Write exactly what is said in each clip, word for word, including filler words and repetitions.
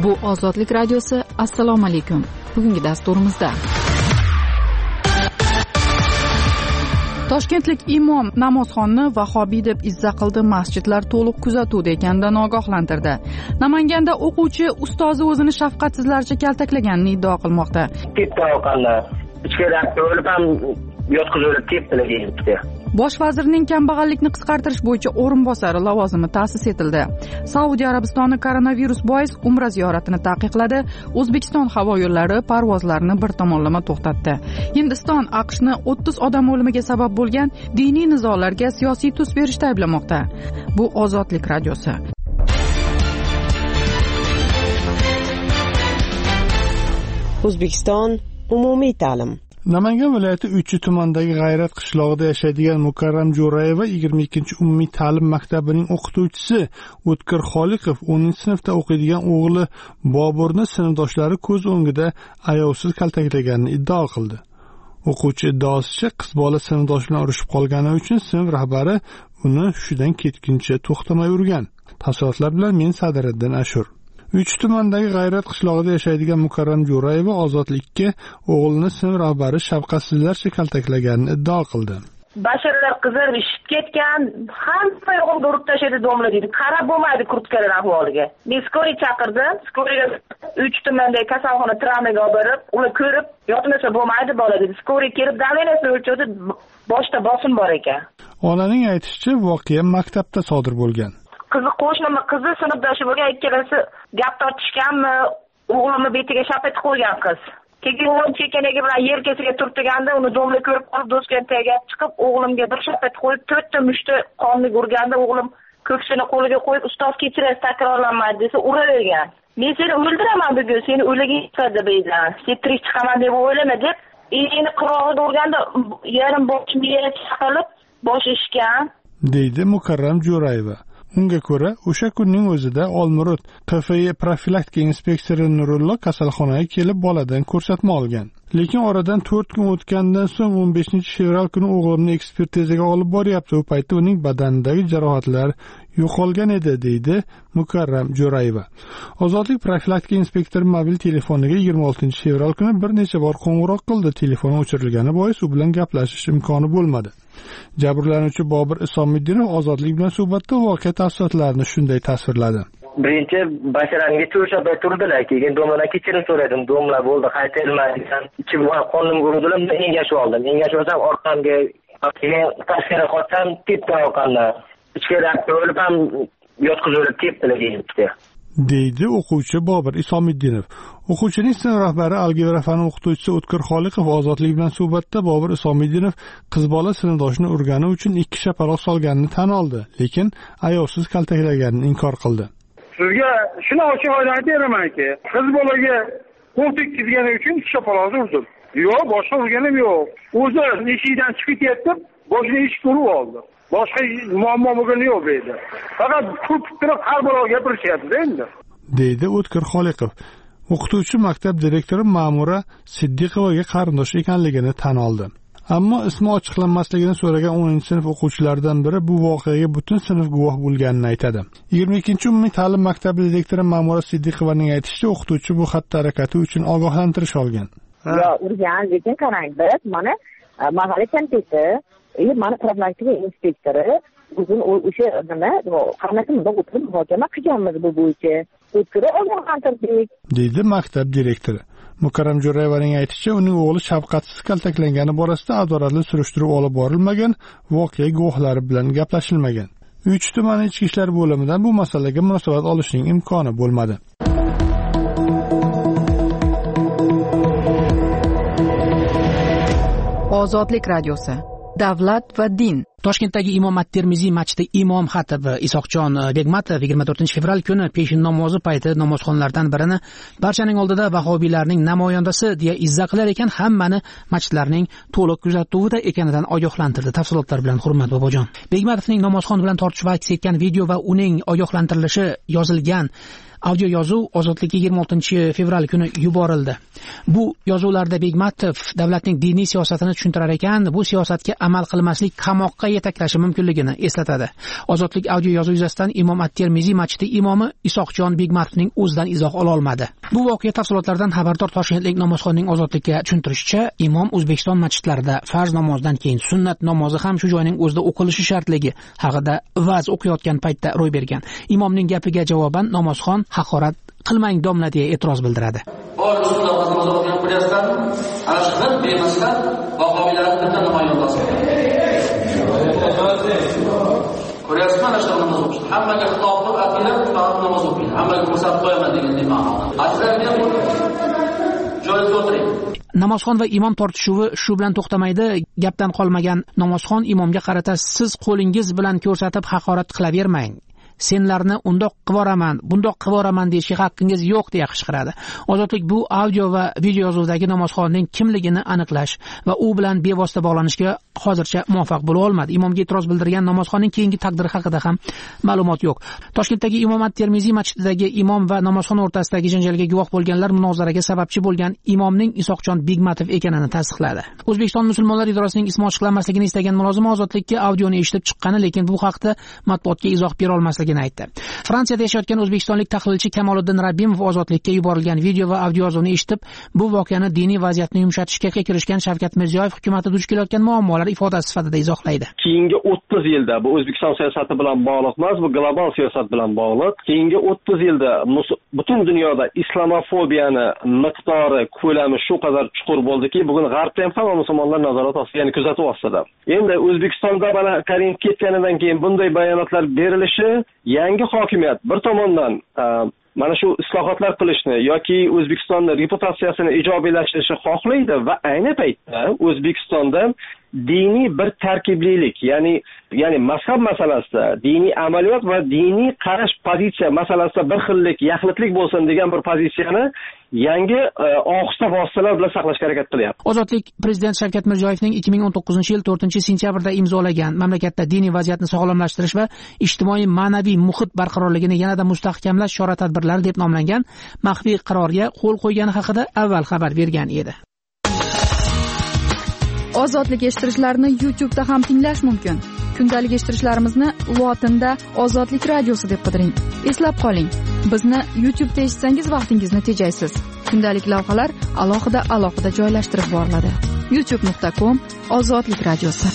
Bu Ozodlik radiosi. Assalomu alaykum. Bugungi dasturimizda Toshkentlik imom namozxonni vahobiy deb izza qildi, masjidlar to'liq kuzatuvda ekanidan ogohlantirdi. Namanganda o'quvchi ustozi o'zini shafqatsizlarcha kaltaklaganini iddao qilmoqda. Bosh vazirning kambag'allikni qisqartirish bo'yicha o'rinbosari lavozimi ta'sis etildi. Saudiya Arabistoni koronavirus bois umra ziyoratini taqiqladi. O'zbekiston havo yo'llari parvozlarini bir tomonlama to'xtatdi. Hindiston AQShni o'ttiz odam o'limiga sabab bo'lgan diniy nizolarga siyosiy tus berishda ayblamoqda. Bu Ozodlik radiosi. O'zbekiston umumiy ta'lim. Namangan viloyati Uchi tumanidagi G'ayrat qishlog'ida yashaydigan Mukarram Jo'rayeva yigirma ikkinchi umumiy ta'lim maktabining o'qituvchisi O'tkir Xoliqov o'ninchi sinfda o'qiydigan o'g'li Boburni sinfdoshlari ko'z o'ngida ayovsiz kaltaklaganini iddao qildi. O'quvchi iddaosicha qiz bola sinfdoshi bilan urushib qolgani uchun sinf rahbari uni hushidan ketguncha to'xtamay urgan. Tafsilotlar bilan men Sadiriddin Ashur. Uch tumanidagi G'ayrat qishlog'ida yashaydigan Mukarram Jo'rayeva ozodlikka o'g'lini sinf rahbari shafqatsizlarcha kaltaklaganini iddao qildi. Basharlar qizarib ishib ketgan, hamma yo'g'imga urib tashladi domla deydi. Qarab bo'lmaydi kurtkalar ahvoliga. Men skori chaqirdim. Skoriga uch tumandagi kasalxona travmaga olib borib, ular ko'rib, yotmasa bo'lmaydi bola dedi. Skori kelib davenasini o'lchadi, boshda bosim bor ekan. Onaning aytishicha, voqea maktabda sodir bo'lgan. Qizi qo'shnimi, qizi sinfdoshi bo'lgan, ikkalasi gap tortishganmi, o'g'limni betiga shapatib qo'ygan qiz. Keyin o'g'lim chekanaga bilan yelkasiga turtganda, uni domla ko'rib qolib, do'stga chiqib, o'g'limga bir shapat qo'yib, to'rtta mushti qonni urganda, o'g'lim ko'ksini qo'liga qo'yib, ustoz kechirasiz, takrorlanmaydi desa, uravergan. Men seni o'ldiraman bugun, seni o'liging chiqadi deydan. Sen tirik chiqaman deb o'ylama deb, elini qirog'iga urganda, yarim bosh miya chiqilib, bosh ishgan, deydi Mukarram Jo'rayeva. Unga ko'ra, o'sha kunning o'zida Olmurod Q F Y profilaktika inspektori Nurullo kasalxonaga kelib boladan ko'rsatma olgan. Lekin oradan to'rt kun o'tgandan so'ng o'n beshinchi fevral kuni o'g'limni ekspertizaga olib boryapti. U paytda uning badanidagi jarohatlar yo'qolgan edi, deydi Mukarram Jo'rayeva. Ozodlik profilaktika inspektori mobil telefoniga yigirma oltinchi fevral kuni bir necha bor qo'ng'iroq qildi. Telefoni o'chirilgani bois u bilan gaplashish imkoni bo'lmadi. Jabrlanuvchi Bobur Isomiddinov Ozodlik bilan suhbatda voqea tafsilotlarini shunday tasvirladi. Birinchi basharangga to'shab turdilar, keyin domladan kechirim so'radim. Domla bo'ldi, qaytarilmaydigan. Ikki bor qo'lim urdilar, men engashib oldim. Engashib olsam orqamga, keyin tashqari qochsam, tepdan yoqanlar. Ichkari o'lib ham yotqizib tepdilar deydi. deydi o'quvchi Bobur Isomiddinov. O'quvchining sinf rahbari algebra fani o'qituvchisi O'tkir Xoliqov Ozodlik bilan suhbatda Bobur Isomiddinov qiz bola sinfdoshini urgani uchun ikki shapaloq solganini tan oldi, lekin ayovsiz kaltaklaganini inkor qildi. Sizga shuni ochiq oydin aytamanki, qiz bolaga qo'l tekkizgani uchun ikki shapaloq urdim. Yo'q, boshqa urganim yo'q. O'zi eshikdan chiqib ketdi, boshini eshik urib oldi. Boshqa muammo bo'lgani yo'q deydi. Faqat turib turib har bir gapirishyapti endi, deydi O'tkir Xoliqov. O'qituvchi maktab direktori Ma'mura Siddiqovaga qarindosh ekanligini tan oldi. Ammo ismi ochiqlanmasligini so'ragan o'ninchi sinf o'quvchilaridan biri bu voqeaga butun sinf guvoh bo'lganini aytadi. yigirma ikkinchi umumiy ta'lim maktabi direktori Ma'mura Siddiqovaning aytishicha, o'qituvchi bu xatti harakati uchun ogohlantirish olgan. Ya, urgan, lekin qarang, biz mana mahalla komiteti, mana profilaktika inspektori o'zini o'sha nima, qanaqadir o'tirib muhokama qilganmiz bu bo'yicha. O'tkirib ogohlantirdik, deydi maktab direktori. Mukarram Jo'rayevaning aytishicha, uning o'g'li shafqatsiz kaltaklangani borasida adolatli surishtiruv olib borilmagan, voqea guvohlari bilan gaplashilmagan. Uch tuman ichki ishlar bo'limidan bu masalaga munosabat olishning imkoni bo'lmadi. Ozodlik radiosi. Davlat va din. Toshkentdagi Imom at-Termiziy masjidi imom xatibi Isoqjon Begmatov yigirma to'rtinchi fevral kuni peshin namozi payti namozxonlardan birini barchaning oldida vahobiylarning namoyandasi deya izza qilar ekan, hammani masjidlarning to'liq kuzatuvida ekanidan ogohlantirdi. Tafsilotlar bilan Hurmat bobojon. Begmatovning namozxon bilan tortishib aks etgan video va uning ogohlantirilishi yozilgan audio yozuv Ozodlikka yigirma oltinchi fevral kuni yuborildi. Bu yozuvlarda Begmatov davlatning diniy siyosatini tushuntirar ekan, bu siyosatga amal qilmaslik qamoqqa yetaklashi mumkinligini eslatadi. Ozodlik audio yozuv yuzasidan Imom at-Termiziy masjidi imomi Isoqjon Begmatovning o'zidan izoh ola olmadi. Bu voqea tafsilotlaridan xabardor toshkentlik namozxonning Ozodlikka tushuntirishicha, imom O'zbekiston masjidlarida farz namozdan keyin sunnat namozi ham shu joyning o'zida o'qilishi shartligi haqida va'z o'qiyotgan paytda ro'y bergan. Imomning gapiga javoban namozxon haqorat qilmang domla deya e'tiroz bildiradi. Ko'ryapsizmi, ana shu namoz o'qishni. Hammaga xitob qilib, atilab, faqat namoz o'qing. Hammaga ko'rsatib qo'yaman degan ma'noda. Azizlarga joyga o'tiring. Namozxon va imom tortishuvi shu bilan to'xtamaydi. Gapdan qolmagan namozxon imomga qarata siz qo'lingiz bilan ko'rsatib haqorat qilavermang. Senlarni undoq qivoraman, bundoq qivoraman deyishga haqqingiz yo'q deya qichqiradi. Ozodlik bu audio va video yozuvdagi namozxonning kimligini aniqlash va u bilan bevosita bog'lanishga hozircha muvaffaq bo'la olmadi. Imomga e'tiroz bildirgan namozxonning keyingi taqdiri haqida ham ma'lumot yo'q. Toshkentdagi Imom at-Termiziy masjididagi imom va namozxon o'rtasidagi janjalga guvoh bo'lganlar munozaraga sababchi bo'lgan imomning Isoqjon Begmatov ekanini tasdiqladi. O'zbekiston musulmonlar idorasining ismi ochiqlanmasligini istagan mulozima Ozodlikka audioni eshitib chiqqani, lekin bu haqda matbuotga izoh bera olmasligini aytdi. Fransiyada yashayotgan o'zbekistonlik tahlilchi Kamoliddin Rabbimov Ozodlikka yuborilgan video va audio yozuvni eshitib, bu voqeani diniy vaziyatni yumshatishga kirishgan Shavkat Mirziyoyev hukumatida duch kelayotgan muammolar ifodasi sifatida izohlaydi. Keyingi o'ttiz yilda bu O'zbekiston siyosati bilan bog'liq emas, bu global siyosat bilan bog'liq. Keyingi o'ttiz yilda butun dunyoda islamofobiyani miqdori, ko'lami shu qadar chuqur bo'ldiki, bugun G'arbda ham hamma musulmonlar nazorat ostida, ya'ni kuzatuv ostida. Endi O'zbekistonda mana Karimov ketganidan keyin bunday bayonotlar berilishi, yangi hokimiyat bir tomondan mana shu islohotlar qilishni yoki O'zbekistonning reputatsiyasini ijobiylashtirishni xohlaydi va ayni paytda O'zbekistonda diniy bir tarkiblilik, ya'ni ya'ni mazhab masalasida, diniy amaliyot va diniy qarash pozitsiya masalasida bir xillik, yaxlitlik bo'lsin degan bir pozitsiyani yangi ohista vositalar bilan saqlashga harakat qilyapti. Ozodlik prezident Shavkat Mirziyoyevning ikki ming o'n to'qqizinchi yil to'rtinchi sentyabrda imzolagan mamlakatda diniy vaziyatni sog'lomlashtirish va ijtimoiy ma'naviy muhit barqarorligini yanada mustahkamlash chora-tadbirlari deb nomlangan maxfiy qarorga qo'l qo'ygani haqida avval xabar bergan edi. Ozodlik eshittirishlarini YouTube'da ham tinglash mumkin. Kundalik eshittirishlarimizni lotinda Ozodlik radiosi deb qidiring. Eslab qoling, bizni YouTube'da eshitsangiz vaqtingizni tejaysiz. Kundalik lavhalar alohida alohida joylashtirib boriladi. youtube nuqta com Ozodlik radiosi.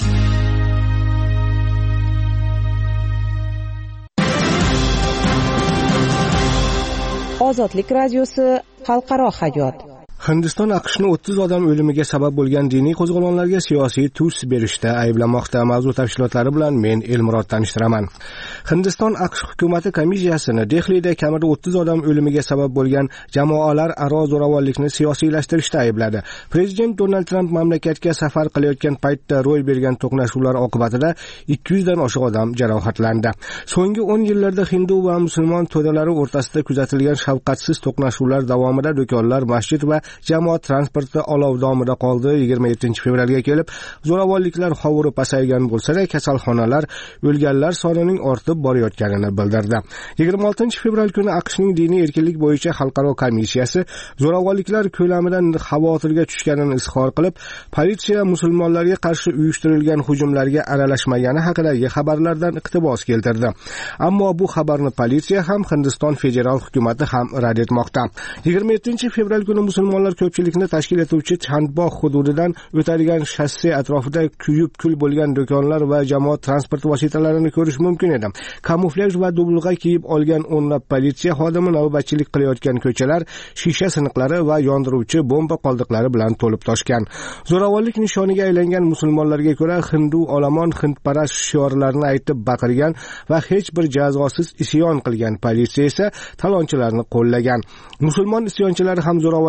Ozodlik radiosi xalqaro hayot. Hindiston AQShni o'ttiz odam o'limiga sabab bo'lgan diniy qo'zg'olonlarga siyosiy tus berishda ayblamoqda. Mavzu tafsilotlari bilan men Elmurod tanishtiraman. Hindiston AQSh hukumati komissiyasini Dehlida kamida o'ttiz odam o'limiga sabab bo'lgan jamoalar aro zo'ravonlikni siyosiylashtirishda aybladi. Prezident Donald Tramp mamlakatga safar qilayotgan paytda ro'y bergan to'qnashuvlar oqibatida ikki yuzdan oshiq odam jarohatlandi. So'nggi o'n yillarda hindu va musulmon to'dalari o'rtasida kuzatilgan shafqatsiz to'qnashuvlar davomida do'konlar, masjid va jamoat transporti olov domida qoldi. yigirma yettinchi fevralga kelib zo'ravonliklar hovuri pasaygan bo'lsa-da, kasalxonalar o'lganlar sonining ortib borayotganini bildirdi. yigirma oltinchi fevral kuni AQShning diniy erkinlik bo'yicha xalqaro komissiyasi zo'ravonliklar ko'lamidan xavotirga tushganini izhor qilib, politsiya musulmonlarga qarshi uyushtirilgan hujumlarga aralashmagani haqidagi xabarlardan iqtibos keltirdi. Ammo bu xabarni politsiya ham Hindiston federal hukumati ham rad etmoqda. yigirma yettinchi fevral kuni musulmonlar ko'pchilikni tashkil etuvchi Chandbog' hududidan o'tadigan shasse atrofida kuyib kul bo'lgan do'konlar va jamoat transport vositalarini ko'rish mumkin edi. Kamuflyaj va dubulg'a kiyib olgan o'nlab politsiya xodimi navbatchilik qilayotgan ko'chalar shisha siniqlari va yondiruvchi bomba qoldiqlari bilan to'lib toshgan. Zo'ravonlik nishoniga aylangan musulmonlarga ko'ra, hindu olomon hindparast shiorlarni aytib baqirgan va hech bir jazosiz isyon qilgan politsiya esa talonchilarni qo'llagan. Musulmon isyonchalari ham zo'ravonlik qilgan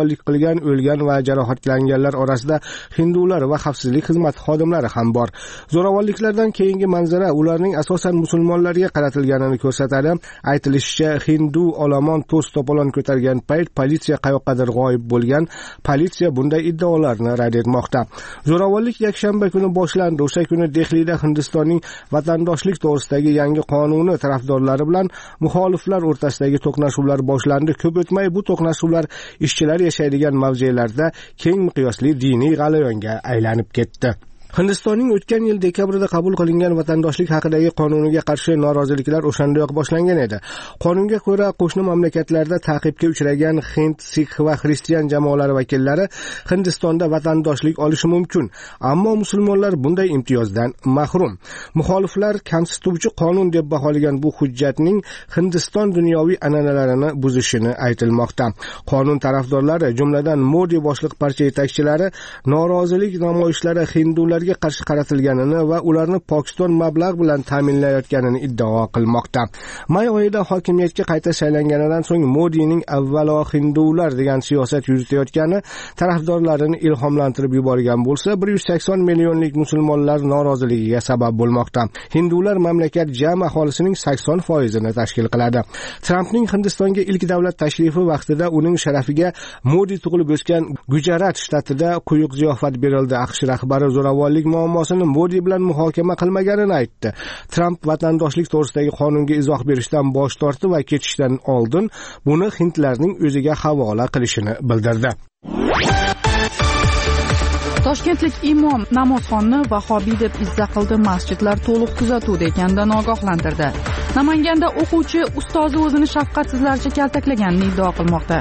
yiqilgan, o'lgan va jarohatlanganlar orasida hindular va xavfsizlik xizmati xodimlari ham bor. Zo'ravonliklardan keyingi manzara ularning asosan musulmonlarga qaratilganini ko'rsatadi. Aytilishicha, hindu olomon to's to'polon ko'targan payt politsiya qayoqqadir g'oyib bo'lgan. Politsiya bunday iddaolarni rad etmoqda. Zo'ravonlik yakshanba kuni boshlandi. O'sha kuni Dehlida Hindistonning vatandoshlik to'g'risidagi yangi qonuni tarafdorlari bilan muxoliflar o'rtasidagi to'qnashuvlar boshlandi. Ko'p o'tmay bu to'qnashuvlar ishchilar yashaydigan mavzelarda keng miqyosli diniy g'alayonga aylanib ketdi. Hindistonning o'tgan yil dekabrda qabul qilingan vatandoshlik haqidagi qonuniga qarshi noroziliklar o'shandayoq boshlangan edi. Qonunga ko'ra, qo'shni mamlakatlarda ta'qibga uchragan hind, sikh va xristian jamoalari vakillari Hindistonda vatandoshlik olishi mumkin, ammo musulmonlar bunday imtiyozdan mahrum. Muxoliflar kamsituvchi qonun deb baholagan bu hujjatning Hindiston dunyoviy an'analarini buzishini aytilmoqda. Qonun tarafdorlari, jumladan Modi boshliq partiya yetakchilari, norozilik namoyishlari hindular qarshi qaratilganini va ularni Pokiston mablag' bilan ta'minlayotganini iddao qilmoqda. May oyida hokimiyatga qayta saylanganidan so'ng Modining avvalo hindular degan siyosat yuritayotgani tarafdorlarini ilhomlantirib yuborgan bo'lsa, bir yuz sakson millionlik musulmonlar noroziligiga sabab bo'lmoqda. Hindular mamlakat jami aholisining sakson foizini tashkil qiladi. Trampning Hindistonga ilk davlat tashrifi vaqtida uning sharafiga Modi tug'ilib o'sgan Gujarat shtatida quyuq ziyofat berildi. AQSh rahbari zo'ravon muammosini Modi bilan muhokama qilmaganini aytdi. Tramp vatandoshlik to'g'risidagi qonunga izoh berishdan bosh tortdi va ketishdan oldin buni hindlarning o'ziga havola qilishini bildirdi. Toshkentlik imom namozxonni vahobiy deb izza qildi. Masjidlar to'liq kuzatuvda ekanidan ogohlantirdi. Namanganda o'quvchi ustozi o'zini shafqatsizlarcha kaltaklaganini iddao qilmoqda.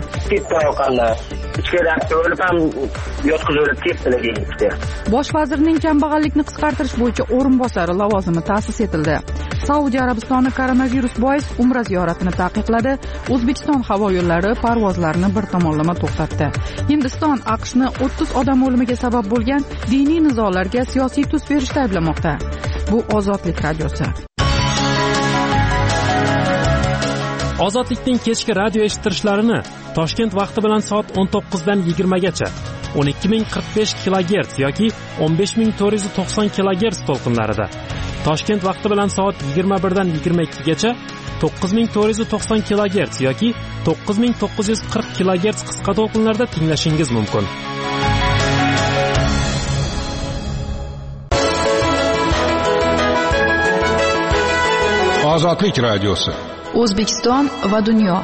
Bosh vazirning kambag'allikni qisqartirish bo'yicha o'rinbosari lavozimi ta'sis etildi. Saudiya Arabistoni koronavirus bois Umra ziyoratini taqiqladi. O'zbekiston havo yo'llari parvozlarini bir tomonlama to'xtatdi. Hindiston AQShni o'ttiz odam o'limiga sabab bo'lgan diniy nizolarga siyosiy tus berishda ayblamoqda. Bu Ozodlik radiosi. Ozodlikning kechki radio eshittirishlarini Toshkent vaqti bilan soat o'n to'qqizdan yigirmagacha o'n ikki ming qirq besh kilogerts yoki o'n besh ming to'rt yuz to'qson kilogerts to'lqinlarida, Toshkent vaqti bilan soat yigirma birdan yigirma ikkigacha to'qqiz ming to'rt yuz to'qson kilogerts yoki to'qqiz ming to'qqiz yuz qirq kilogerts qisqa to'lqinlarda tinglashingiz mumkin. Ozodlik radiosi. O'zbekiston va dunyo.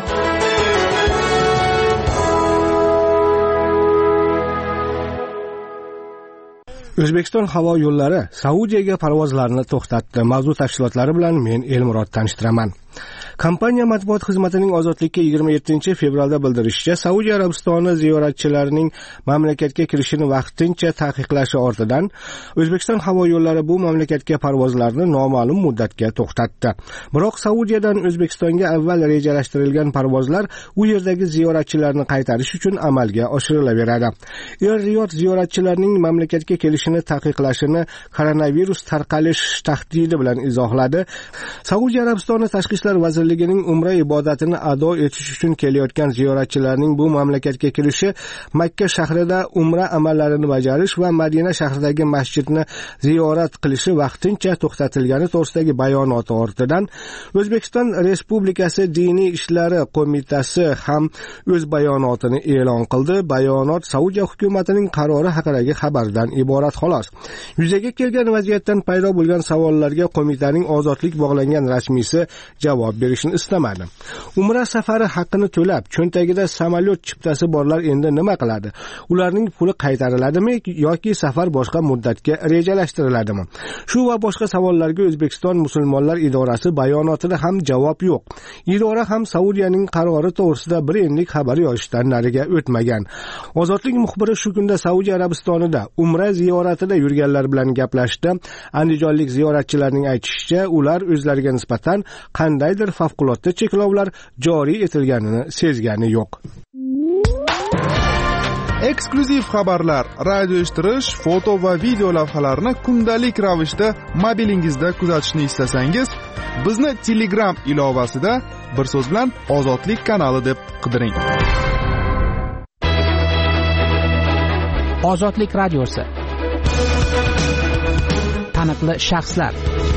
O'zbekiston havo yo'llari Saudiyaga parvozlarni to'xtatdi. Mavzu tafsilotlari bilan men Elmurod tanishtiraman. Kompaniya matbuot xizmatining Ozodlikka yigirma yettinchi fevralda bildirishicha, Saudiya Arabistoni ziyoratchilarining mamlakatga kirishini vaqtincha taqiqlashi ortidan O'zbekiston havo yo'llari bu mamlakatga parvozlarni noma'lum muddatga to'xtatdi. Biroq Saudiyadan O'zbekistonga avval rejalashtirilgan parvozlar u yerdagi ziyoratchilarni qaytarish uchun amalga oshirilaveradi. Er Riyod ziyoratchilarning mamlakatga kelishini taqiqlashini koronavirus tarqalish tahdidi bilan izohladi. Saudiya Arabistoni tashqi ishlar vazirligining Umra ibodatini ado etish uchun kelayotgan ziyoratchilarning bu mamlakatga kirishi Makka shahrida umra amallarini bajarish va Madina shahridagi masjidni ziyorat qilishi vaqtincha to'xtatilgani to'g'risidagi bayonoti ortidan O'zbekiston Respublikasi Diniy ishlari qo'mitasi ham o'z bayonotini e'lon qildi. Bayonot Saudiya hukumatining qarori haqidagi xabardan iborat xolos. Yuzaga kelgan vaziyatdan paydo bo'lgan savollarga qo'mitaning ozodlik bog'langan rasmiysi javob berishni istamadi. Umra safari haqini to'lab, cho'ntagida samolyot chiptasi borlar endi nima qiladi? Ularning puli qaytariladimi yoki safar boshqa muddatga rejalashtiriladimi? Shu va boshqa savollarga O'zbekiston musulmonlar idorasi bayonotida ham javob yo'q. Idora ham Saudiyaning qarori to'g'risida bir enlik xabar yozishdan nariga o'tmagan. Ozodlik muxbiri shu kunda Saudiya Arabistonida Umra ziyoratida yurganlar bilan gaplashdi. Andijonlik ziyoratchilarning aytishicha, ular o'zlariga nisbatan qandaydir favqulodda cheklovlar joriy etilganini sezgani yo'q. Eksklyuziv xabarlar, radio eshittirish, foto va video lavhalarni kundalik ravishda mobilingizda kuzatishni istasangiz, bizni Telegram ilovasida bir so'z bilan Ozodlik kanali deb qidiring. Ozodlik radiosi. Taniqli shaxslar.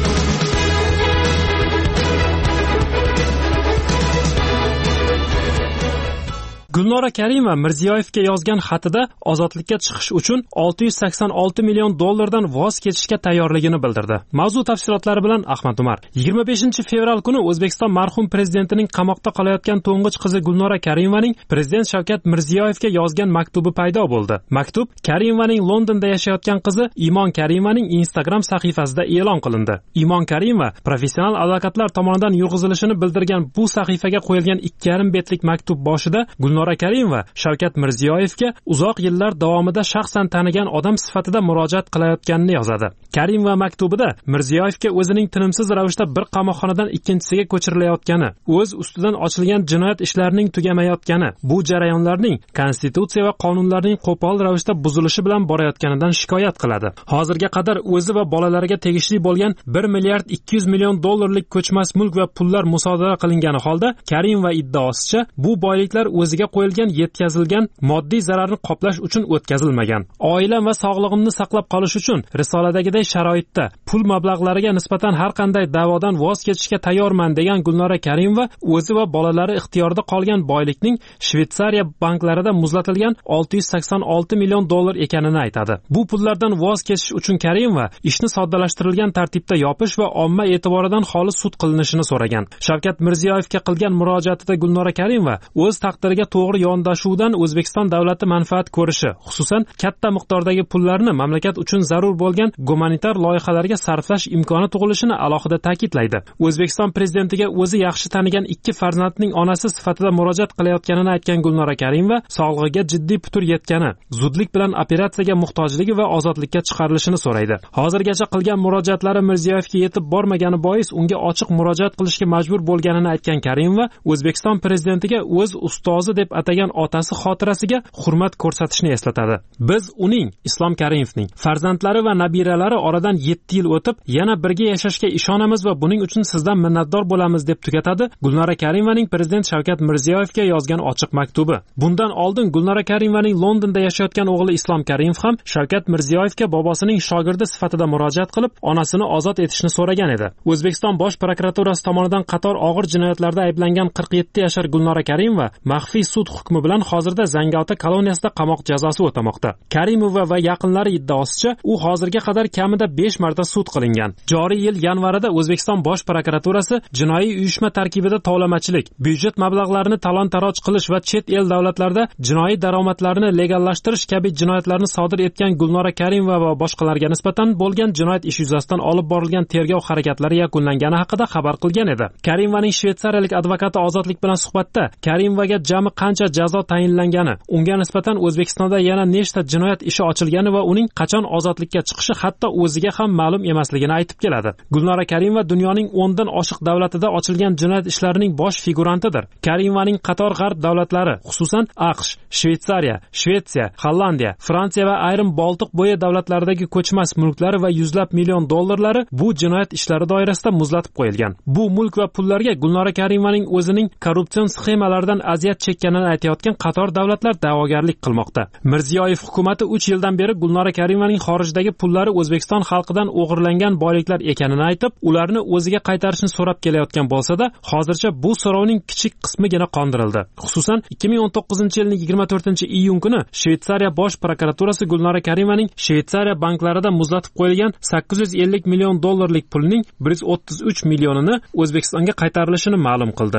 Gulnora Karimova Mirziyoyevga yozgan xatida ozodlikka chiqish uchun olti yuz sakson olti million dollardan voz kechishga tayyorligini bildirdi. Mavzu tafsilotlari bilan Ahmad Umar. yigirma beshinchi fevral kuni O'zbekiston marhum prezidentining qamoqda qolayotgan to'ng'ich qizi Gulnora Karimovaning prezident Shavkat Mirziyoyevga yozgan maktubi paydo bo'ldi. Maktub Karimovaning Londonda yashayotgan qizi Imon Karimovaning Instagram sahifasida e'lon qilindi. Imon Karimova professional advokatlar tomonidan yurg'izilishini bildirgan bu sahifaga qo'yilgan ikki yarim betlik maktub boshida Gulnora Karimova Shavkat Mirziyoyevga uzoq yillar davomida shaxsan tanigan odam sifatida murojaat qilayotganini yozadi. Karimova maktubida Mirziyoyevga o'zining tinimsiz ravishda bir qamoqxonadan ikkinchisiga ko'chirilayotgani, o'z ustidan ochilgan jinoyat ishlarining tugamayotgani, bu jarayonlarning konstitutsiya va qonunlarning qo'pol ravishda buzilishi bilan borayotganidan shikoyat qiladi. Hozirga qadar o'zi va bolalariga tegishli bo'lgan bir milliard ikki yuz million dollarlik ko'chmas mulk va pullar musodara qilingani holda Karimova iddaosicha bu boyliklar o'ziga qo'yilgan yetkazilgan moddiy zararni qoplash uchun o'tkazilmagan. Oilam va sog'lig'imni saqlab qolish uchun risoladagiday sharoitda pul mablag'lariga nisbatan har qanday da'vodan voz kechishga tayyorman degan Gulnora Karimova o'zi va bolalari ixtiyorida qolgan boylikning Shvetsariya banklarida muzlatilgan olti yuz sakson olti million dollar ekanini aytadi. Bu pullardan voz kechish uchun Karimova ishni soddalashtirilgan tartibda yopish va omma e'tiboridan xoli sud qilinishini so'ragan. Shavkat Mirziyoyevga qilgan murojaatida Gulnora Karimova o'z taqdiriga to'g'ri yondashuvdan O'zbekiston davlati manfaat ko'rishi, xususan katta miqdordagi pullarni mamlakat uchun zarur bo'lgan gumanitar loyihalarga sarflash imkoni tug'ilishini alohida ta'kidlaydi. O'zbekiston prezidentiga o'zi yaxshi tanigan ikki farzandning onasi sifatida murojaat qilayotganini aytgan Gulnora Karimova sog'lig'iga jiddiy putur yetgani, zudlik bilan operatsiyaga muhtojligi va ozodlikka chiqarilishini so'raydi. Hozirgacha qilgan murojaatlari Mirziyoyevga yetib bormagani bois unga ochiq murojaat qilishga majbur bo'lganini aytgan Karimova O'zbekiston prezidentiga o'z ustozi deb atagan otasi xotirasiga hurmat ko'rsatishni eslatadi. Biz uning, Islom Karimovning farzandlari va nabiralari oradan yetti yil o'tib yana birga yashashga ishonamiz va buning uchun sizdan minnatdor bo'lamiz deb tugatadi Gulnora Karimovaning prezident Shavkat Mirziyoyevga yozgan ochiq maktubi. Bundan oldin Gulnora Karimovaning Londonda yashayotgan o'g'li Islom Karimov ham Shavkat Mirziyoyevga bobosining shogirdi sifatida murojaat qilib, onasini ozod etishni so'ragan edi. O'zbekiston bosh prokuraturasi tomonidan qator og'ir jinoyatlarda ayblangan qirq yetti yashar Gulnora Karimova maxfiy sud hukmi bilan hozirda Zangiota koloniyasida qamoq jazosi o'tamoqda. Karimova va yaqinlari iddaosicha, u hozirga qadar kamida besh marta sud qilingan. Joriy yil yanvarida O'zbekiston bosh prokuraturasi jinoiy uyushma tarkibida tovlamachilik, byudjet mablag'larini talon-taroj qilish va chet el davlatlarda jinoiy daromadlarni legallashtirish kabi jinoyatlarni sodir etgan Gulnora Karimova va boshqalarga nisbatan bo'lgan jinoyat ishi yuzasidan olib borilgan tergov harakatlari yakunlangani haqida xabar qilgan edi. Karimovaning shvetsariyalik advokati Ozodlik bilan suhbatda Karimovaga jami qancha jazo tayinlangani, unga nisbatan O'zbekistonda yana nechta jinoyat ishi ochilgani va uning qachon ozodlikka chiqishi hatto o'ziga ham ma'lum emasligini aytib keladi. Gulnora Karimova dunyoning o'ndan oshiq davlatida ochilgan jinoyat ishlarining bosh figurantidir. Karimovaning qator g'arb davlatlari, xususan AQSh, Shvetsariya, Shvetsiya, Hollandiya, Fransiya va ayrim Boltiq bo'yi davlatlaridagi ko'chmas mulklari va yuzlab million dollarlari bu jinoyat ishlari doirasida muzlatib qo'yilgan. Bu mulk va pullarga Gulnora Karimovaning o'zining korrupsion sxemalaridan aziyat chekkanini aytayotgan qator davlatlar da'vogarlik qilmoqda. Mirziyoyev hukumatı uch yildan beri Gulnora Karimovaning xorijdagi pullari O'zbekiston xalqidan o'g'irlangan boyliklar ekanini aytib, ularni o'ziga qaytarishni so'rab kelayotgan bo'lsa-da, hozircha bu so'rovning kichik qismigina qondirildi. Xususan, ikki ming o'n to'qqizinchi yilning yigirma to'rtinchi iyun kuni Shvetsariya bosh prokuraturasi Gulnora Karimovaning Shvetsariya banklarida muzlatib qo'yilgan sakkiz yuz ellik million dollarlik pulning bir yuz o'ttiz uch millionini O'zbekistonga qaytarilishini ma'lum qildi.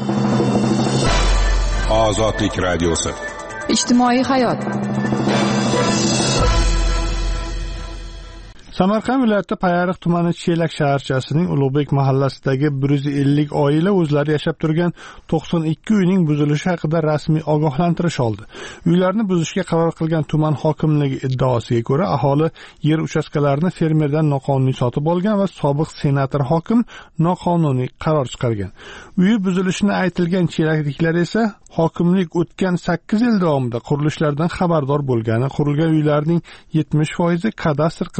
Ozodlik radiosi. Ijtimoiy hayot. Samarqand viloyati Payariq tumani Chelak shaharchasining Ulug'bek mahallasidagi bir yuz ellik oila o'zlari yashab turgan to'qson ikki uyning buzilishi haqida rasmiy ogohlantirish oldi. Uylarni buzishga qaror qilgan tuman hokimligi iddaosiga ko'ra, aholi yer uchastkalarini fermerdan noqonuniy sotib olgan va sobiq senator hokim noqonuniy qaror chiqargan. Uyi buzilishini aytilgan chelakliklar esa hokimlik o'tgan sakkiz yil davomida qurilishlardan xabardor bo'lgani, qurilgan uylarning yetmish foizi kadastr qilinganini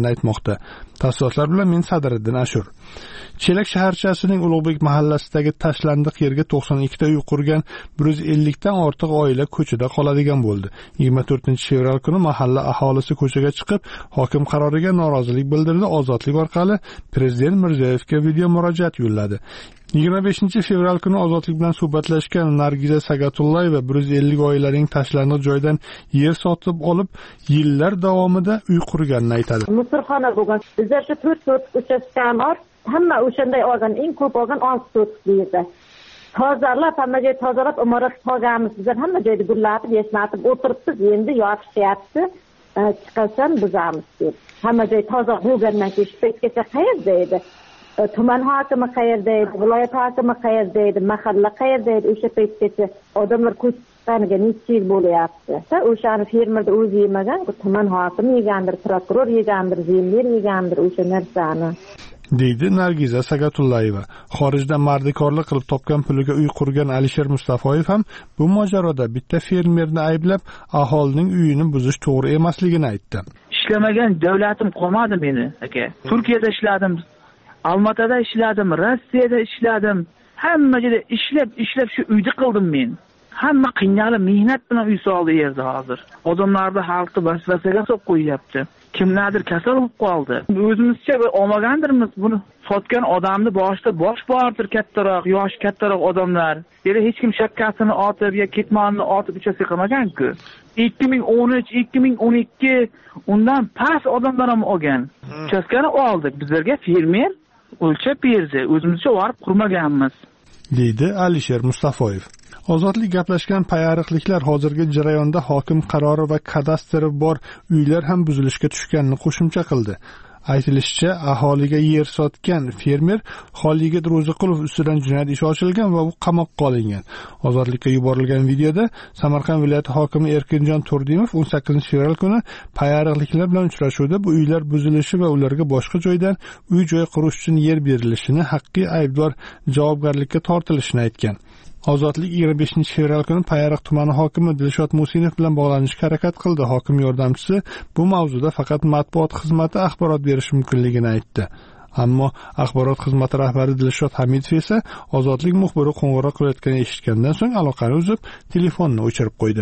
aytmoqda. Tafsilotlar bilan men Sadriddin Ashur. Chelak shaharchasining Ulug'bek mahallasidagi tashlandiq yerga to'qson ikkita uy qurgan bir yuz ellik dan ortiq oila ko'chada qoladigan bo'ldi. yigirma to'rtinchi fevral kuni mahalla aholisi ko'chaga chiqib, hokim qaroriga norozilik bildirdi. Ozodlik orqali Prezident Mirziyoyevga video murojaat yo'lladi. yigirma beshinchi fevral kuni Ozodlik bilan suhbatlashgan Nargiza Sagatullayeva bir yuz ellik oilaning tashlandiq joydan yer sotib olib, yillar davomida uy qurganini aytadi. Musulxona bo'lgan. Bizlar shu to'rt sotik uchastkam bor. Hamma o'shanday olgan, eng ko'p olgan olti sotik yerda. Tozalab, hamma joy tozalab, imorat qolganmiz. Bizlar hamma joyda gullatib, yashnatib o'tiribmiz. Endi yotishyapti. Chiqasam buzamiz deb. Hamma joy toza bo'lgandan keyin shu paytgacha qayerda edi? Tuman hokimi qayerda edi? Viloyat hokimi qayerda edi? Mahalla qayerda edi? O'sha paytgacha odamlar ko'chganiga necha yil bo'lyapti. O'shani fermerda o'zi yemagan, tuman hokimi yegandir, prokuror yegandir, zemler yegandir o'sha narsani. deydi Nargiza Sagatullayeva. Xorijda mardikorlik qilib topgan puliga uy qurgan Alisher Mustafoyev ham bu mojaroda bitta fermerni ayblab, aholining uyini buzish to'g'ri emasligini aytdi. Ishlamagan davlatim qolmadi meni, aka. Turkiyada ishladim, Almatada ishladim, Rossiyada ishladim. Hamma joyda ishlab, ishlab shu uyda qildim men. Hamma qiynalib, mehnat bilan uy soldi yerda hozir. Odamlarni xalqni vasvasaga solib qo'yapti. Kimlardir kasal bo'lib qoldi. O'zimizcha olmagandirmiz buni. Sotgan odamni boshida bosh bordir kattaroq, yosh kattaroq odamlar. Yana hech kim shakkasini otib yo ketmonini otib uchasi qilmagan-ku. ikki ming o'n uch, ikki ming o'n ikki undan past odamlar ham olgan. Uchaskani oldik. Bizlarga fermer o'lchab berdi. O'zimizcha borib qurmaganmiz, deydi Alisher Mustafoyev. Ozodlik gaplashgan payariqliklar hozirgi jarayonda hokim qarori va kadastri bor uylar ham buzilishga tushganini qo'shimcha qildi. Aytilishicha, aholiga yer sotgan fermer Xoliyigit Ro'ziqulov ustidan jinoyat ishi ochilgan va u qamoqqa olingan. Ozodlikka yuborilgan videoda Samarqand viloyati hokimi Erkinjon Turdimov o'n sakkizinchi fevral kuni payariqliklar bilan uchrashuvda bu uylar buzilishi va ularga boshqa joydan uy joy qurish uchun yer berilishini, haqiqiy aybdor javobgarlikka tortilishini aytgan. Ozodlik yigirma beshinchi fevral kuni Payariq tumani hokimi Dilshod Musinov bilan bog'lanishga harakat qildi. Hokim yordamchisi bu mavzuda faqat matbuot xizmati axborot berishi mumkinligini aytdi. Ammo axborot xizmati rahbari Dilshod Hamidov esa Ozodlik muxbiri qo'ng'iroq qilayotganini eshitgandan so'ng aloqani uzib, telefonni o'chirib qo'ydi.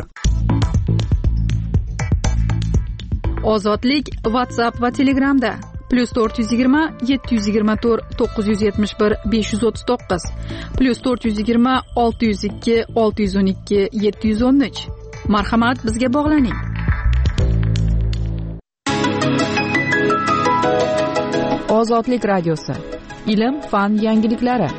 Ozodlik WhatsApp va Telegramda plus to'rt yuz yigirma yetti yuz yigirma to'rt to'qqiz yuz yetmish bir besh yuz o'ttiz to'qqiz plus to'rt yuz yigirma olti yuz ikki olti yuz o'n ikki yetti yuz o'n uch. Marhamat, bizga bog'laning. Ozodlik radiosi. Ilm, fan yangiliklari.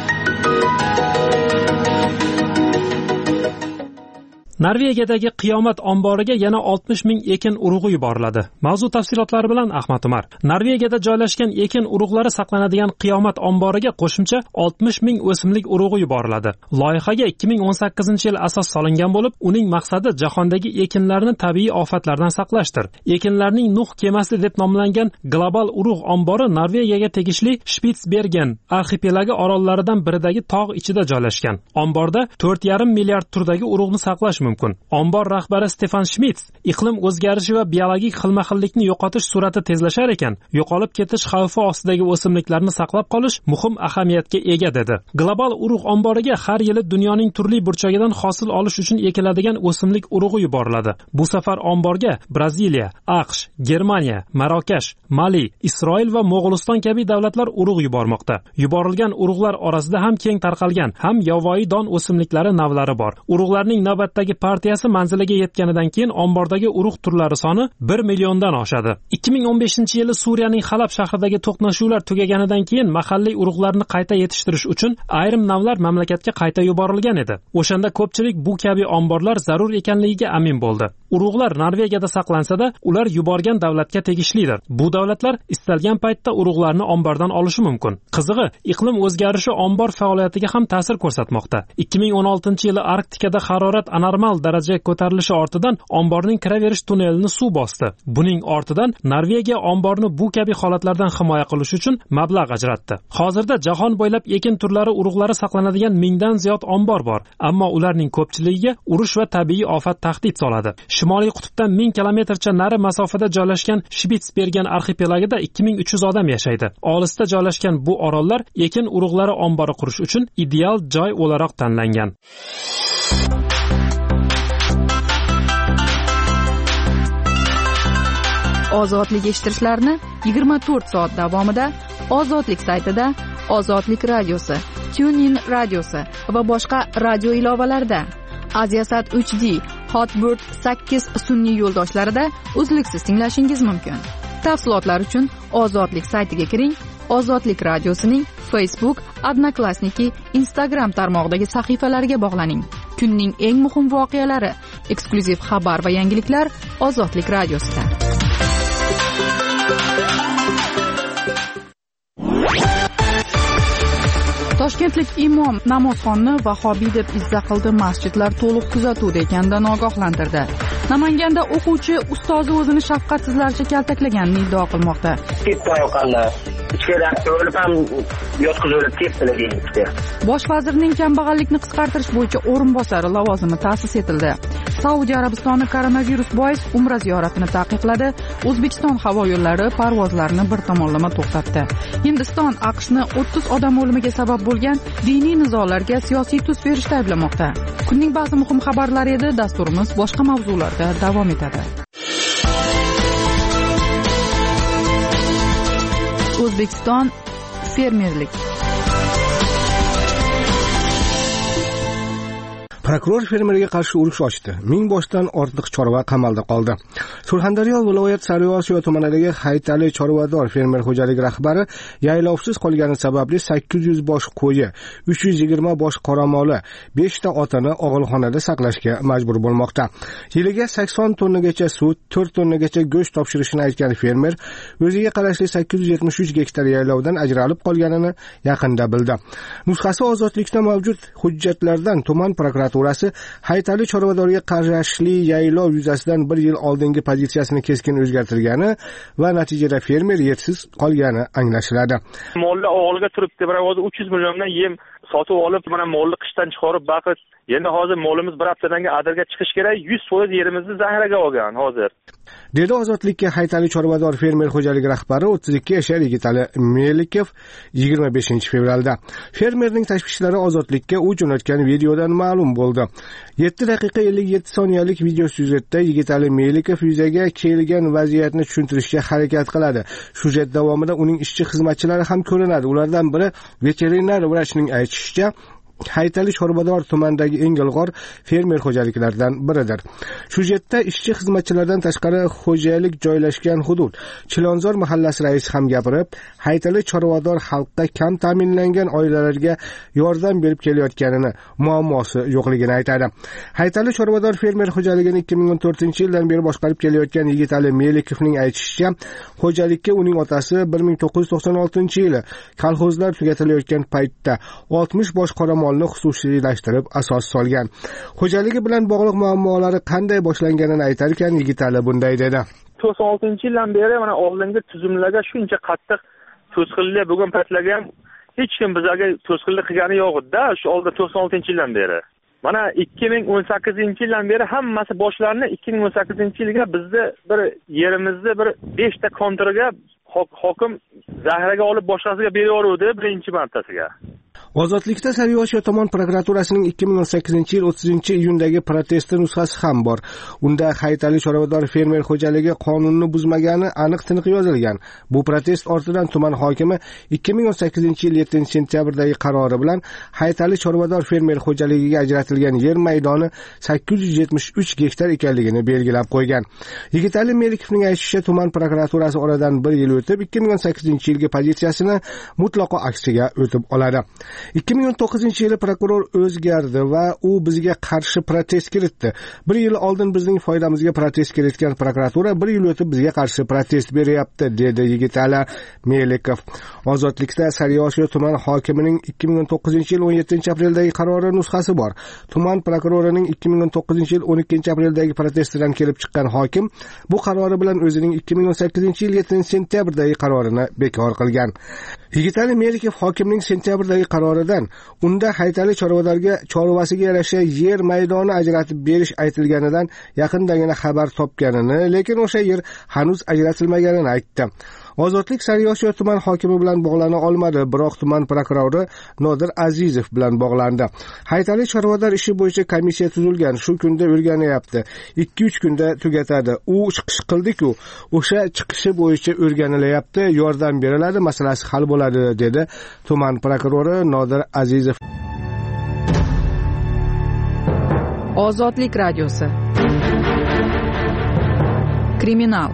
Norvegiyadagi qiyomat omboriga yana oltmish ming ekin urug'i yuboriladi. Mavzu tafsilotlari bilan Ahmad Umar. Norvegiyada joylashgan ekin urug'lari saqlanadigan qiyomat omboriga qo'shimcha oltmish ming o'simlik urug'i yuboriladi. Loyihaga ikki ming o'n sakkizinchi yil asos solingan bo'lib, uning maqsadi jahondagi ekinlarni tabiiy ofatlardan saqlashdir. Ekinlarning Nuh kemasi deb nomlangan global urug' ombori Norvegiyaga tegishli Spitsbergen arxipelagi orollaridan biridagi tog' ichida joylashgan. Omborda to'rt yarim milliard turdagi urug'ni saqlash mumkin. Ombor rahbari Stefan Schmitz iqlim o'zgarishi va biologik xilma-xillikni yo'qotish sur'ati tezlashar ekan, yo'qolib ketish xavfi ostidagi o'simliklarni saqlab qolish muhim ahamiyatga ega dedi. Global urug' omboriga har yili dunyoning turli burchagidan hosil olish uchun ekiladigan o'simlik urug'i yuboriladi. Bu safar omborga Braziliya, AQSh, Germaniya, Marokash, Mali, Isroil va Mo'g'uliston kabi davlatlar urug' yubormoqda. Yuborilgan urug'lar orasida ham keng tarqalgan, ham yovvoyi don o'simliklari navlari bor. Urug'larning navbatdagi partiyasi manziliga yetganidan keyin ombordagi urug' turlari soni bir milliondan oshadi. ikki ming o'n beshinchi yili Suriyaning Halab shahridagi to'qnashuvlar tugaganidan keyin mahalliy urug'larni qayta yetishtirish uchun ayrim navlar mamlakatga qayta yuborilgan edi. O'shanda ko'pchilik bu kabi omborlar zarur ekanligiga amin bo'ldi. Urug'lar Norvegiyada saqlansa-da, ular yuborgan davlatga tegishlidir. Bu davlatlar istalgan paytda urug'larni ombordan olishi mumkin. Qizig'i, iqlim o'zgarishi ombor faoliyatiga ham ta'sir ko'rsatmoqda. ikki ming o'n oltinchi yili Arktikada harorat anormal anormal darajaga ko'tarilishi ortidan omborning kiraverish tunnelini suv bosdi. Buning ortidan Norvegiya omborni bu kabi holatlardan himoya qilish uchun mablag' ajratdi. Hozirda jahon bo'ylab ekin turlari urug'lari saqlanadigan mingdan ziyod ombor bor, ammo ularning ko'pchiligiga urush va tabiiy ofat tahdid soladi. Shimoliy qutbdan ming kilometrcha nari masofada joylashgan Shpitsbergen arxipelagida ikki ming uch yuz odam yashaydi. Olisda joylashgan bu orollar ekin urug'lari ombori qurish uchun ideal joy o'laroq tanlangan. Ozodlik eshittirishlarni yigirma to'rt soat davomida Ozodlik saytida, Ozodlik radiosi, TuneIn radiosi va boshqa radio ilovalarida, Aziasat uch D, Hotbird sakkiz sun'iy yo'ldoshlarida uzluksiz tinglashingiz mumkin. Tafsilotlar uchun Ozodlik saytiga kiring. Ozodlik radiosining Facebook, Odnoklassniki, Instagram tarmog'idagi sahifalariga bog'laning. Kunning eng muhim voqealari, eksklyuziv xabar va yangiliklar Ozodlik radiosida. Toshkentlik imom namozxonni vahobiy deb izza qildi, masjidlar to'liq kuzatuvda ekanidan ogohlantirdi. Namanganda o'quvchi ustozi o'zini shafqatsizlarcha kaltaklaganini iddao qilmoqda. Bosh vazirning kambag'allikni qisqartirish bo'yicha o'rinbosari lavozimi ta'sis etildi. Saudiya Arabistoni koronavirus bois umra ziyoratini taqiqladi. O'zbekiston havo yo'llari parvozlarini bir tomonlama to'xtatdi. Hindiston AQShni o'ttiz odam o'limiga sabab bo'lgan diniy nizolarga siyosiy tus berishda ayblamoqda. Kunning ba'zi muhim xabarlari edi. Dasturimiz boshqa mavzularda davom etadi. O'zbekiston fermerlik. Prokuror fermerga qarshi urush ochdi. Ming boshdan ortiq chorva qamalda qoldi. Surxondaryo viloyat Sariosiyo tumanidagi Haytali chorvador fermer xo'jaligi rahbari yaylovsiz qolgani sababli sakkiz yuz bosh qo'yi, uch yuz yigirma bosh qoramoli, besh ta otani og'ilxonada saqlashga majbur bo'lmoqda. Yiliga sakson tonnagacha sut, to'rt tonnagacha go'sht topshirishini aytgan fermer o'ziga qarashli sakkiz yuz yetmish uch gektar yaylovdan ajralib qolganini yaqinda bildi. Nusxasi Ozodlikda mavjud hujjatlardan tuman prokuraturasi Haytali chorvadorga qarashli yaylov yuzasidan bir yil oldingi pozitsiyasini keskin o'zgartirgani va natijada fermer yersiz qolgani anglashiladi. Molni og'ilga turibdi, biroq hozir uch yuz milliondan yem sotib olib, mana molni qishdan chiqarib baqib, endi hozir molimiz bir haftadan keyin adirga chiqish kerak, yuz foiz yerimizni zaxiraga olgan hozir. Dedi Ozodlikka Haytali chorvador fermer xo'jaligi rahbari o'ttiz ikki yashar Yigitali Melikov yigirma beshinchi fevralda. Fermerning tashvishlari Ozodlikka u jo'natgan videodan ma'lum bo'ldi. yetti daqiqa ellik yetti soniyalik video syujetda Yigitali Melikov yuzaga kelgan vaziyatni tushuntirishga harakat qiladi. Syujet davomida uning ishchi xizmatchilari ham ko'rinadi. Ulardan biri veterinar vrachning aytishicha, Haytali chorvador tumanidagi eng ilg'or fermer xo'jaliklaridan biridir. Syujetda ishchi xizmatchilardan tashqari xo'jalik joylashgan hudud Chilonzor mahallasi raisi ham gapirib, Haytali chorvador xalqqa kam ta'minlangan oilalarga yordam berib kelayotganini, muammosi yo'qligini aytadi. Haytali chorvador fermer xo'jaligini ikki ming o'n to'rtinchi yildan beri boshqarib kelayotgan Yigitali Melikovning aytishicha, xo'jalikka uning otasi bir ming to'qqiz yuz to'qson oltinchi yili kolxozlar tugatilayotgan paytda oltmish bosh qoramolni xususiylashtirib asos solgan. Xo'jaligi bilan bog'liq muammolari qanday boshlanganini aytar ekan Yigitali bunday dedi. to'qson oltinchi yildan beri mana oldingi tuzumlarga shuncha qattiq to'sqinlik bo'lgan paytlarga ham hech kim bizlarga to'sqinlik qilgani yo'q edi-da, shu oldi to'qson oltinchi yildan beri. Mana ikki ming o'n sakkizinchi yildan beri hammasi boshlarini ikki ming o'n sakkizinchi yilga bizni bir yerimizni bir besh ta kontraga hokim zaxiraga olib boshqasiga beraverdi birinchi martasiga. Ozodlikda Sariosiyo tomon prokuraturasining ikki ming o'n sakkizinchi yil o'ttizinchi iyundagi protesti nusxasi ham bor. Unda Haytali chorvador fermer xo'jaligi qonunni buzmagani aniq-tiniq yozilgan. Bu protest ortidan tuman hokimi ikki ming o'n sakkizinchi yil yettinchi sentyabrdagi qarori bilan Haytali chorvador fermer xo'jaligiga ajratilgan yer maydoni sakkiz yuz yetmish uch gektar ekanligini belgilab qo'ygan. Yigitali Melikovning aytishicha, tuman prokuraturasi oradan bir yil o'tib ikki ming o'n sakkizinchi yilgi pozitsiyasini mutlaqo aksiga o'tib oladi. ikki ming o'n to'qqizinchi yili prokuror o'zgardi va u bizga qarshi protest kiritdi. Bir yil oldin bizning foydamizga protest kiritgan prokuratura bir yil o'tib bizga qarshi protest beryapti, dedi Yigitali Melikov. Ozodlikda Sariosiyo tuman hokimining ikki ming o'n to'qqizinchi yil o'n yettinchi apreldagi qarori nusxasi bor. Tuman prokurorining ikki ming o'n to'qqizinchi yil o'n ikkinchi apreldagi protestidan kelib chiqqan hokim bu qarori bilan o'zining ikki ming o'n sakkizinchi yil yettinchi sentyabrdagi qarorini bekor qilgan. Yigitali Melikov hokimning sentyabrdagi qaroridan unda haytali chorvalarga chorvasiga yarasha yer maydoni ajratib berish aytilganidan yaqindagina xabar topganini, lekin o'sha yer hanuz ajratilmaganini aytdi. Ozodlik Sariosiyo tuman hokimi bilan bog'lana olmadi, biroq tuman prokurori Nodir Azizov bilan bog'landi. Haytali chorvalar ishi bo'yicha komissiya tuzilgan, shu kunda o'rganyapti. ikki uch kunda tugatadi. U chiqish qildi-ku, o'sha chiqishi bo'yicha o'rganilyapti, yordam beriladi, masalasi hal bo'ladi, dedi tuman prokurori Nodir Azizov. Ozodlik radiosi. Kriminal.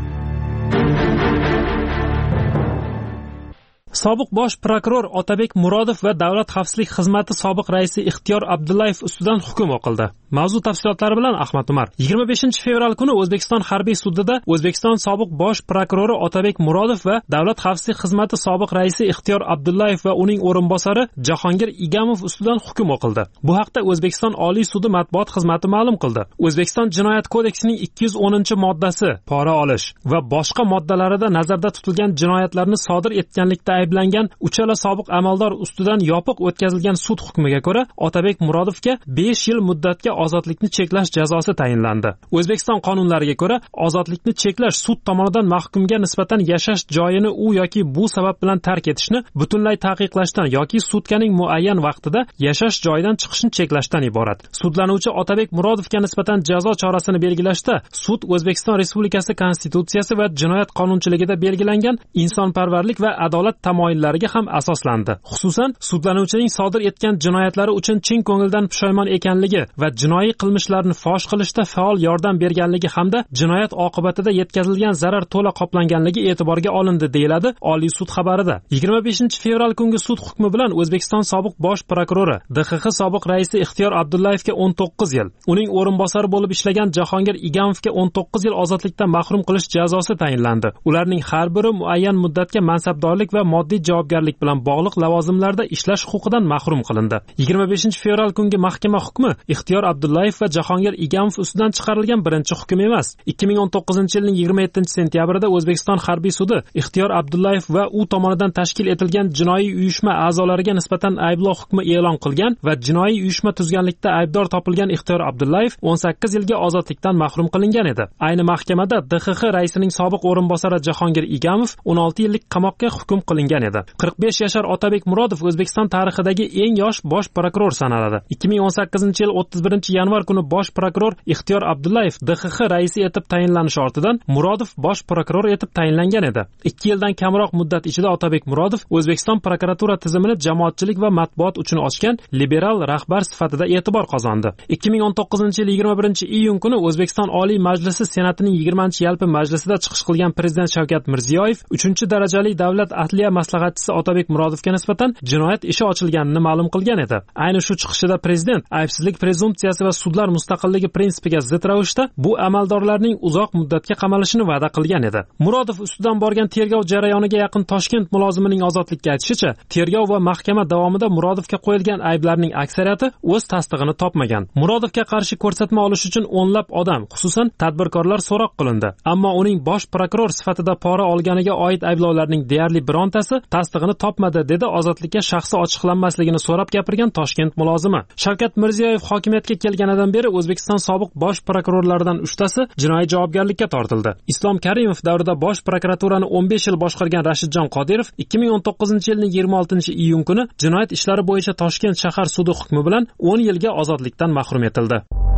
Sobiq bosh prokuror Otabek Murodov va Davlat xavfsizlik xizmati sobiq raisi Ixtiyor Abdullayev ustidan hukm o'qildi. Mavzu tafsilotlari bilan Ahmad Umar. yigirma beshinchi fevral kuni O'zbekiston harbiy sudida O'zbekiston sobiq bosh prokurori Otabek Murodov va Davlat xavfsizlik xizmati sobiq raisi Ixtiyor Abdullayev va uning o'rinbosari Jahongir Igamov ustidan hukm o'qildi. Bu haqda O'zbekiston Oliy sudi matbuot xizmati ma'lum qildi. O'zbekiston Jinoyat kodeksining ikki yuz o'ninchi moddasi pora olish va boshqa moddalarida nazarda tutilgan jinoyatlarni sodir etganlikda ayblangan uchala sobiq amaldor ustidan yopiq o'tkazilgan sud hukmiga ko'ra Otabek Murodovga besh yil muddatga ozodlikni cheklash jazosi tayinlandi. O'zbekiston qonunlariga ko'ra ozodlikni cheklash sud tomonidan mahkumga nisbatan yashash joyini u yoki bu sabab bilan tark etishni butunlay taqiqlashdan yoki sutkaning muayyan vaqtida yashash joyidan chiqishni cheklashdan iborat. Sudlanuvchi Otabek Murodovga nisbatan jazo chorasini belgilashda sud O'zbekiston Respublikasi Konstitutsiyasi va jinoyat qonunchiligida belgilangan insonparvarlik va adolat tamoyillariga ham asoslandi. Xususan, sudlanuvchining sodir etgan jinoyatlari uchun chin ko'ngildan pushaymon ekanligi va jinoiy qilmishlarni fosh qilishda faol yordam berganligi hamda jinoyat oqibatida yetkazilgan zarar to'la qoplanganligi e'tiborga olindi, deyiladi Oliy sud xabarida. yigirma beshinchi fevral kungi sud hukmi bilan O'zbekiston sobiq bosh prokurori D X X sobiq raisi Ixtiyor Abdullayevga o'n to'qqiz yil, uning o'rinbosari bo'lib ishlagan Jahongir Igamovga o'n to'qqiz yil ozodlikdan mahrum qilish jazosi tayinlandi. Ularning har biri muayyan muddatga mansabdorlik va moddiy javobgarlik bilan bog'liq lavozimlarda ishlash huquqidan mahrum qilindi. yigirma beshinchi fevral kungi mahkama hukmi Ixtiyor Abdullayev va Jahongir Igamov ustidan chiqarilgan birinchi hukm emas. ikki ming o'n to'qqizinchi yilning yigirma yettinchi sentyabrida O'zbekiston harbiy sudi Ixtiyor Abdullayev va u tomonidan tashkil etilgan jinoiy uyushma a'zolariga nisbatan ayblov hukmi e'lon qilgan va jinoiy uyushma tuzganlikda aybdor topilgan Ixtiyor Abdullayev o'n sakkiz yilga ozodlikdan mahrum qilingan edi. Ayni mahkamada D X X raisining sobiq o'rinbosari Jahongir Igamov o'n olti yillik qamoqqa hukm qilingan edi. qirq besh yashar Otabek Murodov O'zbekiston tarixidagi eng yosh bosh prokuror sanaladi. ikki ming o'n sakkizinchi yil o'ttiz birinchi yanvar kuni bosh prokuror Ixtiyor Abdullayev D X X raisi etib tayinlanishi ortidan Murodov bosh prokuror etib tayinlangan edi. ikki yildan kamroq muddat ichida Otabek Murodov O'zbekiston prokuratura tizimini jamoatchilik va matbuot uchun ochgan liberal rahbar sifatida e'tibor qozondi. ikki ming o'n to'qqizinchi yil yigirma birinchi iyun kuni O'zbekiston Oliy Majlisi Senatining yigirmanchi yalpi majlisida chiqish qilgan Prezident Shavkat Mirziyoyev uchinchi darajali davlat adliya maslahatchisi Otabek Murodovga nisbatan jinoyat ishi ochilganini ma'lum qilgan edi. Ayni shu chiqishida prezident aybsizlik prezumpsiyasi va sudlar mustaqilligi prinsipiga zid ravishda bu amaldorlarning uzoq muddatga qamalishini va'da qilgan edi. Murodov ustidan borgan tergov jarayoniga yaqin Toshkent mulozimining ozodlikka aytishicha, tergov va mahkama davomida Murodovga qo'yilgan ayblarning aksariyati o'z tasdig'ini topmagan. Murodovga qarshi ko'rsatma olish uchun o'nlab odam, xususan tadbirkorlar so'roq qilindi, ammo uning bosh prokuror sifatida pora olganiga oid ayblovlarning deyarli birontasi tasdig'ini topmadi, dedi ozodlikka shaxsi ochiqlanmasligini so'rab gapirgan Toshkent mulozimi. Shavkat Mirziyoyev hokimiyatga kelganidan beri O'zbekiston sobiq bosh prokurorlaridan uchtasi jinoiy javobgarlikka tortildi. Islom Karimov davrida bosh prokuraturani o'n besh yil boshqargan Rashidjon Qodirov ikki ming o'n to'qqizinchi yilning yigirma oltinchi iyun kuni jinoyat ishlari bo'yicha Toshkent shahar sudi hukmi bilan o'n yilga ozodlikdan mahrum etildi.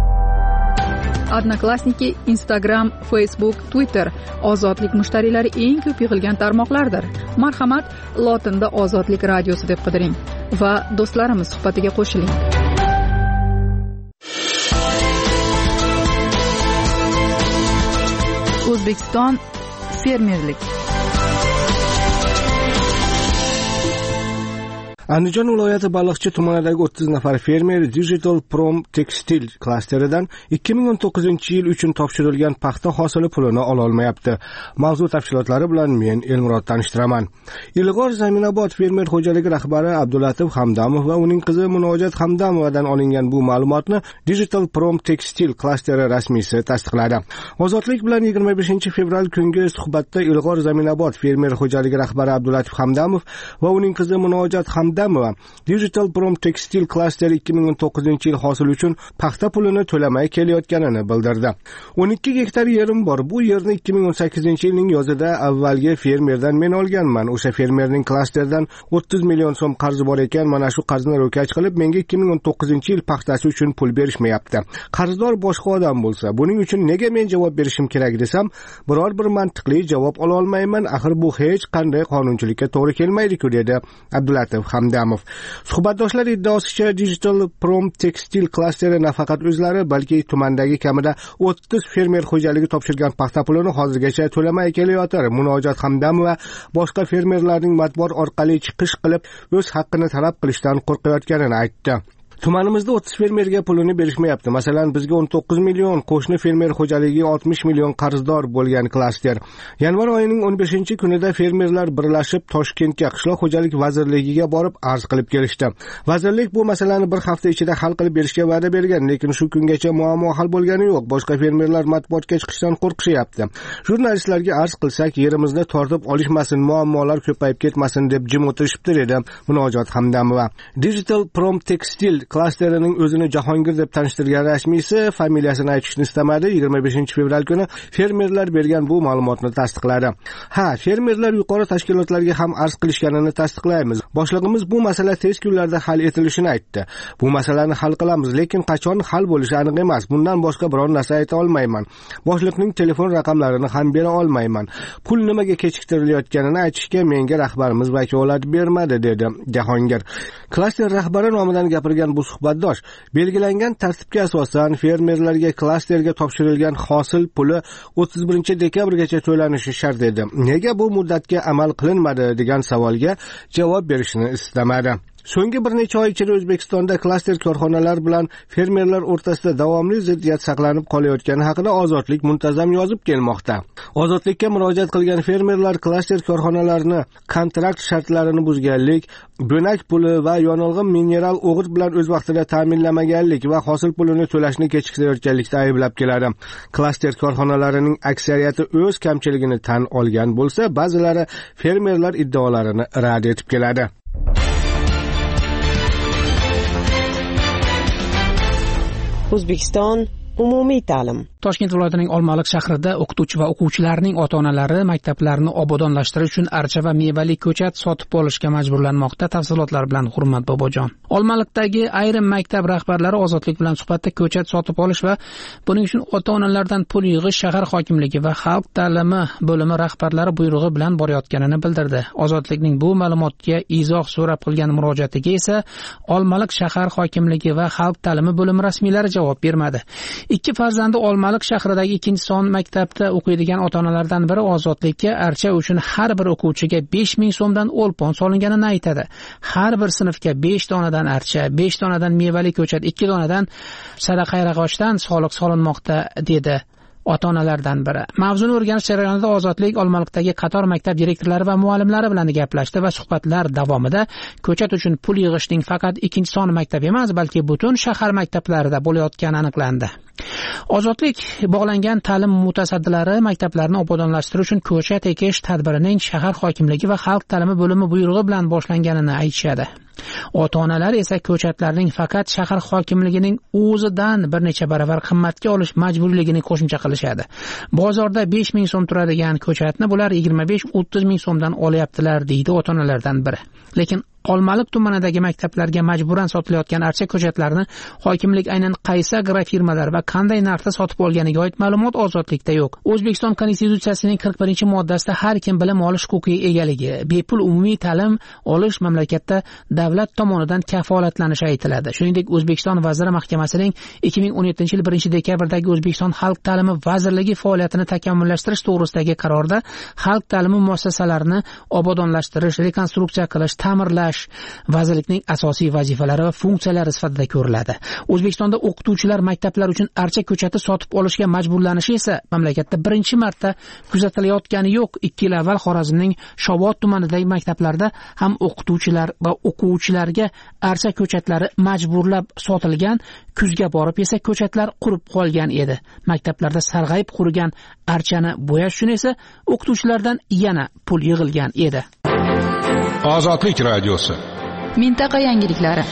Odnoklassniki, Instagram, Facebook, Twitter ozodlik mushtariylari eng ko'p yig'ilgan tarmoqlardir. Marhamat, lotinda Ozodlik radiosi deb qidiring va do'stlarimiz suhbatiga qo'shiling. O'zbekiston fermerlik. Andijon viloyati Baliqchi tumanidagi o'ttiz nafar fermer Digital Prom Textile klasteridan ikki ming o'n to'qqizinchi yil uchun topshirilgan paxta hosili pulini ola olmayapti. Mavzu tafsilotlari bilan men Elmurod tanishtiraman. Ilg'or Zaminobod fermer xo'jaligi rahbari Abdulatif Hamdamov va uning qizi Munojat Hamdamovadan olingan bu ma'lumotni Digital Prom Textile klasteri rasmiysi tasdiqladi. Ozodlik bilan yigirma beshinchi fevral kungi suhbatda Ilg'or Zaminobod fermer xo'jaligi rahbari Abdulatif Hamdamov va uning qizi Munojat Hamdamova Digital Prom Textile klasteri ikki ming o'n to'qqizinchi yil hosili uchun paxta pulini to'lamay kelayotganini bildirdi. o'n ikki gektar yerim bor. Bu yerni ikki ming o'n sakkizinchi yilning yozida avvalgi fermerdan men olganman. O'sha fermerning klasterdan o'ttiz million so'm qarzi bor ekan. Mana shu qarzni ro'kach qilib menga ikki ming o'n to'qqizinchi yil paxtasi uchun pul berishmayapti. Qarzdor boshqa odam bo'lsa, buning uchun nega men javob berishim kerak desam, biror bir mantiqli javob ola olmayman. Axir bu hech qanday qonunchilikka to'g'ri kelmaydi-ku, dedi Abdulatif Hamdamov. Suhbatdoshlar iddaosicha Digital Prom Textile klasteri nafaqat o'zlari, balki tumandagi kamida o'ttiz fermer xo'jaligi topshirgan paxta pulini hozirgacha to'lamay kelayotir. Munojat Hamdamova boshqa fermerlarning matbuot orqali chiqish qilib o'z haqqini talab qilishdan qo'rqayotganini aytdi. Tumanimizda o'ttiz fermerga pulini berishmayapti. Masalan, bizga o'n to'qqiz million, qo'shni fermer xo'jaligiga oltmish million qarzdor bo'lgan klaster. Yanvar oyining o'n beshinchi kunida fermerlar birlashib Toshkentga qishloq xo'jalik vazirligiga borib arz qilib kelishdi. Vazirlik bu masalani bir hafta ichida hal qilib berishga va'da bergan, lekin shu kungacha muammo hal bo'lgani yo'q. Boshqa fermerlar matbuotga chiqishdan qo'rqishyapti. Jurnalistlarga arz qilsak, yerimizni tortib olishmasin, muammolar ko'payib ketmasin deb jim o'tirishibdi, dedi Munojat Hamdamova. Digital Prom Textile klasterining o'zini Jahongir deb tanishtirgan rasmiysi familiyasini aytishni istamadi. yigirma beshinchi fevral kuni fermerlar bergan bu ma'lumotni tasdiqladi. Ha, fermerlar yuqori tashkilotlarga ham arz qilishganini tasdiqlaymiz. Boshlig'imiz bu masala tez kunlarda hal etilishini aytdi. Bu masalani hal qilamiz, lekin qachon hal bo'lishi aniq emas. Bundan boshqa biror narsa ayta olmayman. Boshliqning telefon raqamlarini ham bera olmayman. Pul nimaga kechiktirilayotganini aytishga menga rahbarimiz vakolat bermadi, dedi Jahongir. Klaster rahbari nomidan gapirgan bu suhbatdosh belgilangan tartibga asosan fermerlarga klasterga topshirilgan hosil puli o'ttiz birinchi dekabrgacha to'lanishi shart edi. Nega bu muddatga amal qilinmadi degan savolga javob berishni istamadi. So'nggi bir necha oy ichida O'zbekistonda klaster korxonalar bilan fermerlar o'rtasida davomli ziddiyat saqlanib qolayotgani haqida Ozodlik muntazam yozib kelmoqda. Ozodlikka murojaat qilgan fermerlar klaster korxonalarini kontrakt shartlarini buzganlik, bo'nak puli va yonilg'i mineral o'g'it bilan o'z vaqtida ta'minlamaganlik va hosil pulini to'lashni kechiktirayotganlikda ayblab keladi. Klaster korxonalarining aksariyati o'z kamchiligini tan olgan bo'lsa, ba'zilari fermerlar iddaolarini rad etib keladi. O'zbekiston umumiy ta'lim. Toshkent viloyatining Olmaliq shahrida o'qituvchi va o'quvchilarning ota-onalari maktablarni obodonlashtirish uchun archa va mevali ko'chat sotib olishga majburlanmoqda. Tafsilotlar bilan Hurmat Bobojon. Olmaliqdagi ayrim maktab rahbarlari Ozodlik bilan suhbatda ko'chat sotib olish va buning uchun ota-onalardan pul yig'ish shahar hokimligi va xalq ta'limi bo'limi rahbarlari buyrug'i bilan borayotganini bildirdi. Ozodlikning bu ma'lumotga izoh so'rab qilgan murojaatiga esa Olmaliq shahar hokimligi va xalq ta'limi bo'limi rasmiylari javob bermadi. Ikki farzandi Olmaliq shahridagi ikkinchi son maktabda o'qiydigan ota-onalardan biri Ozodlikka archa uchun har bir o'quvchiga besh ming so'mdan o'lpon solinganini aytadi. Har bir sinfga besh donadan archa, besh donadan mevali ko'chat, ikki donadan sadaqayrag'ochdan soliq solinmoqda, dedi ota-onalardan biri. Mavzuni o'rganish jarayonida Ozodlik Olmaliqdagi qator maktab direktorlari va muallimlari bilan gaplashdi va suhbatlar davomida ko'chat uchun pul yig'ishning faqat ikkinchi son maktab emas, balki butun shahar maktablarida bo'layotgani aniqlandi. Ozodlik bog'langan ta'lim mutasaddilari maktablarni obodonlashtirish uchun ko'chat ekish tadbirining shahar hokimligi va xalq ta'limi bo'limi buyrug'i bilan boshlanganini aytishadi. Ota-onalar esa ko'chatlarning faqat shahar hokimligining o'zidan bir necha baravar qimmatga olish majburiyligini qo'shimcha qilishadi. Bozorda besh ming so'm turadigan ko'chatni bular yigirma besh o'ttiz ming so'mdan olyaptilar, deydi ota-onalardan biri. Lekin Olmaliq tumanidagi maktablarga majburan sotilayotgan archa ko'chatlarini hokimlik aynan qaysi agrofirmalar va qanday narxda sotib olganiga oid ma'lumot Ozodlikda yo'q. O'zbekiston Konstitutsiyasining qirq birinchi moddasida har kim bilim olish huquqiga egaligi, bepul umumiy ta'lim olish mamlakatda davlat tomonidan kafolatlanishi aytiladi. Shuningdek, O'zbekiston Vazirlar Mahkamasining ikki ming o'n yettinchi yil birinchi dekabrdagi O'zbekiston Xalq ta'limi vazirligi faoliyatini takomillashtirish to'g'risidagi qarorda xalq ta'limi muassasalarini obodonlashtirish, rekonstruksiya qilish, ta'mirlash vazirlikning asosiy vazifalari va funksiyalari sifatida ko'riladi. O'zbekistonda o'qituvchilar maktablar uchun archa ko'chati sotib olishga majburlanishi esa mamlakatda birinchi marta kuzatilayotgani yo'q. ikki yil avval Xorazmning Shobod tumanidagi maktablarda ham o'qituvchilar va o'quvchilarga archa ko'chatlari majburlab sotilgan, kuzga borib esa ko'chatlar qurib qolgan edi. Maktablarda sarg'ayib qurigan archani bo'yash uchun esa o'qituvchilardan yana pul yig'ilgan edi. Ozodlik radiosi. Mintaqa yangiliklari.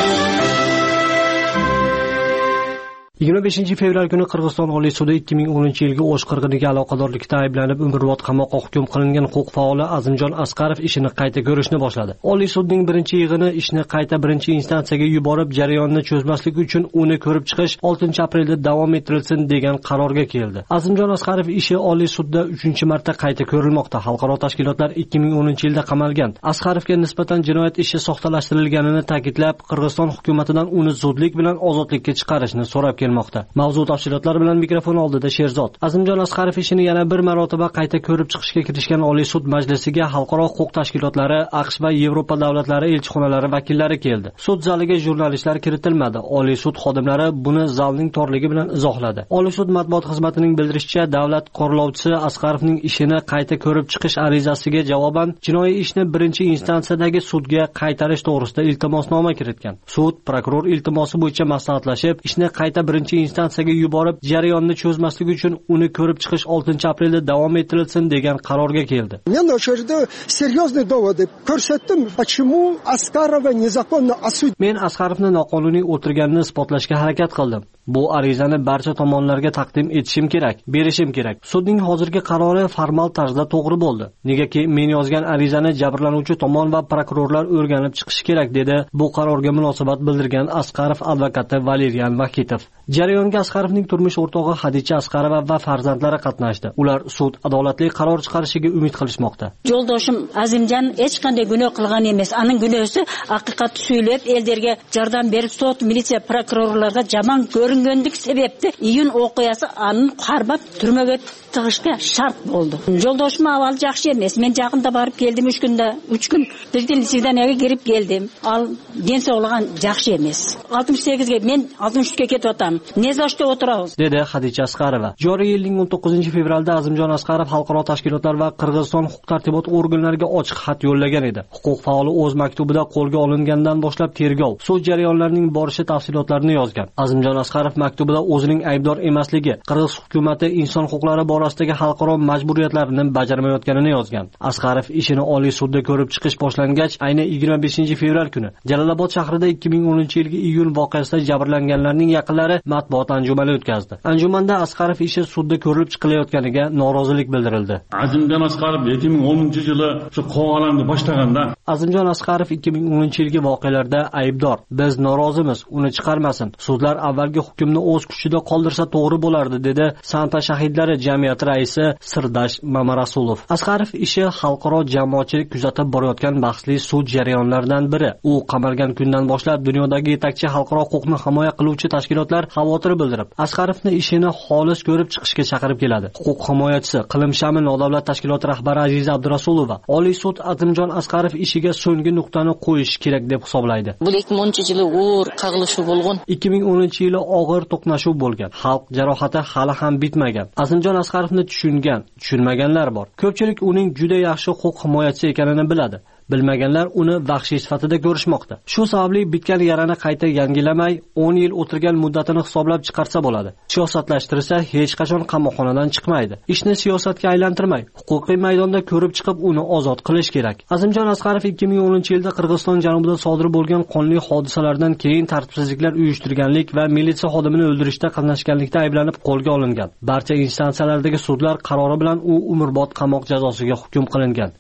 yigirma beshinchi fevral kuni Qirg'iziston Oliy sudi ikki ming o'ninchi yilgi O'sh qirg'iniga aloqadorlikda ayblanib umrbod qamoqqa hukm qilingan huquq faoli Azimjon Asqarov ishini qayta ko'rishni boshladi. Oliy sudning birinchi yig'ini ishni qayta birinchi instansiyaga yuborib, jarayonni cho'zmaslik uchun uni ko'rib chiqish oltinchi aprelda davom ettirilsin degan qarorga keldi. Azimjon Asqarov ishi Oliy sudda uchinchi marta qayta ko'rilmoqda. Xalqaro tashkilotlar ikki ming o'ninchi yilda qamalgan Asqarovga nisbatan jinoyat ishi soxtalashtirilganini ta'kidlab, Qirg'iziston hukumatidan uni zudlik bilan ozodlikka chiqarishni so'rab keldi. Mavzu tafsilotlari bilan mikrofon oldida Sherzod. Azimjon Asqarov ishini yana bir marotaba qayta ko'rib chiqishga kirishgan Oliy sud majlisiga xalqaro huquq tashkilotlari, AQSh va Yevropa davlatlari elchixonalari vakillari keldi. Sud zaliga jurnalistlar kiritilmadi. Oliy sud xodimlari buni zalning torligi bilan izohladi. Oliy sud matbuot xizmatining bildirishicha, davlat qo'riqlovchisi Asqarovning ishini qayta ko'rib chiqish arizasiga javoban jinoiy ishni birinchi instansiyadagi sudga qaytarish to'g'risida iltimosnoma kiritgan. Sud prokuror iltimosi bo'yicha maslahatlashib, ishni qayta birinchi instansiyaga yuborib, jarayonni cho'zmaslik uchun uni ko'rib chiqish oltinchi aprelda davom ettirilsin degan qarorga keldi. Men o'sha серьезные доводы ko'rsatdim. Почему Asqarova незаконно осудили? Men Asqarovni noqonuniy o'tirganini isbotlashga harakat qildim. Bu arizani barcha tomonlarga taqdim etishim kerak, berishim kerak. Sudning hozirgi qarori formal tarzda to'g'ri bo'ldi. Negaki men yozgan arizani jabrlanuvchi tomon va prokurorlar o'rganib chiqishi kerak dedi bu qarorga munosabat bildirgan Asqarov advokati Valerian Vakitov. Jarayonga Asqarovning turmush o'rtog'i Hadicha Asqarova va farzandlari qatnashdi. Ular sud adolatli qaror chiqarishiga umid qilishmoqda. Yo'ldoshim Azimjon hech qanday gunoh qilgan emas. Aning gunohi haqiqatni so'ylab, ellarga yordam berib, sud, militsiya, prokurorlarga jamon ko'ringanlik sababli iyun o'qiyasi aning qarbab turmaga tig'ishga shart bo'ldi. Yo'ldoshim avval yaxshi emas. Men yaqinda borib keldim uch kunda, uch kun Prezidentligiga kirib keldim. Al den sog'lig'an yaxshi emas. oltmish sakkizga men oltmish uchga ketyapman. Ne zashta o'tiramiz, dedi Hadicha Asqarova. Joriy yilning o'n to'qqizinchi fevralda Azimjon Asqarov xalqaro tashkilotlar va Qirg'iziston huquq-tartibot organlariga ochiq xat yo'llagan edi. Huquq faoli o'z maktubida qo'lga olingandan boshlab tergov, sud jarayonlarining borishi tafsilotlarini yozgan. Azimjon Asqarov maktubida o'zining aybdor emasligi, Qirg'iz hukumati inson huquqlari borasidagi xalqaro majburiyatlarini bajarmayotganini yozgan. Asqarov ishini Oliy sudda ko'rib chiqish boshlangach, ayni yigirma beshinchi fevral kuni Jalolobod shahrida ikki ming o'ninchi yilgi iyun voqeasida jabrlanganlarning yaqinlari matbuot anjumani o'tkazdi. Anjumanda Asqarov ishi sudda ko'rilib chiqilayotganiga norozilik bildirildi. Azimjon Asqarov ikki ming o'ninchi yili shu qo'g'alanni boshlaganda Azimjon Asqarov ikki ming o'ninchi yilgi voqealarda aybdor. Biz norozimiz, uni chiqarmasin. Sudlar avvalgi hukmni o'z kuchida qoldirsa to'g'ri bo'lardi, dedi Santa shahidlari jamiyati raisi Sirdash Mamarasulov. Asqarov ishi xalqaro jamoatchilik kuzatib borayotgan bahsli sud jarayonlaridan biri. U qamalgan kundan boshlab dunyodagi yetakchi xalqaro huquqni himoya qiluvchi tashkilotlar xavotir bildirib, Asqarovni ishini xolis ko'rib chiqishga chaqirib keladi. Huquq himoyachisi Qilim Shami nodavlat tashkiloti rahbari Aziza Abdurasulova Oliy sud Azimjon Asqarov ishiga so'nggi nuqtani qo'yish kerak deb hisoblaydi. Bu ikki ming o'ninchi yili og'ir qag'ilishuv bo'lgan. ikki ming o'ninchi yili og'ir to'qnashuv bo'lgan. Xalq jarohati hali ham bitmagan. Azimjon Asqarovni tushungan, tushunmaganlar bor. Ko'pchilik uning juda yaxshi huquq himoyachisi ekanini biladi. Bilmaganlar uni vahshiy sifatida ko'rishmoqda. Shu sababli bitgan yarani qayta yangilamay, o'n yil o'tirgan muddatini hisoblab chiqarsa bo'ladi. Siyosatlashtirsa hech qachon qamoqxonadan chiqmaydi. Ishni siyosatga aylantirmay, huquqiy maydonda ko'rib chiqib uni ozod qilish kerak. Azimjon Asqarov ikki ming o'ninchi yilda Qirg'iziston janubida sodir bo'lgan qonli hodisalardan keyin tartibsizliklar uyushtirganlik va militsiya xodimini o'ldirishda qatnashganlikda ayblanib qo'lga olingan. Barcha instansiyalardagi sudlar qarori bilan u umrbod qamoq jazosiga hukm qilingan.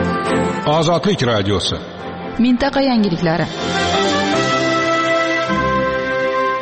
Ozodlik radiosi. Mintaqa yangiliklari.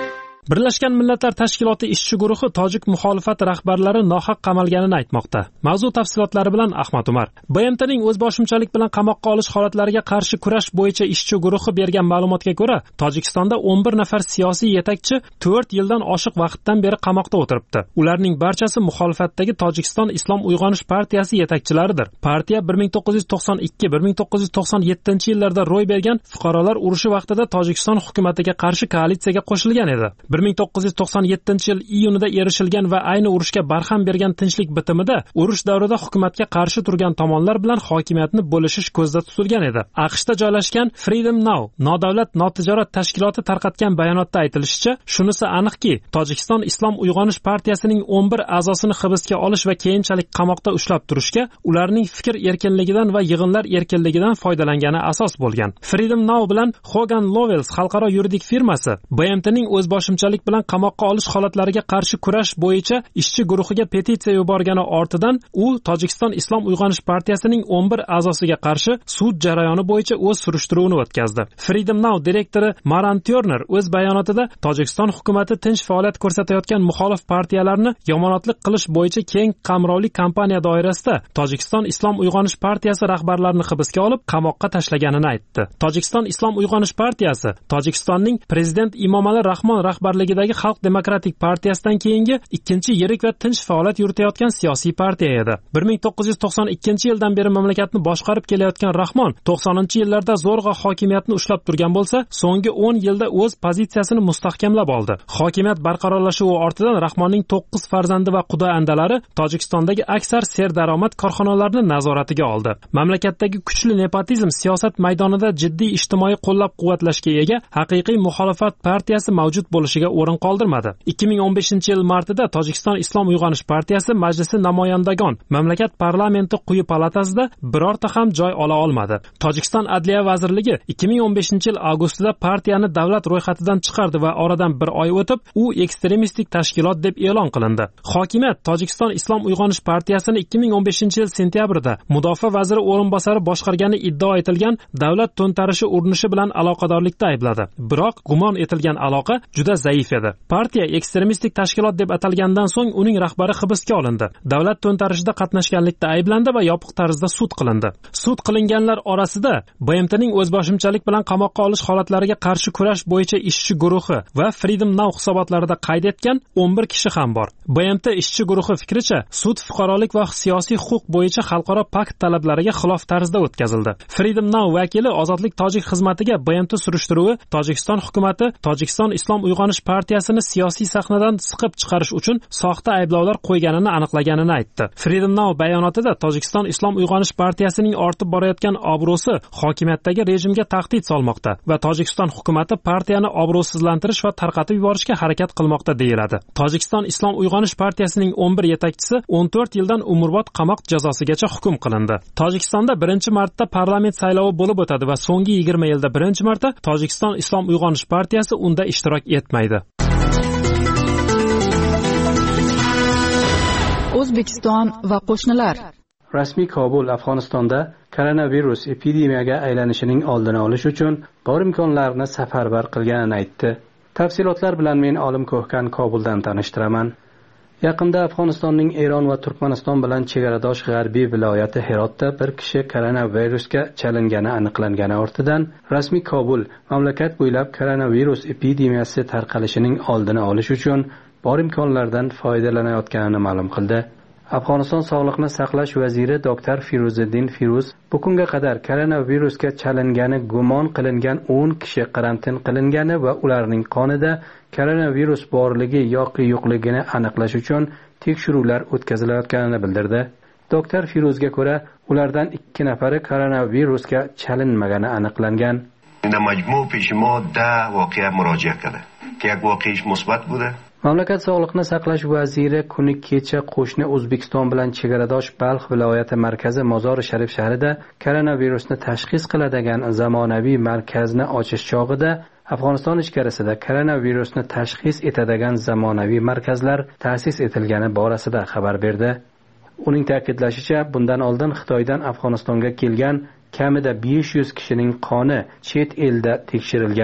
Birlashgan Millatlar Tashkiloti ishchi guruhi tojik muxolifat rahbarlari nohaq qamalganini aytmoqda. Mavzu tafsilotlari bilan Ahmad Umar. B M Tning o'zboshimchalik bilan qamoqqa olish holatlariga qarshi kurash bo'yicha ishchi guruhi bergan ma'lumotga ko'ra, Tojikistonda o'n bir nafar siyosiy yetakchi to'rt yildan oshiq vaqtdan beri qamoqda o'tiribdi. Ularning barchasi muxolifatdagi Tojikiston Islom Uyg'onish partiyasi yetakchilaridir. Partiya bir ming to'qqiz yuz to'qson ikki bir ming to'qqiz yuz to'qson yettinchi yillarda ro'y bergan fuqarolar urushi vaqtida Tojikiston hukumatiga qarshi koalitsiyaga qo'shilgan edi. bir ming to'qqiz yuz to'qson yettinchi yil iyunida erishilgan va ayni urushga barham bergan tinchlik bitimida urush davrida hukumatga qarshi turgan tomonlar bilan hokimiyatni bo'lishish ko'zda tutilgan edi. AQShda joylashgan Freedom Now nodavlat notijorat tashkiloti tarqatgan bayonotda aytilishicha, shunisi aniqki, Tojikiston Islom Uyg'onish partiyasining o'n bir a'zosini hibsga olish va keyinchalik qamoqda ushlab turishga ularning fikr erkinligidan va yig'inlar erkinligidan foydalangani asos bo'lgan. Freedom Now bilan Hogan Lovells xalqaro yuridik firmasi B M Tning o'zboshimchalik bilan qamoqqa olish holatlariga qarshi kurash bo'yicha ishchi guruhiga petitsiya yuborgani ortidan u Tojikiston Islom Uyg'onish partiyasining o'n bir a'zosiga qarshi sud jarayoni bo'yicha o'z surishtiruvini o'tkazdi. Freedom Now direktori Maran Turner o'z bayonotida Tojikiston hukumatı tinch faoliyat ko'rsatayotgan muxolif partiyalarni yomonotlik qilish bo'yicha keng qamrovli kampaniya doirasida Tojikiston Islom Uyg'onish partiyasi rahbarlarini hibsga olib qamoqqa tashlaganini aytdi. Tojikiston Islom Uyg'onish partiyasi Tojikistonning prezident Emomali Rahmon rahbarligidagi Xalq demokratik partiyasidan keyingi ikkinchi yirik va tinch faoliyat yuritayotgan siyosiy partiya edi. bir ming to'qqiz yuz to'qson ikkinchi yildan beri mamlakatni boshqarib kelayotgan Rahmon to'qsoninchi yillarda zo'rg'a hokimiyatni ushlab turgan bo'lsa, so'nggi o'n yilda o'z pozitsiyasini mustahkamlab oldi. Hokimiyat barqarorlashuvi ortidan Rahmonning to'qqiz farzandi va quda-andalari Tojikistondagi aksar serdaromad korxonalarini nazoratiga oldi. Mamlakatdagi kuchli nepotizm siyosat maydonida jiddiy ijtimoiy qo'llab-quvvatlashga ega haqiqiy muxolifat partiyasi mavjud bo'lishiga o'rin qoldirmadi. ikki ming o'n beshinchi yil martida Tojikiston Islom Uyg'onish partiyasi Majlisi namoyandagon mamlakat parlamenti quyi palatasida birorta ham joy ola olmadi. Tojikiston Adliya vazirligi ikki ming o'n beshinchi yil avgustida partiyani davlat ro'yxatidan chiqardi va oradan bir oy o'tib, u ekstremistik tashkilot deb e'lon qilindi. Hokimiyat Tojikiston Islom Uyg'onish partiyasini ikki ming o'n beshinchi yil sentyabrida mudofaa vaziri o'rinbosari boshqargani iddao etilgan davlat to'ntarishi urinishi bilan aloqadorlikda aybladi. Biroq gumon etilgan aloqa juda zaif edi. Partiya ekstremistik tashkilot deb atalgandan so'ng uning rahbari hibsga olindi. Davlat to'ntarishida qatnashganlikda ayblandi va yopiq tarzda sud qilindi. Sud qilinganlar orasida B M Tning o'zboshimchalik bilan qamoqqa olish holatlariga qarshi kurash bo'yicha ishchi guruhi va Freedom Now hisobotlarida qayd etgan o'n bir kishi ham bor. B M T ishchi guruhi fikricha, sud fuqarolik va siyosiy huquq bo'yicha xalqaro pakt talablariga xilof tarzda o'tkazildi. Freedom Now vakili Ozodlik Tojik xizmatiga B M T surishtiruvi Tojikiston hukumati Tojikiston Islom Uyg'onish partiyasini siyosiy sahnadan siqib chiqarish uchun soxta ayblovlar qo'yganini aniqlaganini aytdi. Freedom Now bayonotida Tojikiston Islom Uyg'onish partiyasining ortib borayotgan obro'si hokimiyatdagi rejimga tahdid solmoqda va Tojikiston hukumati partiyani obro'sizlantirish va tarqatib yuborishga harakat qilmoqda deyiladi. Tojikiston Islom Uyg'onish partiyasining o'n bir yetakchisi o'n to'rt yildan umrbod qamoq jazosigacha hukm qilindi. Tojikistonda birinchi marta parlament saylovi bo'lib o'tadi va so'nggi yigirma yilda birinchi marta Tojikiston Islom Uyg'onish partiyasi unda ishtirok etmaydi. O'zbekiston va qo'shnilar. Rasmiy Kobul Afg'onistonda koronavirus epidemiyaga aylanishining oldini olish uchun bor imkonlarni safarbar qilganini aytdi. Tafsilotlar bilan men Olim Ko'hkan Kobuldan tanishtiraman. Yaqinda Afg'onistonning Eron va Turkmaniston bilan chegaradosh g'arbiy viloyati Herotda bir kishi koronavirusga chalingani aniqlangani ortidan rasmiy Kobul mamlakat bo'ylab koronavirus epidemiyasi tarqalishining oldini olish uchun bor imkonlardan foydalanayotganini ma'lum qildi. Afg'oniston Sog'liqni saqlash vaziri doktor Firuziddin Firuz bu kunga qadar koronavirusga chalingani gumon qilingan o'n kishi karantin qilingani va ularning qonida koronavirus borligi yoki yo'qligini aniqlash uchun tekshiruvlar o'tkazilayotganini bildirdi. Doktor Firuzga ko'ra, ulardan ikki nafari koronavirusga chalinmagani aniqlangan. در مجموع پیش ما ده واقعه مراجعه کرده که یک واقعیش مثبت بوده. Mamlakat Sog'liqni saqlash vaziri kuni kecha qo'shni O'zbekiston bilan chegaradosh Balx viloyati markazi Mozori Sharif shahrida koronavirusni tashxis qiladigan zamonaviy markazni ochish chog'ida Afg'oniston ichkarisida koronavirusni tashxis etadigan zamonaviy markazlar ta'sis etilgani borasida xabar berdi. Uning ta'kidlashicha, bundan oldin Xitoydan Afg'onistonga kelgan kamida besh yuz kishining qoni chet elda tekshirilgan.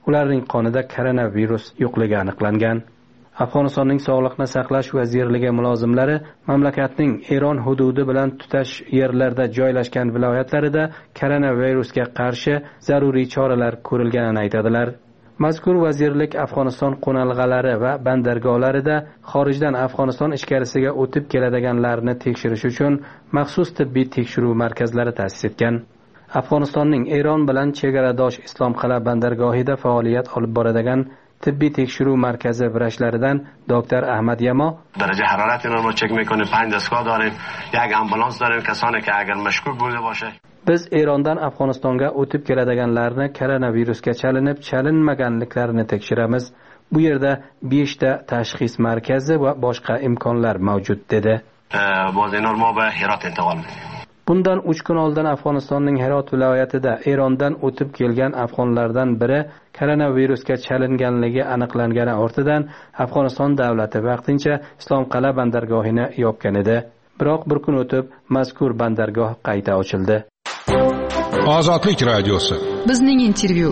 ularning qonida koronavirus yo'qligi aniqlangan. Afg'onistonning sog'liqni saqlash vazirligi mulozimlari mamlakatning Eron hududi bilan tutash yerlarda joylashgan viloyatlarida koronavirusga qarshi zaruriy choralar ko'rilganini aytadilar. Mazkur vazirlik Afg'oniston qo'nalg'alari va bandargohlarida xorijdan Afg'oniston ichkarisiga o'tib keladiganlarni tekshirish uchun maxsus tibbiy tekshiruv markazlari ta'sis etgan. Afg'onistonning Eron bilan chegaradosh Islomqal'a bandargohida faoliyat olib boradigan tibbiy tekshiruv markazi vrachlaridan doktor Ahmad Yamo درجه حرارت اینا رو چک میکنیم، پنج دستگاه داریم، یک آمبولانس داریم، کسانی که اگر مشکوک بوده باشه. Biz Erondan Afg'onistonga o'tib keladiganlarni koronavirusga chalinib, chalinmaganliklarini tekshiramiz. Bu yerda besh ta tashxis markazi va boshqa imkonlar mavjud dedi. باز اینا رو ما به هرات انتقال میدیم. Bundan uch kun oldin Afg'onistonning Herot viloyatida Erondan o'tib kelgan afg'onlardan biri koronavirusga chalinganligi aniqlangani ortidan Afg'oniston davlati vaqtincha Islomqal'a bandargohini yopgan edi. Biroq bir kun o'tib mazkur bandargoh qayta ochildi. Ozodlik radiosi. Bizning intervyu.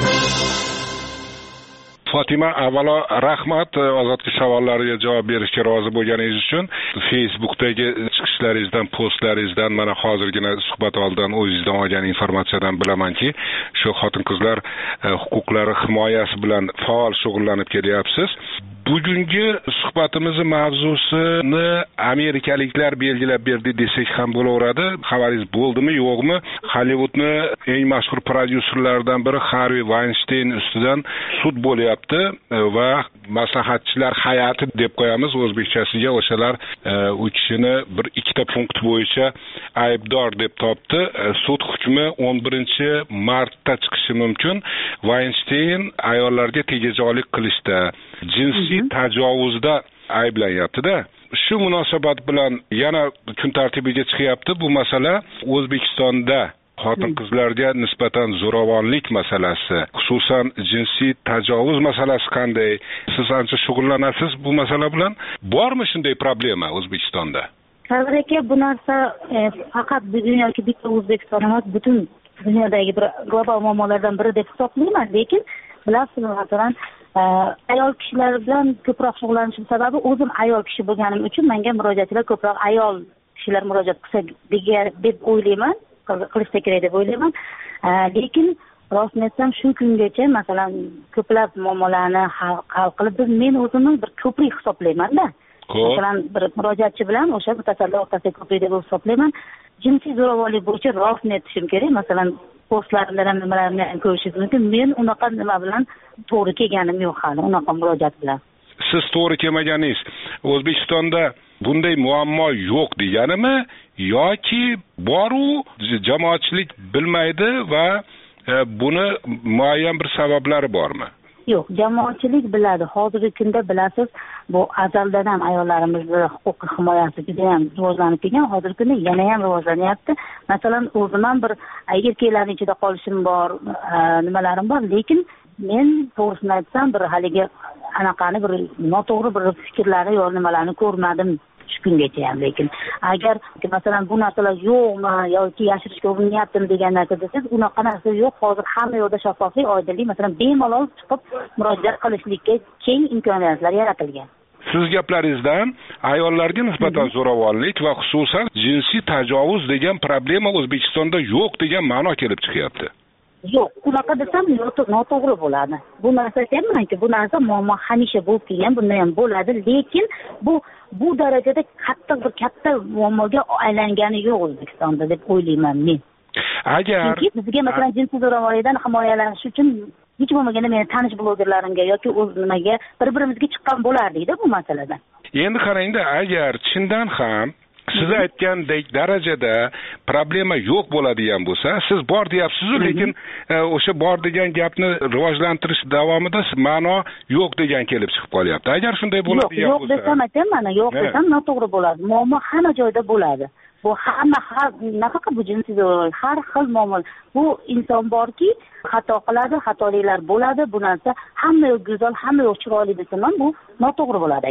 Fatima, avvalo rahmat ozodlik savollariga javob berishga rozi bo'lganingiz uchun. Facebookdagi chiqishlaringizdan, postlaringizdan, mana hozirgina suhbat oldidan o'zingizdan olgan informatsiyadan bilamanki, shu xotin-qizlar huquqlari himoyasi bilan faol shug'ullanib kelyapsiz. Bugungi suhbatimizni mavzusini amerikaliklar belgilab berdi desak ham bo'laveradi. Xabaringiz bo'ldimi, yo'qmi? Hollywoodni eng mashhur prodyuserlardan biri Harvey Weinstein ustidan sud bo'lyapti va maslahatchilar hay'ati deb qo'yamiz o'zbekchasiga. O'shalar u kishini bir ikkita punkt bo'yicha aybdor deb topdi. Sud hukmi o'n birinchi martda chiqishi mumkin. Weinstein ayollarga tegajog'lik qilishda, jinsiy tajovuzda ayblanyapti-da. Shu munosabat bilan yana kun tartibiga chiqyapti bu masala. O'zbekistonda xotin-qizlarga nisbatan zo'ravonlik masalasi, xususan jinsiy tajovuz masalasi qanday? Siz ancha shug'ullanasiz bu masala bilan. Bormi shunday problema O'zbekistonda? Sabr aka, bu narsa faqat bizning yoki bitta O'zbekiston emas, butun dunyodagi bir global muammolardan biri deb hisoblayman. Lekin bilasizmi, masalan, ayol kishilar bilan ko'proq shug'ullanishim sababi o'zim ayol kishi bo'lganim uchun menga murojaatchilar ko'proq ayol kishilar murojaat qilsa deb o'ylayman, qilishsa kerak deb o'ylayman. Lekin rostini aytsam, shu kungacha masalan ko'plab muammolarni hal qilib, biz men o'zimni bir ko'prik hisoblayman-da. Masalan, bir murojaatchi bilan o'sha mutasaddi o'rtasidagi ko'prik deb hisoblayman. Jinsiy zo'ravonlik bo'yicha rostini aytishim kerak. Masalan, postlarimda ham nimalarni ko'rishingiz mumkin. Men unaqa nima bilan to'g'ri kelganim yo'q hali, unaqa murojaat bilan. Siz to'g'ri kelmaganingiz O'zbekistonda bunday muammo yo'q deganimi yoki boru jamoatchilik bilmaydi va buni muayyan bir sabablari bormi? Yo'q, jamoatchilik biladi. Hozirgi kunda bilasiz, bu azaldan ham ayollarimizni huquqiy himoyasi juda ham rivojlanib kelgan. Hozirgi kunda yana ham rivojlanyapti. Masalan, o'zim ham bir erkaklarning ichida qolishim bor, nimalarim bor, lekin men to'g'risini aytsam, bir haligi anaqani bir noto'g'ri bir fikrlarni yo'q nimalarni ko'rmadim shu kungacha ham. Lekin agar masalan bu narsalar yo'qmi yoki yashirishga urinyaptimi degan narsa desangiz, unaqa narsa yo'q. Hozir hamma yo'lda shaffoflik, oydinlik, masalan bemalol chiqib murojaat qilishlikka keng imkoniyatlar yaratilgan. Siz gaplaringizdan ayollarga nisbatan zo'ravonlik va xususan jinsiy tajovuz degan problema O'zbekistonda yo'q degan ma'no kelib chiqyapti. Yo'q, unaqa desam noto'g'ri bo'ladi. Bu narsa aytmanki, bu narsa muammo hamisha bo'lib kelgan, bunda ham bo'ladi, lekin bu bu darajada katta bir katta muammoga aylangani yo'q O'zbekistonda deb o'ylayman men. Agar chunki bizga masalan jinsiy zo'ravonlikdan himoyalanish uchun hech bo'lmaganda meni tanish blogerlarimga yoki o'z nimaga bir-birimizga chiqqan bo'lardik-da bu masaladan. Endi qarangda, agar chindan ham siz aytgandek darajada problema yo'q bo'ladigan bo'lsa, siz bor deyapsiz-ku, lekin o'sha bor degan gapni rivojlantirish davomida ma'no yo'q degan kelib chiqib qolyapti. Agar shunday bo'ladigan bo'lsa, yo'q desam aytaman, yo'q desam noto'g'ri bo'ladi. Muammo hamma joyda bo'ladi. Bu hamma har nafaqat bu jinsiy zo'ravonlik, har xil muammo. Bu inson borki, xato qiladi, xatoliklar bo'ladi. Bu narsa hamma yo'q go'zal, hamma yo'q chiroyli desam, bu noto'g'ri bo'ladi aka.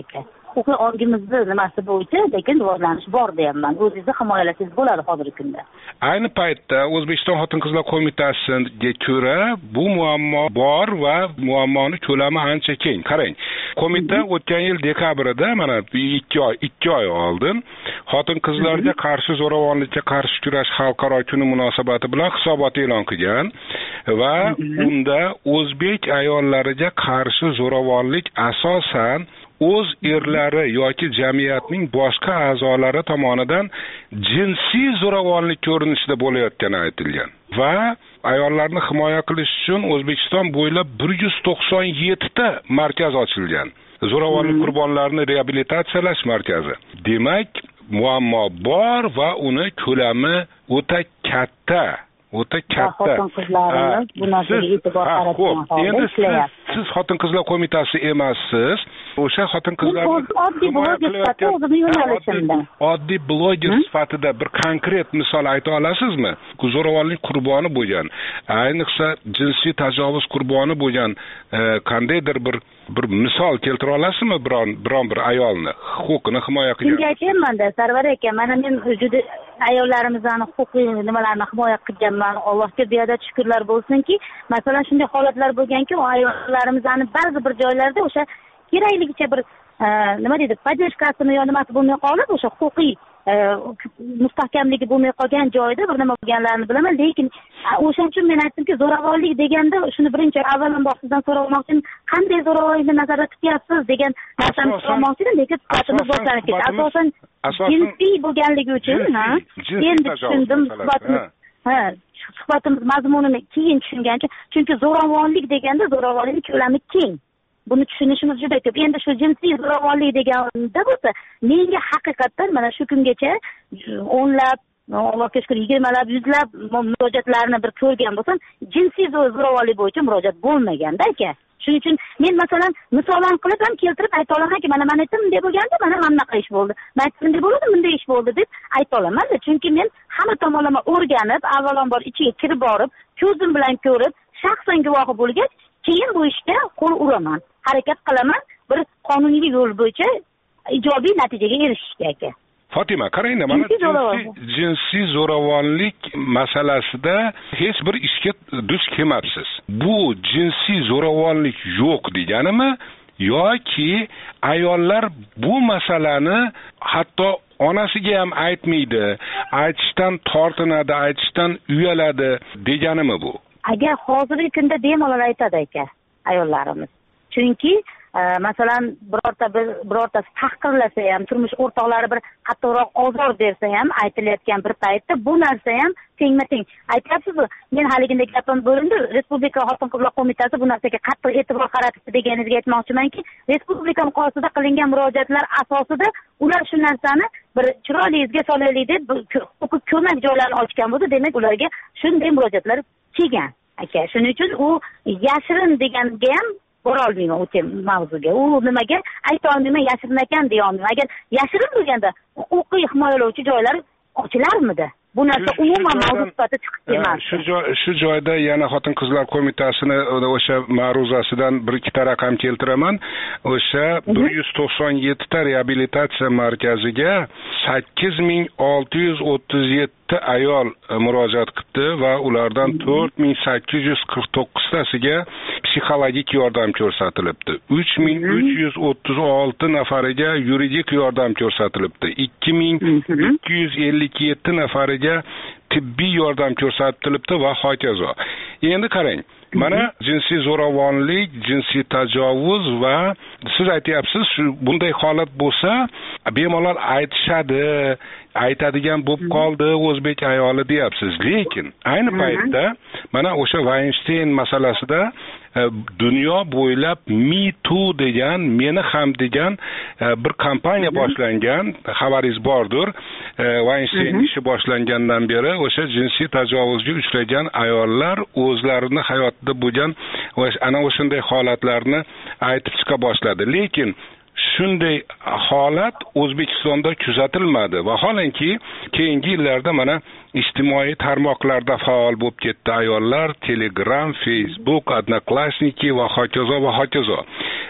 huquqiy ongimizni nimasi bo'yicha lekin rivojlanish bor deyapman. O'zingizni himoyalasangiz bo'ladi hozirgi kunda. Ayni paytda O'zbekiston Xotin-qizlar qo'mitasiga ko'ra bu muammo bor va muammoni ko'lami ancha keng. Qarang, qo'mita o'tgan yil dekabrida mana ikki oy ikki oy oldin xotin-qizlarga qarshi zo'ravonlikka qarshi kurash xalqaro kuni munosabati bilan hisobot e'lon qilgan va unda o'zbek ayollariga qarshi zo'ravonlik asosan o'z erlari yoki jamiyatning boshqa a'zolari tomonidan jinsiy zo'ravonlik ko'rinishida bo'layotgani aytilgan. Va ayollarni himoya qilish uchun O'zbekiston bo'ylab bir yuz to'qson yetti ta markaz ochilgan. Zo'ravonlik qurbonlarini reabilitatsiyalash markazi. Demak, muammo bor va uni ko'lami o'ta katta. O'ta katta. Xotin-qizlarimiz bu narsaga e'tibor qaratgan endi siz, siz xotin-qizlar qo'mitasi emassiz. O'sha xotin-qizlarni oddiy bloger sifatida o'zimni yo'nalishimda. Oddiy bloger sifatida bir konkret misol ayta olasizmi? Zo'ravonlik qurboni bo'lgan, ayniqsa jinsiy tajovuz qurboni bo'lgan qandaydir bir bir misol keltira olasizmi biron biron bir ayolni huquqini himoya qilgan? Shunga aytayman-da, Sarvar aka, mana men juda ayollarimizni huquqiy nimalarni himoya qilganman. Allohga beadad shukrlar bo'lsinki, masalan shunday holatlar bo'lganki, o ayollarimizni ba'zi bir joylarda o'sha kerakligicha bir nima deydi, podдержкасimi yo nimasi bo'lmay qolib, o'sha huquqiy mustahkamligi bo'lmay qolgan joyda bir nima bo'lganlarini bilaman, lekin o'shaning uchun men aytdimki, zo'ravonlik deganda shuni birinchi avvalambor sizdan so'ramoqchim, qanday zo'ravonlikni nazarda tutyapsiz degan narsani so'ramoqchi edim, lekin suhbatimiz boshlanib ketdi. Asosan jinsiy bo'lganligi uchun, ha, endi tushundim suhbatimiz. Ha, suhbatimiz mazmunini keyin tushungancha, chunki zo'ravonlik deganda zo'ravonlik ko'lami keng. Buni tushunishimiz juda ko'p. Endi shu jinsiy zo'ravonlik deganda bo'lsa, menga haqiqatan mana shu kungacha o'nlab, Allohga shukr, yigirmalab, yuzlab murojaatlarni bir ko'rgan bo'lsam, jinsiy zo'ravonlik bo'yicha murojaat bo'lmaganda aka. Shuning uchun men masalan misolan qilib ham keltirib ayta olamanki, mana men aytdim bunday bo'lganda, mana mana bunaqa ish bo'ldi. Men aytdim bunday bo'ldi, bunday ish bo'ldi deb ayta olaman. Chunki men hamma tomonlama o'rganib, avvalambor ichiga kirib borib, ko'zim bilan ko'rib, shaxsan guvohi bo'lgach, keyin bu ishga qo'l uraman, harakat qilaman, bir qonuniy yo'l bo'yicha ijobiy natijaga erishishga aka. Fatima, qarangda, mana jinsiy zo'ravonlik masalasida hech bir ishga duch kelmabsiz. Bu jinsiy zo'ravonlik yo'q deganimi yoki ayollar bu masalani hatto onasiga ham aytmaydi, aytishdan tortinadi, aytishdan uyaladi deganimi bu? Agar hozirgi kunda bemalol aytadi aka ayollarimiz. Chunki masalan birorta bir birortasi tahqirlasa ham, turmush o'rtoqlari bir qattiqroq ozor bersa ham, aytilayotgan bir paytda bu narsa ham tengma-teng. Aytyapsiz-ku, men haligindek gapim bo'lindi, Respublika Xotin-qizlar qo'mitasi bu narsaga qattiq e'tibor qaratdi deganingizga aytmoqchimanki, respublika miqyosida qilingan murojaatlar asosida ular shu narsani bir chiroyligizga solaylik deb huquqiy ko'mak joylarini ochgan bo'lsa, demak ularga shunday murojaatlar kelgan. Aka, shuning uchun u yashirin deganga ham bora olmayman o'sha mavzuga. U nimaga ayta olmayman, yashirin ekan deya olmayman. Agar yashirin bo'lganda huquqiy himoyalovchi joylar ochilarmidi? Bu narsa umuman mavzu sifatida chiqib kelmas. Shu joy shu joyda yana Xotin-qizlar qo'mitasini o'sha ma'ruzasidan bir ikkita raqam keltiraman. O'sha bir yuz to'qson yetti ta reabilitatsiya markaziga sakkiz ming olti yuz o'ttiz yetti ayol murojaat qildi va ulardan to'rt ming sakkiz yuz qirq to'qqiz tasiga psixologik yordam ko'rsatilibdi. uch ming uch yuz o'ttiz olti nafariga yuridik yordam ko'rsatilibdi. ikki ming ikki yuz ellik yetti nafariga tibbiy yordam ko'rsatilibdi va hokazo. Endi qarang, mana jinsiy zo'ravonlik, jinsiy tajovuz va siz aytyapsiz, shu bunday holat bo'lsa, bemalol aytishadi, aytadigan bo'lib qoldi o'zbek ayoli deyapsiz. Lekin ayni paytda mana o'sha Weinstein masalasida dunyo bo'ylab Me Too degan, meni ham degan bir kampaniya boshlangan, xabaringiz bordir. Weinstein ishi boshlangandan beri o'sha jinsiy tajovuzga uchragan ayollar o'zlarini hayotida bo'lgan ana o'shanday holatlarni aytib chiqa boshladi. Lekin shunday holat O'zbekistonda kuzatilmadi. Vaholanki keyingi yillarda mana ijtimoiy tarmoqlarda faol bo'lib ketdi ayollar, Telegram, Facebook, Odnoklassniki va hokazo va hokazo.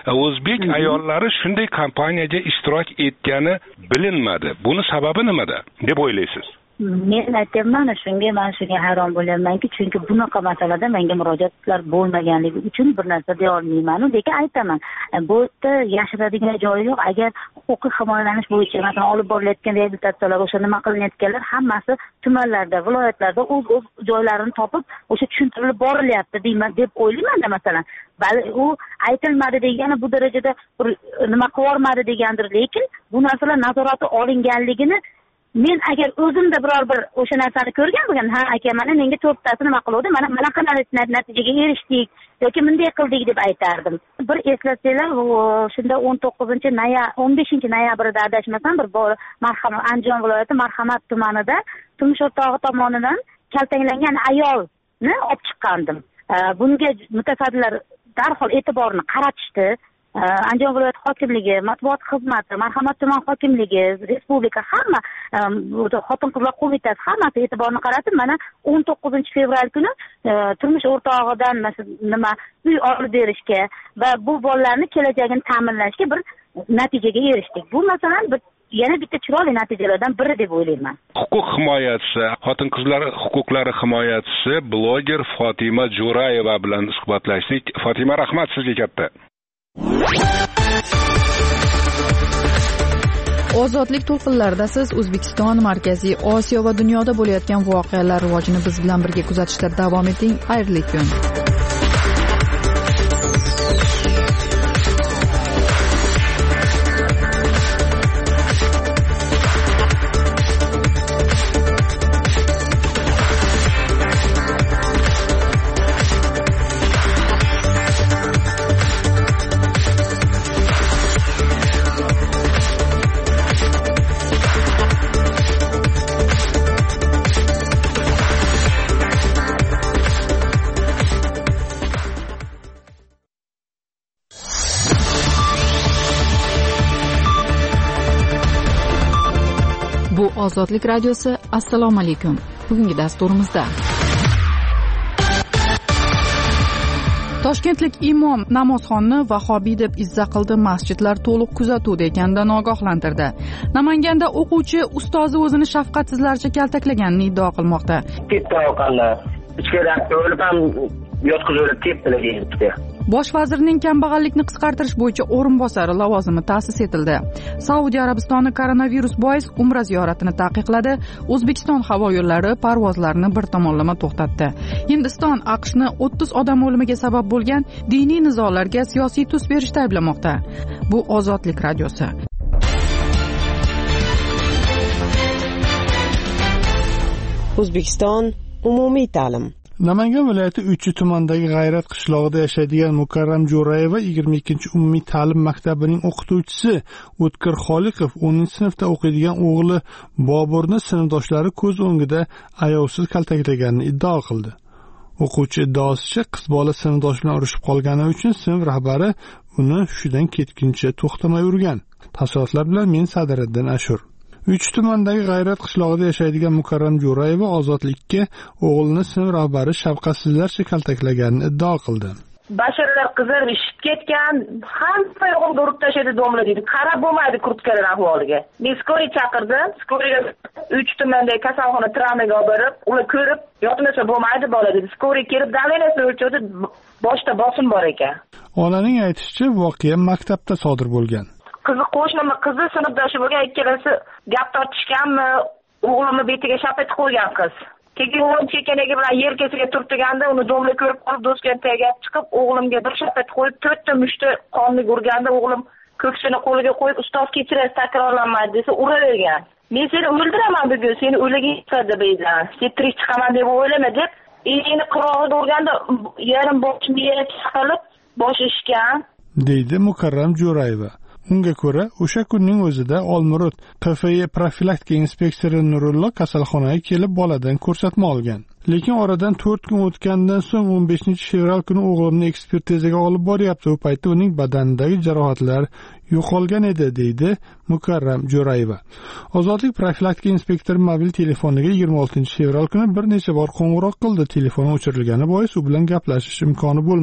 o'zbek ayollari shunday kampaniyaga ishtirok etgani bilinmadi. Buni sababi nimada deb o'ylaysiz? Men aytyapman, shunga men shunga hayron bo'lyapmanki, chunki bunaqa masalada menga murojaatlar bo'lmaganligi uchun bir narsa deya olmayman. Lekin aytaman, bu yerda yashiradigan joyi yo'q. Agar huquqiy himoyalanish bo'yicha masalan olib borilayotgan reabilitatsiyalar, o'sha nima qilinayotganlar hammasi tumanlarda, viloyatlarda o'z-o'z joylarini topib, o'sha tushuntirilib borilyapti deyman deb o'ylayman-da masalan. Bali u aytilmadi degani bu darajada nima qiyormadi degandir, lekin bu narsalar nazorati olinganligini men agar o'zimda biror bir o'sha narsani ko'rgan bo'lgan, ha aka mana menga to'rttasi nima qiluvdi, mana mana qanday natijaga erishdik yoki bunday qildik deb aytardim. Bir eslasanglar, shunda o'n to'qqizinchi noyabr o'n beshinchi noyabrda adashmasam bir marhamat Andijon viloyati Marhamat tumanida turmush o'rtog'i tomonidan kaltaklangan ayolni olib chiqqandim. Bunga mutasaddilar darhol e'tiborni qaratishdi. Andijon viloyat hokimligi, matbuot xizmati, Marhamat tuman hokimligi, respublika hamma xotin-qizlar qo'mitasi hammasi e'tiborni qaratib, mana o'n to'qqizinchi fevral kuni turmush o'rtog'idan nima uy olib berishga va bu bolalarni kelajagini ta'minlashga bir natijaga erishdik. Bu masalan bir yana bitta chiroyli natijalardan biri deb o'ylayman. Huquq himoyachisi, xotin-qizlar huquqlari himoyachisi bloger Fotima Jo'rayeva bilan suhbatlashdik. Fotima, rahmat sizga katta. Ozodlik to'lqinlarida siz O'zbekiston, Markaziy Osiyo va dunyoda bo'layotgan voqealar rivojini biz bilan birga kuzatishda davom eting. Xayrli kun. Ozodlik radiosi. Assalomu alaykum. Bugungi dasturimizda Toshkentlik imom namozxonni vahobiy deb izza qildi, masjidlar to'liq kuzatuvda ekanidan ogohlantirdi. Namanganda o'quvchi ustozi o'zini shafqatsizlarcha kaltaklaganini iddao qilmoqda. Tepdi oqanlar. Ichkaridan o'lib ham yotqizib tepdilar deyapti. Bosh vazirning kambag'allikni qisqartirish bo'yicha o'rinbosari lavozimi ta'sis etildi. Saudiya Arabistoni koronavirus bois umra ziyoratini taqiqladi. O'zbekiston havo yo'llari parvozlarini bir tomonlama to'xtatdi. Hindiston AQShni o'ttiz odam o'limiga sabab bo'lgan diniy nizolarga siyosiy tus berishda ayblamoqda. Bu Ozodlik radiosi. O'zbekiston umumiy ta'lim. Namangan viloyati Uchi tumanidagi G'ayrat qishlog'ida yashaydigan Mukarram Jo'rayeva yigirma ikkinchi umumiy ta'lim maktabining o'qituvchisi O'tkir Xoliqov o'ninchi sinfda o'qiydigan o'g'li Boburni sinfdoshlari ko'z o'ngida ayovsiz kaltaklaganini iddao qildi. O'quvchi iddaosicha qiz bola sinfdosh bilan urushib qolgani uchun sinf rahbari uni hushidan ketguncha to'xtamay urgan. Tafsilotlar bilan men Sadiriddin Ashur. Uch tumandagi G'ayrat qishlog'ida yashaydigan Mukarram Jo'rayeva Ozodlikka o'g'lini sinf rahbari shafqatsizlarcha kaltaklaganini iddao qildi. Basharlar qizarib ishib ketgan, hamma yo'g'imga urib tashladi domla deydi. Qarab bo'lmaydi kurtkalar ahvoliga. Men skoriy chaqirdim. Skoriga uch tumandagi kasalxona travmaga olib borib, ular ko'rib, yotmasa bo'lmaydi bola dedi. Skoriy kelib dalinasini o'lchadi, boshda bosim bor ekan. Onaning aytishicha, voqea maktabda sodir bo'lgan. Qizi qo'shnimi, qizi sinfdoshi bo'lgan, ikkalasi gap tortishganmi, o'g'limni betiga shapati qo'ygan qiz. Keyin o'g'lim chekkanagi bilan yelkasiga turtganda, uni domla ko'rib qolib, do'stga tegib chiqib, o'g'limga bir shapati qo'yib, to'rtta mushti qonni urganda, o'g'lim ko'ksini qo'liga qo'yib, ustoz kechirasiz, takrorlanmaydi desa uravergan. Men seni o'ldiraman bugun, seni o'ligingcha deb aytgan. Sen tirik chiqaman deb o'ylama deb, elini qirog'iga urganda, yarim bosh miya chaqilib, boshi ishgan, deydi Mukarram Jo'rayeva. Unga ko'ra, o'sha kunning o'zida Olmurod Q F Y profilaktika inspektori Nurullo kasalxonaga kelib boladan ko'rsatma olgan. Lekin oradan to'rt kun o'tgandan so'ng o'n beshinchi fevral kuni o'g'limni ekspertizaga olib boryapti. U paytda uning badanidagi jarohatlar yo'qolgan edi, deydi Mukarram Jo'rayeva. Ozodlik profilaktika inspektori mobil telefoniga yigirma oltinchi fevral kuni bir necha bor qo'ng'iroq qildi. Telefoni o'chirilgani bois u bilan gaplashish imkoni bo'lmadi.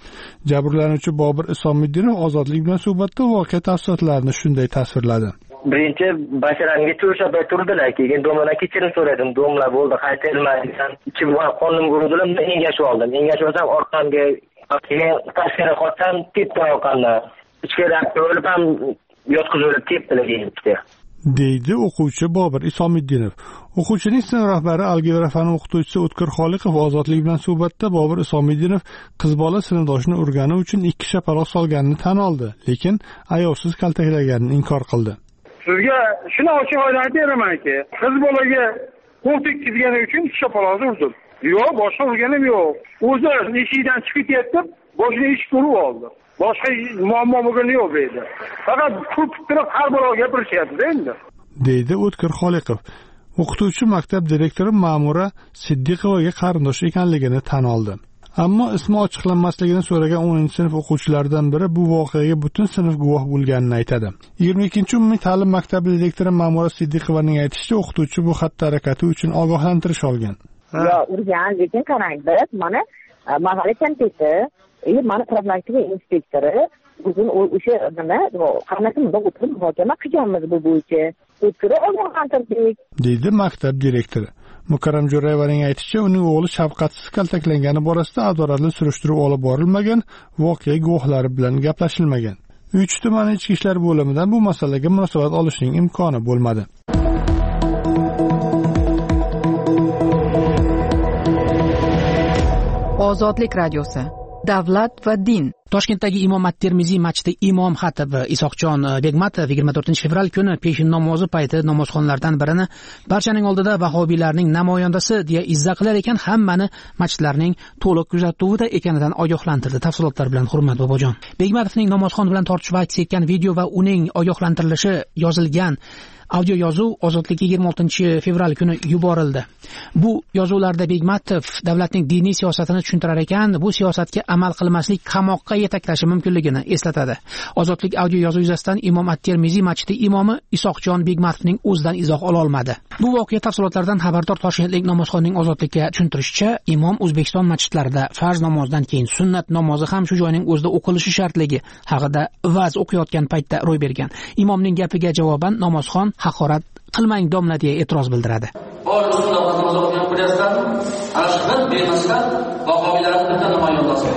Jabrlanuvchi Bobur Isomiddinov Ozodlik bilan suhbatda voqea tafsilotlarini shunday tasvirladi. Birinchi basharamga to'shab turdilar, keyin domladan kechirim so'radim. Domla bo'ldi, qaytarilmaysan. Ichim qonim urdilar, engashib oldim. Engashib olsam orqamga keyin tashqari qochsam tepdi orqamdan. Ichkaridan o'lib ham yotqizib tepdilar deydi. deydi o'quvchi Bobur Isomiddinov. O'quvchining sinf rahbari algebra fani o'qituvchisi O'tkir Xoliqov Ozodlik bilan suhbatda Bobur Isomiddinov qiz bola sinfdoshini urgani uchun ikki shapaloq solganini tan oldi, lekin ayovsiz kaltaklaganini inkor qildi. Sizga shuni ochiq oydin aytamanki, qiz bolaga qo'l tekkizgani uchun ikki shapaloq urdim. Yo'q, boshqa urganim yo'q. O'zi eshikdan chiqib ketdi, boshini eshik urib oldi. Boshqa muammo bo'lgani yo'q deydi. Faqat ko'pib turib har bir gapirishyapti endi. deydi O'tkir Xoliqov. O'qituvchi maktab direktori Ma'mura Siddiqovaga qarindosh ekanligini tan oldi. Ammo ismi ochiqlanmasligini so'ragan o'ninchi sinf o'quvchilaridan biri bu voqeaga butun sinf guvoh bo'lganini aytadi. yigirma ikkinchi umumiy ta'lim maktabi direktori Ma'mura Siddiqovaning aytishicha, o'qituvchi bu xatti-harakati uchun ogohlantirish olgan. Yo, urgan, lekin qarang, biz mana mahalla komiteti, mana profilaktika inspektori o'zini o'sha nima, qanaqadir o'tirib muhokama qilganmiz bu bo'yicha. O'tkirib ogohlantirdik, deydi maktab direktori. Mukarram Jo'rayevaning aytishicha, uning o'g'li shafqatsiz kaltaklangani borasida adolatli surishtiruv olib borilmagan, voqea guvohlari bilan gaplashilmagan. Uch tuman ichki ishlar bo'limidan bu masalaga munosabat olishning imkoni bo'lmadi. Ozodlik radiosi. Davlat va din. Toshkentdagi Imom at-Termiziy masjidi imom xatibi Isoqjon Begmatov yigirma to'rtinchi fevral kuni peshin namozi payti namozxonlardan birini barchaning oldida vahobiylarning namoyandasi deya izza qilar ekan, hammani masjidlarning to'liq kuzatuvida ekanidan ogohlantirdi. Tafsilotlar bilan Hurmat Bobojon. Begmatovning namozxon bilan tortishib aks etgan video va uning ogohlantirilishi yozilgan audio yozuv Ozodlikka yigirma oltinchi fevral kuni yuborildi. Bu yozuvlarda Begmatov davlatning diniy siyosatini tushuntirar ekan, bu siyosatga amal qilmaslik qamoqqa yetaklashi mumkinligini eslatadi. Ozodlik audio yozuv yuzasidan Imom at-Termiziy masjidi imomi Isoqjon Begmatovning o'zidan izoh ola olmadi. Bu voqea tafsilotlaridan xabardor toshkentlik namozxonning Ozodlikka tushuntirishicha, imom O'zbekiston masjidlarida farz namozdan keyin sunnat namozi ham shu joyning o'zida o'qilishi shartligi haqida va'z o'qiyotgan paytda ro'y bergan. Imomning gapiga javoban namozxon haqorat qilmang domla deya e'tiroz bildiradi. Bor usulda namoz o'qiyotgan bo'lyapsan, ana shu qilib bemasdan vahobiylarning bitta namoyandasi.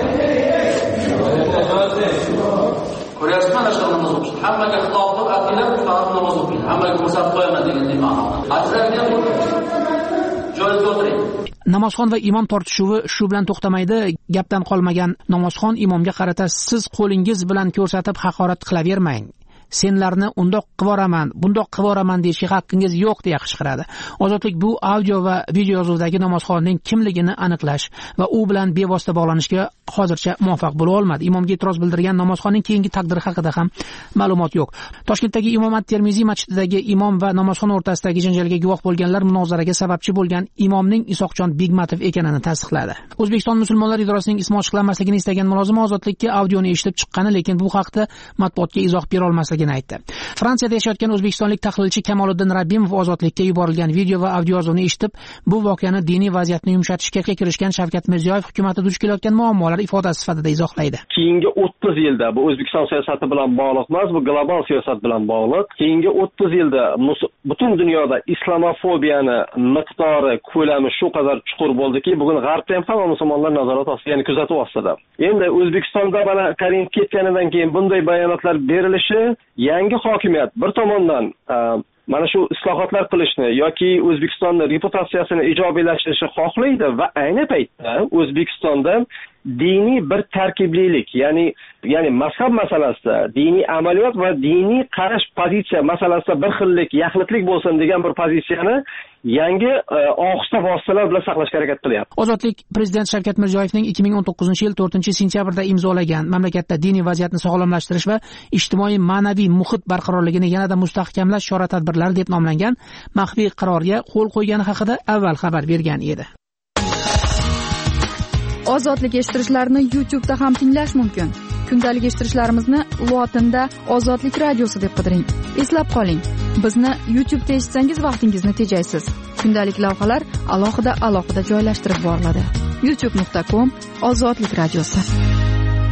Ko'ryapsizmi, ana shu namoz o'qish. Hammaga xitob qilib aytdilar, faqat namoz o'qing. Hammaga ko'rsatib qo'yaman degan ma'noda. Hadislarga joyida o'tiring. Namozxon va imom tortishuvi shu bilan to'xtamaydi. Gapdan qolmagan namozxon imomga qarata siz qo'lingiz bilan ko'rsatib haqorat qilavermang. Senlarni undoq qivoraman, bundoq qivoraman deyishga haqqingiz yo'q deya qichqiradi. Ozodlik bu audio va video yozuvdagi namozxonning kimligini aniqlash va u bilan bevosita bog'lanishga hozircha muvaffaq bo'la olmadi. Imomga e'tiroz bildirgan namozxonning keyingi taqdiri haqida ham ma'lumot yo'q. Toshkentdagi Imom at-Termiziy masjididagi imom va namozxon o'rtasidagi janjalga guvoh bo'lganlar munozaraga sababchi bo'lgan imomning Isoqjon Begmatov ekanini tasdiqladi. O'zbekiston musulmonlar idorasining ismi ochiqlanmasligini istagan mulozima Ozodlikka audioni eshitib chiqqani, lekin bu haqda matbuotga izoh bera olmasligini aytdi. Fransiyada yashayotgan o'zbekistonlik tahlilchi Kamoliddin Rabbimov Ozodlikka yuborilgan video va audio yozuvni eshitib, bu voqeani diniy vaziyatni yumshatishga kirishgan Shavkat Mirziyoyev hukumatida duch kelayotgan muammolar ifodasi sifatida izohlaydi. Keyingi o'ttiz yilda bu O'zbekiston siyosati bilan bog'liq emas, bu global siyosat bilan bog'liq. Keyingi o'ttiz yilda butun dunyoda islamofobiyani miqdori, ko'lami shu qadar chuqur bo'ldiki, bugun g'arbda ham hamma musulmonlar nazorat ostida, ya'ni kuzatuv ostida. Endi O'zbekistonda mana Karimov ketganidan keyin bunday bayonotlar berilishi, yangi hokimiyat bir tomondan mana shu islohotlar qilishni yoki O'zbekistonning reputatsiyasini ijobiylashtirishni xohlaydi va ayni paytda O'zbekistonda diniy bir tarkiblilik, ya'ni ya'ni mazhab masalasida, diniy amaliyot va diniy qarash pozitsiya masalasida bir xillik, yaxlitlik bo'lsin degan bir pozitsiyani yangi ohista vositalar bilan saqlashga harakat qilyapti. Ozodlik prezident Shavkat Mirziyoyevning ikki ming o'n to'qqizinchi yil to'rtinchi sentyabrda imzolagan mamlakatda diniy vaziyatni sog'lomlashtirish va ijtimoiy ma'naviy muhit barqarorligini yanada mustahkamlash chora-tadbirlari deb nomlangan maxfiy qarorga qo'l qo'ygani haqida avval xabar bergan edi. Ozodlik eshittirishlarni YouTube'da ham tinglash mumkin. Kundalik eshittirishlarimizni lotinda Ozodlik radiosi deb qidiring. Eslab qoling, bizni YouTube'da eshitsangiz vaqtingizni tejaysiz. Kundalik lavhalar alohida alohida joylashtirib boriladi. youtube nuqta com Ozodlik radiosi.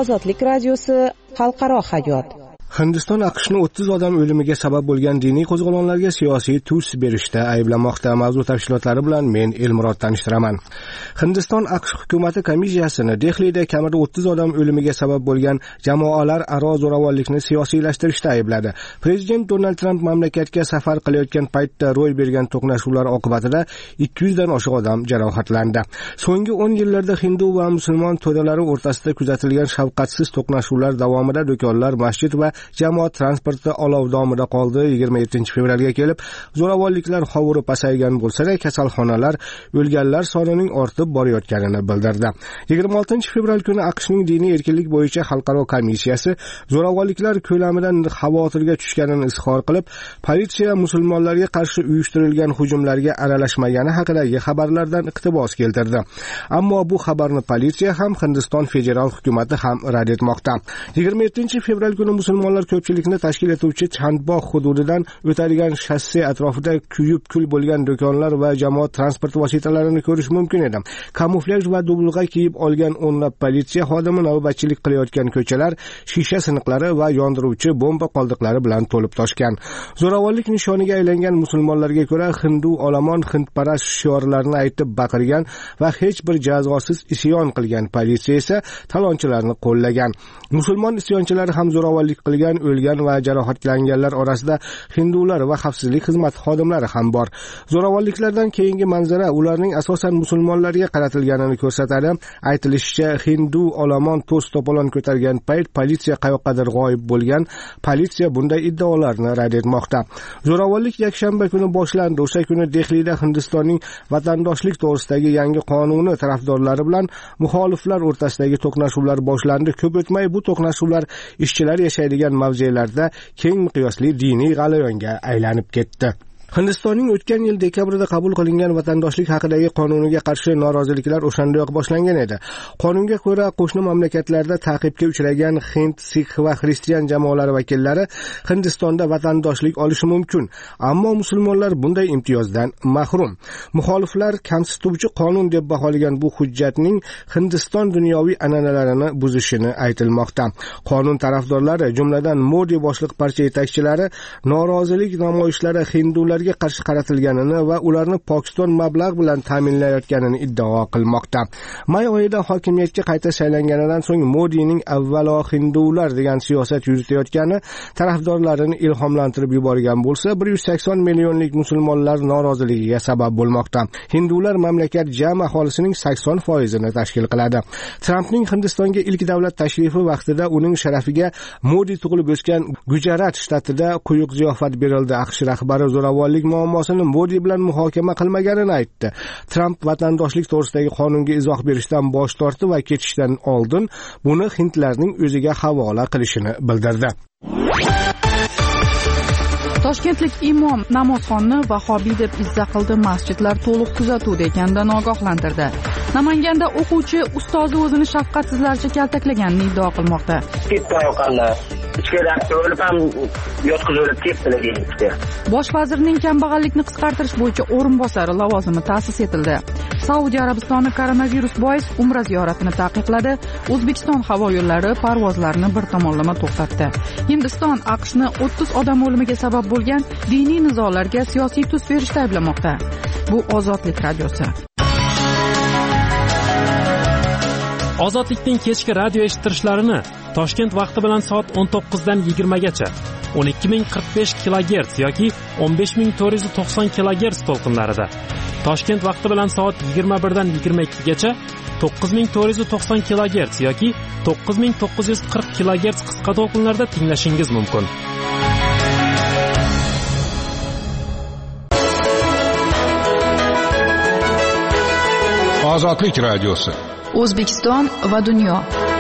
Ozodlik radiosi xalqaro hayot. Hindiston AQShni o'ttiz odam o'limiga sabab bo'lgan diniy qo'zg'olonlarga siyosiy tus berishda ayblamoqda. Mavzu tafsilotlari bilan men Elmurod tanishtiraman. Hindiston AQSh hukumati komissiyasini Dehlida kamida o'ttiz odam o'limiga sabab bo'lgan jamoalar aro zo'ravonlikni siyosiylashtirishda aybladi. Prezident Donald Trump mamlakatga safar qilayotgan paytda ro'y bergan to'qnashuvlar oqibatida ikki yuz dan oshiq odam jarohatlandi. So'nggi o'n yillarda hindu va musulmon to'dalari o'rtasida kuzatilgan shafqatsiz to'qnashuvlar davomida do'konlar, masjid va jamoat transporti olov domida qoldi. yigirma yettinchi fevralga kelib zo'ravonliklar hovuri pasaygan bo'lsa-da, kasalxonalar o'lganlar sonining ortib borayotganini bildirdi. yigirma oltinchi fevral kuni AQShning diniy erkinlik bo'yicha xalqaro komissiyasi zo'ravonliklar ko'lamidan xavotirga tushganini izhor qilib, politsiya musulmonlarga qarshi uyushtirilgan hujumlarga aralashmagani haqidagi xabarlardan iqtibos keltirdi. Ammo bu xabarni politsiya ham Hindiston federal hukumati ham rad etmoqda. yigirma yettinchi fevral kuni musulmonlar ko'pchilikni tashkil etuvchi Chandbog' hududidan o'tadigan shasse atrofida kuyib kul bo'lgan do'konlar va jamoat transport vositalarini ko'rish mumkin edi. Kamuflyaj va dubulg'a kiyib olgan o'nlab politsiya xodimi navbatchilik qilayotgan ko'chalar shisha siniqlari va yondiruvchi bomba qoldiqlari bilan to'lib toshgan. Zo'ravonlik nishoniga aylangan musulmonlarga ko'ra, hindu olomon hindparast shiorlarni aytib baqirgan va hech bir jazosiz isyon qilgan politsiya esa talonchilarni qo'llagan. Musulmon isyonchilari ham zo'ravonlik qilgan, o'lgan va jarohatlanganlar orasida hindular va xavfsizlik xizmati xodimlari ham bor. Zo'ravonliklardan keyingi manzara ularning asosan musulmonlarga qaratilganini ko'rsatadi. Aytilishicha, hindu olomon to's to'polon ko'targan payt politsiya qayoqqadir g'oyib bo'lgan. Politsiya bunday iddaolarni rad etmoqda. Zo'ravonlik yakshanba kuni boshlandi. O'sha kuni Dehlida Hindistonning vatandoshlik to'g'risidagi yangi qonuni tarafdorlari bilan muxoliflar o'rtasidagi to'qnashuvlar boshlandi. Ko'p o'tmay bu to'qnashuvlar ishchilar yashaydigan mavzelarda keng miqyosli diniy g'alayonga aylanib ketdi. Hindistonning o'tgan yil dekabrida qabul qilingan vatandoshlik haqidagi qonuniga qarshi noroziliklar o'shandayoq boshlangan edi. Qonunga ko'ra, qo'shni mamlakatlarda ta'qibga uchragan hind, sikh va xristian jamoalari vakillari Hindistonda vatandoshlik olishi mumkin, ammo musulmonlar bunday imtiyozdan mahrum. Muxoliflar kamsituvchi qonun deb baholagan bu hujjatning Hindiston dunyoviy an'analarini buzishini aytilmoqda. Qonun tarafdorlari, jumladan Modi boshliq partiya yetakchilari, norozilik namoyishlari hindular qarshi qaratilganini va ularni Pokiston mablag' bilan ta'minlayotganini iddao qilmoqda. May oyida hokimiyatga qayta saylanganidan so'ng Modining avvalo hindular degan siyosat yuritayotgani tarafdorlarini ilhomlantirib yuborgan bo'lsa, bir yuz sakson millionlik musulmonlar noroziligiga sabab bo'lmoqda. Hindular mamlakat jami aholisining sakson foizini tashkil qiladi. Trampning Hindistonga ilk davlat tashrifi vaqtida uning sharafiga Modi tug'ilib o'sgan Gujarat shtatida quyuq ziyofat berildi. AQSh rahbari zo'ravon muammosini Modi bilan muhokama qilmaganini aytdi. Trump vatandoshlik to'g'risidagi qonunga izoh berishdan bosh tortdi va ketishdan oldin buni hindlarning o'ziga havola qilishini bildirdi. Toshkentlik imom namozxonni vahobiy deb izza qildi. Masjidlar to'liq kuzatuvda ekanidan ogohlantirdi. Namanganda o'quvchi ustozi o'zini shafqatsizlarcha kaltaklaganini iddao qilmoqda. Bosh vazirning kambag'allikni qisqartirish bo'yicha o'rinbosari lavozimi ta'sis etildi. Saudiya Arabistoni koronavirus bois umra ziyoratini taqiqladi. O'zbekiston havo yo'llari parvozlarini bir tomonlama to'xtatdi. Hindiston AQShni o'ttiz odam o'limiga sabab bo'lgan diniy nizolarga siyosiy tus berishda ayblamoqda. Bu Ozodlik radiosi. Ozodlikning kechki radio eshittirishlarini Toshkent vaqti bilan soat o'n to'qqizdan yigirmagacha o'n ikki ming qirq besh kilogerts yoki o'n besh ming to'rt yuz to'qson kilogerts to'lqinlarida, Toshkent vaqti bilan soat yigirma birdan yigirma ikkigacha to'qqiz ming to'rt yuz to'qson kilogerts yoki to'qqiz ming to'qqiz yuz qirq kilogerts qisqa to'lqinlarda tinglashingiz mumkin. Ozodlik radiosi. O'zbekiston va dunyo.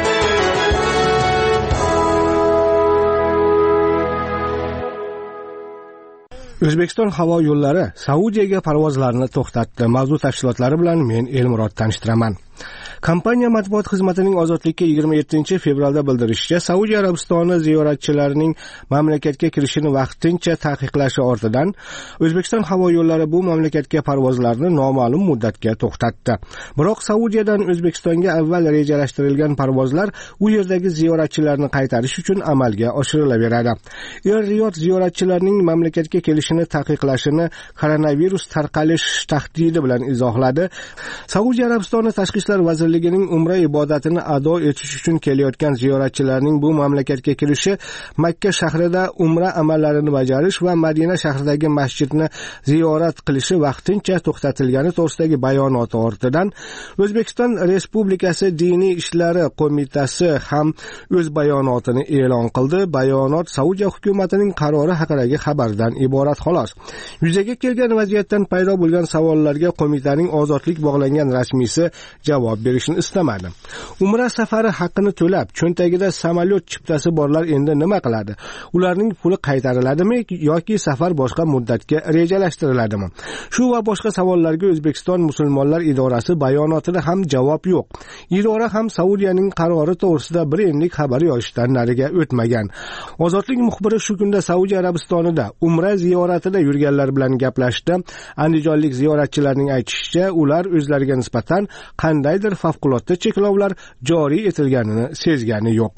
O'zbekiston havo yo'llari Saudiyaga parvozlarni to'xtatdi. Mavzu tafsilotlari bilan men Elmurod tanishtiraman. Kompaniya matbuot xizmatining Ozodlikka yigirma yettinchi fevralda bildirishicha, Saudiya Arabistoni ziyoratchilarining mamlakatga kirishini vaqtincha taqiqlashi ortidan O'zbekiston havo yo'llari bu mamlakatga parvozlarni noma'lum muddatga to'xtatdi. Biroq Saudiyadan O'zbekistonga avval rejalashtirilgan parvozlar u yerdagi ziyoratchilarni qaytarish uchun amalga oshirilaveradi. Er Riyod ziyoratchilarning mamlakatga kelishini taqiqlashini koronavirus tarqalish tahdidi bilan izohladi. Saudiya Arabistoni Tashqi ishlar vazirligining umra ibodatini ado etish uchun kelayotgan ziyoratchilarning bu mamlakatga kirishi Makka shahrida umra amallarini bajarish va Madina shahridagi masjidni ziyorat qilishi vaqtincha to'xtatilgani to'g'risidagi bayonoti ortidan O'zbekiston Respublikasi Diniy ishlari qo'mitasi ham o'z bayonotini e'lon qildi. Bayonot Saudiya hukumatining qarori haqidagi xabardan iborat xolos. Yuzaga kelgan vaziyatdan paydo bo'lgan savollarga qo'mitaning ozodlik bog'langan rasmiysi javob berishni istamadi. Umra safari haqini to'lab, cho'ntagida samolyot chiptasi borlar endi nima qiladi? Ularning puli qaytariladimi yoki safar boshqa muddatga rejalashtiriladimi? Shu va boshqa savollarga O'zbekiston musulmonlar idorasi bayonotida ham javob yo'q. Idora ham Saudiyaning qarori to'g'risida bir enlik xabar yozishdan nariga o'tmagan. Ozodlik muxbiri shu kunda Saudiya Arabistonida umra ziyoratida yurganlar bilan gaplashdi. Andijonlik ziyoratchilarning aytishicha, ular o'zlariga nisbatan qandaydir favqulodda cheklovlar joriy etilganini sezgani yo'q.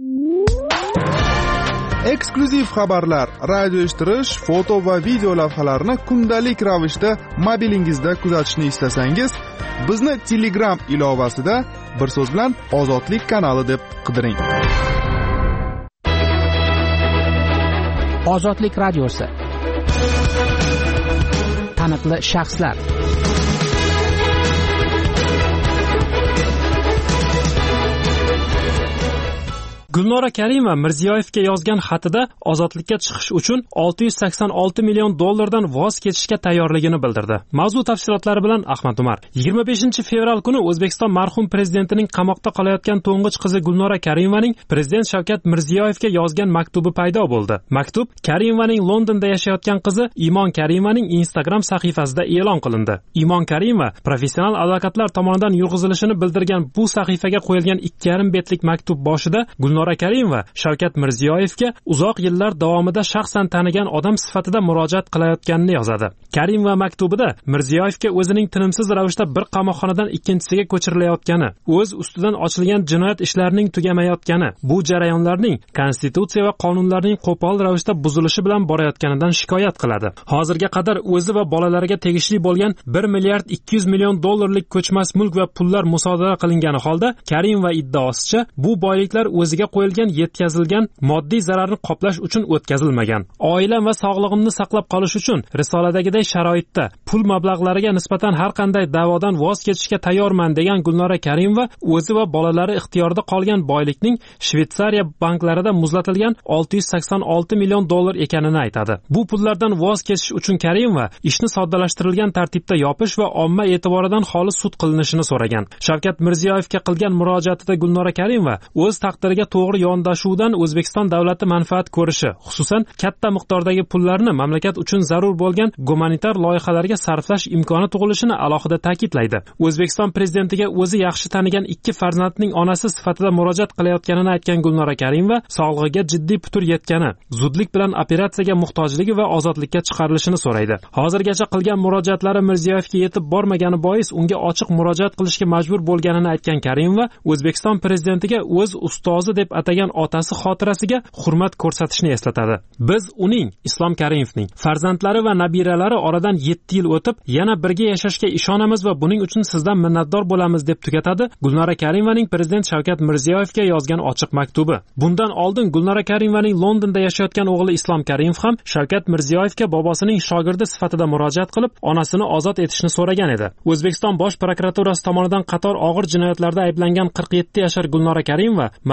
Eksklyuziv xabarlar, radio eshittirish, foto va video lavhalarni kundalik ravishda mobilingizda kuzatishni istasangiz, bizni Telegram ilovasida bir so'z bilan Ozodlik kanali deb qidiring. Ozodlik radiosi. Taniqli shaxslar. Gulnora Karimova Mirziyoyevga yozgan xatida ozodlikka chiqish uchun olti yuz sakson olti million dollardan voz kechishga tayyorligini bildirdi. Mavzu tafsilotlari bilan Ahmad Umar. yigirma beshinchi fevral kuni O'zbekiston marhum prezidentining qamoqda qolayotgan to'ng'ich qizi Gulnora Karimovaning prezident Shavkat Mirziyoyevga yozgan maktubi paydo bo'ldi. Maktub Karimovaning Londonda yashayotgan qizi Imon Karimovaning Instagram sahifasida e'lon qilindi. Imon Karimova professional advokatlar tomonidan yurg'izilishini bildirgan bu sahifaga qo'yilgan ikki yarim betlik maktub boshida Gulnora Karimova Shavkat Mirziyoyevga uzoq yillar davomida shaxsan tanigan odam sifatida murojaat qilayotganini yozadi. Karimova maktubida Mirziyoyevga o'zining tinimsiz ravishda bir qamoqxonadan ikkinchisiga ko'chirilayotgani, o'z ustidan ochilgan jinoyat ishlarining tugamayotgani, bu jarayonlarning konstitutsiya va qonunlarning qo'pol ravishda buzilishi bilan borayotganidan shikoyat qiladi. Hozirga qadar o'zi va bolalariga tegishli bo'lgan bir milliard ikki yuz million dollarlik ko'chmas mulk va pullar musodara qilingani holda Karimova iddaosicha bu boyliklar o'ziga qo'yilgan yetkazilgan moddiy zararni qoplash uchun o'tkazilmagan. Oilam va sog'lig'imni saqlab qolish uchun risoladagiday sharoitda pul mablag'lariga nisbatan har qanday da'vodan voz kechishga tayyorman degan Gulnora Karimova o'zi va bolalari ixtiyorida qolgan boylikning Shveysariya banklarida muzlatilgan olti yuz sakson olti million dollar ekanini aytadi. Bu pullardan voz kechish uchun Karimova ishni soddalashtirilgan tartibda yopish va omma e'tiboridan xoli sud qilinishini so'ragan. Shavkat Mirziyoyevga qilgan murojaatida Gulnora Karimova o'z taqdiriga to'g'ri yondashuvdan O'zbekiston davlati manfaat ko'rishi, xususan katta miqdordagi pullarni mamlakat uchun zarur bo'lgan gumanitar loyihalarga sarflash imkoni tug'ilishini alohida ta'kidlaydi. O'zbekiston prezidentiga o'zi yaxshi tanigan ikki farzandning onasi sifatida murojaat qilayotganini aytgan Gulnora Karimova sog'lig'iga jiddiy putur yetgani, zudlik bilan operatsiyaga muhtojligi va ozodlikka chiqarilishini so'raydi. Hozirgacha qilgan murojaatlari Mirziyoyevga yetib bormagani bois unga ochiq murojaat qilishga majbur bo'lganini aytgan Karimova O'zbekiston prezidentiga o'z ustozi deb atagan otasi xotirasiga hurmat ko'rsatishni eslatadi. Biz uning, Islom Karimovning farzandlari va nabiralari oradan yetti yil o'tib yana birga yashashga ishonamiz va buning uchun sizdan minnatdor bo'lamiz deb tugatadi Gulnora Karimovaning prezident Shavkat Mirziyoyevga yozgan ochiq maktubi. Bundan oldin Gulnora Karimovaning Londonda yashayotgan o'g'li Islom Karimov ham Shavkat Mirziyoyevga bobosining shogirdi sifatida murojaat qilib, onasini ozod etishni so'ragan edi. O'zbekiston bosh prokuraturasi tomonidan qator og'ir jinoyatlarda ayblangan qirq yetti yashar Gulnora Karimova maxfiy sud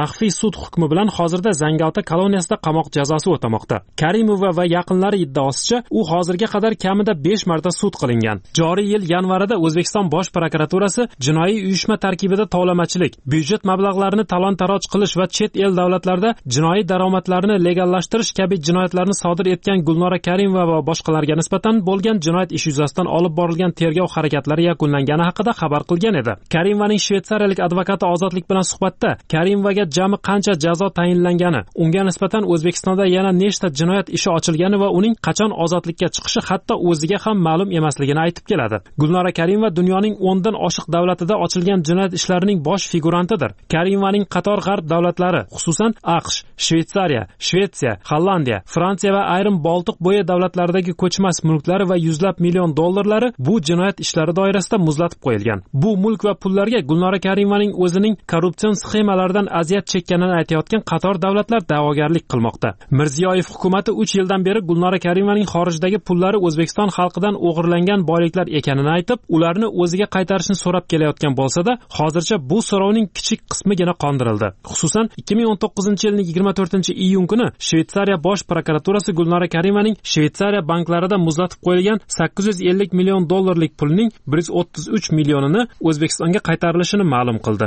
sud hukmi bilan hozirda Zangiota koloniyasida qamoq jazosi o'tamoqda. Karimova va yaqinlari iddaosicha, u hozirga qadar kamida besh marta sud qilingan. Joriy yil yanvarida O'zbekiston Bosh prokuraturasi jinoiy uyushma tarkibida tovlamachilik, byudjet mablag'larini talon-taroj qilish va chet el davlatlarda jinoiy daromadlarni legallashtirish kabi jinoyatlarni sodir etgan Gulnora Karimova va boshqalarga nisbatan bo'lgan jinoyat ishi yuzasidan olib borilgan tergov harakatlari yakunlangani haqida xabar qilgan edi. Karimovaning shvetsariyalik advokati Ozodlik bilan suhbatda Karimovaga jami qancha jazo tayinlangani, unga nisbatan O'zbekistonda yana nechta jinoyat ishi ochilgani va uning qachon ozodlikka chiqishi hatto o'ziga ham ma'lum emasligini aytib keladi. Gulnora Karimova dunyoning o'ndan oshiq davlatida ochilgan jinoyat ishlarining bosh figurantidir. Karimovaning qator g'arb davlatlari, xususan AQSh, Shvetsariya, Shvetsiya, Hollandiya, Fransiya va ayrim Boltiq bo'yi davlatlaridagi ko'chmas mulklari va yuzlab million dollarlari bu jinoyat ishlari doirasida muzlatib qo'yilgan. Bu mulk va pullarga Gulnora Karimovaning o'zining korrupsion sxemalaridan aziyat chekkanini aytayotgan qator davlatlar da'vogarlik qilmoqda. Mirziyoyev hukumatı uch yildan beri Gulnora Karimovaning xorijdagi pullari O'zbekiston xalqidan o'g'irlangan boyliklar ekanini aytib, ularni o'ziga qaytarishni so'rab kelayotgan bo'lsa-da, hozircha bu so'rovning kichik qismigina qondirildi. Xususan, ikki ming o'n to'qqizinchi yilning yigirma to'rtinchi iyun kuni Shvetsariya bosh prokuraturasi Gulnora Karimovaning Shvetsariya banklarida muzlatib qo'yilgan sakkiz yuz ellik million dollarlik pulning bir yuz o'ttiz uch millionini O'zbekistonga qaytarilishini ma'lum qildi.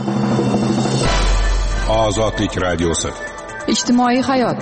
Ozodlik radiosi. Ijtimoiy hayot.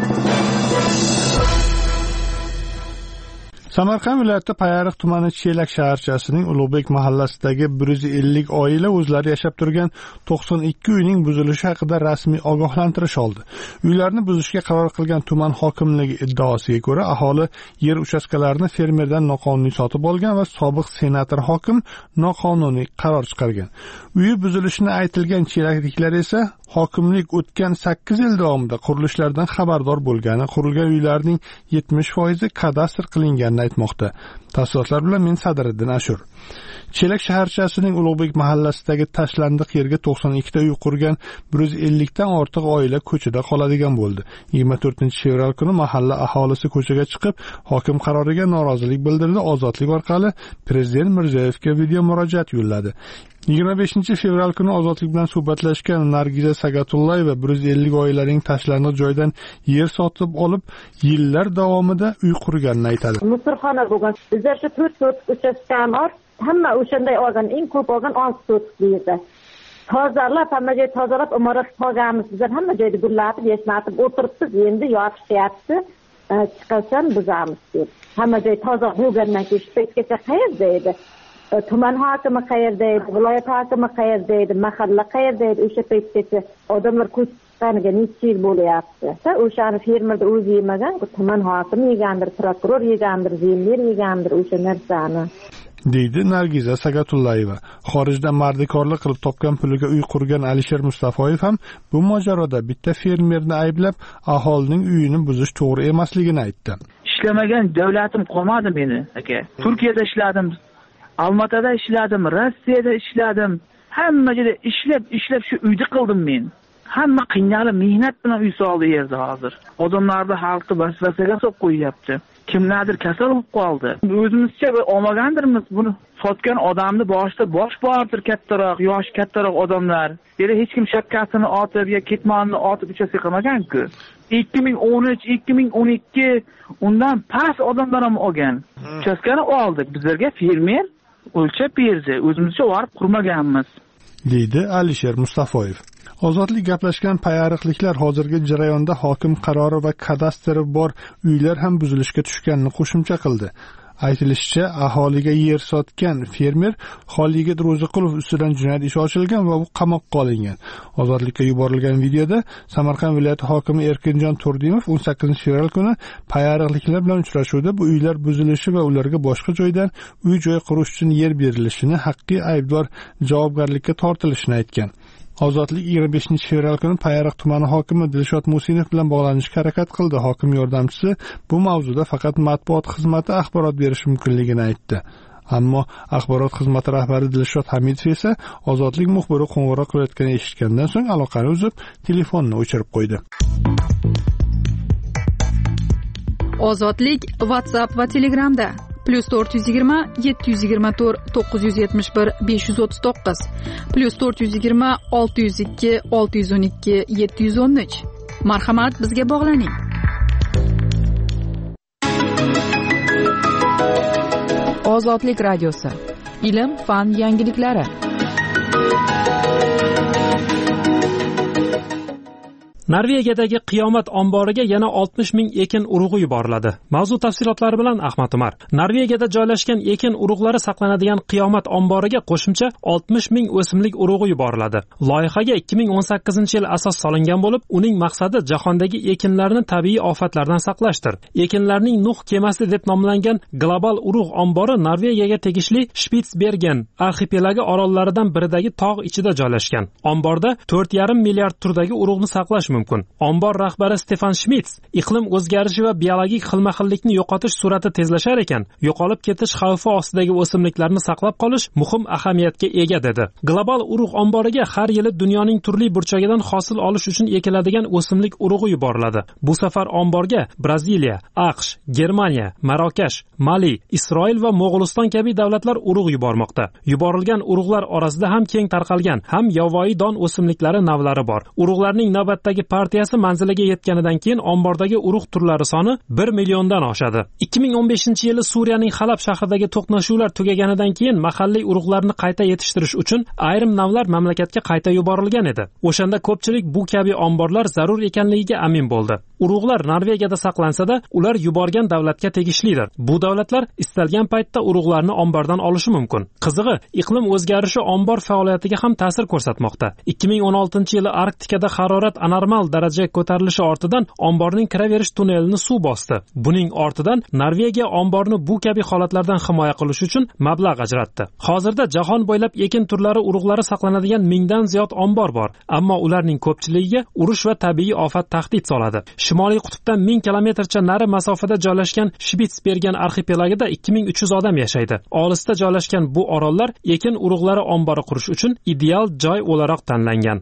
Samarqand viloyati Payariq tumani Chelak shaharchasining Ulug'bek mahallasidagi bir yuz ellik oila o'zlari yashab turgan to'qson ikki uyning buzilishi haqida rasmiy ogohlantirish oldi. Uylarni buzishga qaror qilgan tuman hokimligi iddaosiga ko'ra, aholi yer uchastkalarini fermerdan noqonuniy sotib olgan va sobiq senator hokim noqonuniy qaror chiqargan. Uyi buzilishini aytilgan chelakliklar esa hokimlik o'tgan sakkiz yil davomida qurilishlardan xabardor bo'lgani, qurilgan uylarning yetmish foizi kadastr qilinganini aytmoqda. Tafsilotlar bilan men Sadriddin Ashur. Chelak shaharchasining Ulug'bek mahallasidagi tashlandiq yerga to'qson ikkita uy qurgan bir yuz ellik dan ortiq oila ko'chada qoladigan bo'ldi. yigirma to'rtinchi fevral kuni mahalla aholisi ko'chaga chiqib, hokim qaroriga norozilik bildirdi. Ozodlik orqali Prezident Mirziyoyevga video murojaat yo'lladi. yigirma beshinchi fevral kuni Ozodlik bilan suhbatlashgan Nargiza Sagatullayeva bir yuz ellik oilaning tashlandiq joydan yer sotib olib, yillar davomida uy qurganini aytadi. Musurxona bo'lgan. Bizlar shu to'rt sotik uchastkam bor. Hamma o'shanday olgan, eng ko'p olgan olti sotik yerda. Tozalab, hamma joy tozalab, imorat qolganmiz. Bizlar hamma joyda gullatib, yashnatib o'tiribmiz. Endi yopishyapti. Chiqasan buzamiz deb. Hamma joy toza bo'lgandan keyin shu paytgacha qayerda edi? Tuman hokimi qayerda edi, viloyat hokimi qayerda edi, mahalla qayerda edi? O'sha paytgacha odamlar ko'chganiga necha yil bo'lyapti. O'shani fermerda o'zi yemagan, tuman hokimi yegandir, prokuror yegandir, zemir yegandir o'sha narsani. deydi Nargiza Sagatullayeva. Xorijda mardikorlik qilib topgan puliga uy qurgan Alisher Mustafoyev ham bu mojaroda bitta fermerni ayblab, aholining uyini buzish to'g'ri emasligini aytdi. Ishlamagan davlatim qolmadi meni, aka. Turkiyada ishladim, Almatada ishladim, Rossiyada ishladim. Hamma joyda ishlab, ishlab shu uyni qildim men. Hamma qiynalib, mehnat bilan uy soldi yerda hozir. Odamlarni xalqni vasvasaga solib qo'yapti. Kimlardir kasal bo'lib qoldi. O'zimizcha olmagandirmiz buni. Sotgan odamni boshida bosh bordir kattaroq, yosh kattaroq odamlar. Yana hech kim shakkasini otib yo ketmonni otib uchasi qilmagan-ku. ikki ming o'n uch, ikki ming o'n ikki undan past odamlar ham olgan. Uchaskani oldik. Bizlarga fermer o'lchab berdi. O'zimizcha borib qurmaganmiz, deydi Alisher Mustafoyev. Ozodlik gaplashgan payariqliklar hozirgi jarayonda hokim qarori va kadastri bor uylar ham buzilishga tushganini qo'shimcha qildi. Aytilishicha, aholiga yer sotgan fermer Xoliyga Ro'ziqulov ustidan jinoyat ishi ochilgan va u qamoqqa olingan. Ozodlikka yuborilgan videoda Samarqand viloyati hokimi Erkinjon Turdimov o'n sakkizinchi fevral kuni payariqliklar bilan uchrashuvda bu uylar buzilishi va ularga boshqa joydan uy-joy qurish uchun yer berilishini, haqiqiy aybdor javobgarlikka tortilishini aytgan. Ozodlik yigirma beshinchi fevral kuni Payariq tumani hokimi Dilshod Musinov bilan bog'lanishga harakat qildi. Hokim yordamchisi bu mavzuda faqat matbuot xizmati axborot berishi mumkinligini aytdi. Ammo axborot xizmati rahbari Dilshod Hamidov esa Ozodlik muxbiri qo'ng'iroq qilayotganini eshitgandan so'ng aloqani uzib, telefonni o'chirib qo'ydi. Ozodlik WhatsApp va Telegramda. plyus to'rt yuz yigirma yetti yuz yigirma to'rt to'qqiz yuz yetmish bir besh yuz o'ttiz to'qqiz plyus to'rt yuz yigirma olti yuz ikki olti yuz o'n ikki yetti yuz o'n uch. Marhamat, bizga bog'laning. Ozodlik radiosi. Ilm, fan yangiliklari. Norvegiyadagi qiyomat omboriga yana oltmish ming ekin urug'i yuboriladi. Mavzu tafsilotlari bilan Ahmad Umar. Norvegiyada joylashgan ekin urug'lari saqlanadigan qiyomat omboriga qo'shimcha oltmish ming o'simlik urug'i yuboriladi. Loyihaga ikki ming o'n sakkizinchi yil asos solingan bo'lib, uning maqsadi jahondagi ekinlarni tabiiy ofatlardan saqlashdir. Ekinlarning Nuh kemasi deb nomlangan global urug' ombori Norvegiyaga tegishli Spitsbergen arxipelagi orollaridan biridagi tog' ichida joylashgan. Omborda to'rt yarim milliard turdagi urug'ni saqlash mumkin. Ombor rahbari Stefan Schmitz iqlim o'zgarishi va biologik xilma-xillikni yo'qotish sur'ati tezlashar ekan, yo'qolib ketish xavfi ostidagi o'simliklarni saqlab qolish muhim ahamiyatga ega dedi. Global urug' omboriga har yili dunyoning turli burchagidan hosil olish uchun ekiladigan o'simlik urug'i yuboriladi. Bu safar omborga Braziliya, AQSh, Germaniya, Marokash, Mali, Isroil va Mo'g'uliston kabi davlatlar urug' yubormoqda. Yuborilgan urug'lar orasida ham keng tarqalgan, ham yovvoyi don o'simliklari navlari bor. Urug'larning navbatdagi partiyasi manziliga yetganidan keyin ombordagi urug' turlari soni bir milliondan oshadi. ikki ming o'n beshinchi yili Suriyaning Halab shahridagi to'qnashuvlar tugaganidan keyin mahalliy urug'larni qayta yetishtirish uchun ayrim navlar mamlakatga qayta yuborilgan edi. O'shanda ko'pchilik bu kabi omborlar zarur ekanligiga amin bo'ldi. Urug'lar Norvegiyada saqlansa-da, ular yuborgan davlatga tegishlidir. Bu davlatlar istalgan paytda urug'larni ombordan olishi mumkin. Qizig'i, iqlim o'zgarishi ombor faoliyatiga ham ta'sir ko'rsatmoqda. ikki ming o'n oltinchi yili Arktikada harorat anormal darajaga ko'tarilishi ortidan omborning kiraverish tunnelini suv bosdi. Buning ortidan Norvegiya omborni bu kabi holatlardan himoya qilish uchun mablag' ajratdi. Hozirda jahon bo'ylab ekin turlari urug'lari saqlanadigan mingdan ziyod ombor bor, ammo ularning ko'pchiligiga urush va tabiiy ofat tahdid soladi. Shimoliy qutbdan ming kilometrcha nari masofada joylashgan Spitsbergen arxipelagida ikki ming uch yuz odam yashaydi. Olisda joylashgan bu orollar ekin urug'lari ombori qurish uchun ideal joy o'laroq tanlangan.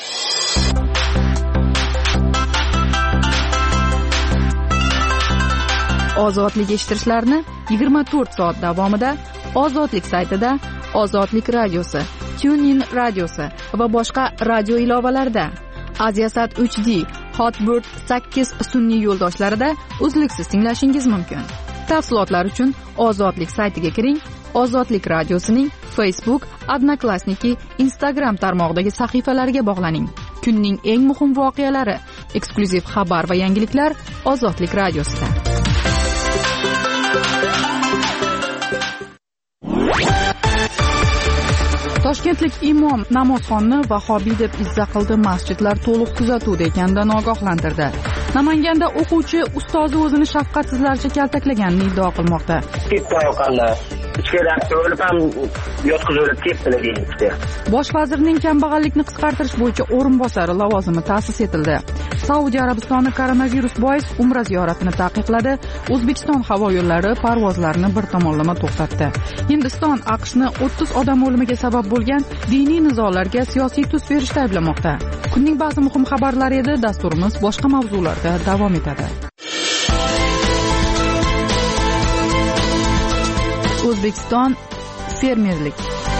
Ozodlik eshittirishlarni yigirma to'rt soat davomida Ozodlik saytida, Ozodlik radiosi, TuneIn radiosi va boshqa radio ilovalarida, Aziasat uch D, Hotbird sakkiz sun'iy yo'ldoshlarida uzluksiz tinglashingiz mumkin. Tafsilotlar uchun Ozodlik saytiga kiring. Ozodlik radiosining Facebook, Odnoklassniki, Instagram tarmog'idagi sahifalariga bog'laning. Kunning eng muhim voqealari, eksklyuziv xabar va yangiliklar Ozodlik radiosida. Toshkentlik imom namozxonni vahobiy deb izza qildi. Masjidlar to'liq kuzatuvda ekanidan ogohlantirdi. Namanganda o'quvchi ustozi o'zini shafqatsizlarcha kaltaklaganini iddao qilmoqda. Bosh vazirning kambag'allikni qisqartirish bo'yicha o'rinbosari lavozimi ta'sis etildi. Saudiya Arabistoni koronavirus bois umra ziyoratini taqiqladi. O'zbekiston havo yo'llari parvozlarini bir tomonlama to'xtatdi. Hindiston AQShni o'ttiz odam o'limiga sabab bo'lgan diniy nizolarga siyosiy tus berishda ayblamoqda. Kunning ba'zi muhim xabarlari edi. Dasturimiz boshqa mavzularda davom etadi. O'zbekiston fermerlik.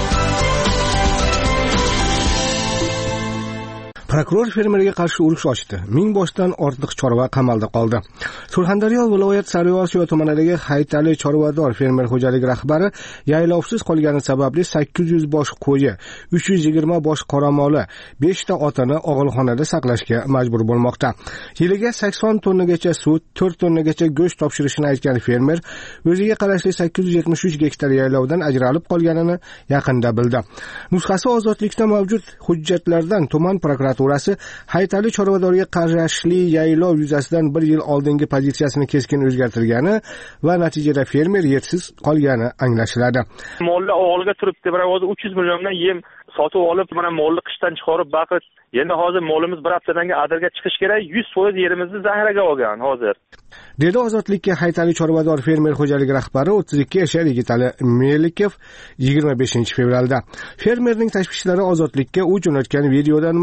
Prokuror fermerga qarshi urush ochdi. Ming boshdan ortiq chorva qamalda qoldi. Surxondaryo viloyat Sariosiyo tumanidagi Haytali chorvador fermer xo'jaligi rahbari yaylovsiz qolgani sababli sakkiz yuz bosh qo'yi, uch yuz yigirma bosh qoramoli, besh ta otini og'ilxonada saqlashga majbur bo'lmoqda. Yiliga sakson tonnagacha sut, to'rt tonnagacha go'sht topshirishini aytgan fermer o'ziga qarashli sakkiz yuz yetmish uch gektar yaylovdan ajralib qolganini yaqinda bildi. Nusxasi ozodlikda mavjud hujjatlardan tuman prokuraturasi Haytali chorvadorga qarashli yaylov yuzasidan bir yil oldingi pozitsiyasini keskin o'zgartirgani va natijada fermer yersiz qolgani anglashiladi. Mollar og'ilga turibdi, biroq uch yuz milliondan yem sotib olib, mana molni qishdan chiqarib baqib, endi hozir molimiz bir haftadan keyin adirga chiqish kerak, yuz foiz yerimizni zaxiraga olgan hozir. Dedi ozodlikka Haytali chorvador fermer xo'jaligi rahbari o'ttiz ikki yashar Yigitali Melikov yigirma beshinchi fevralda. Fermerning tashvishlari ozodlikka u jo'natgan videodan ma'lum bo'ldi.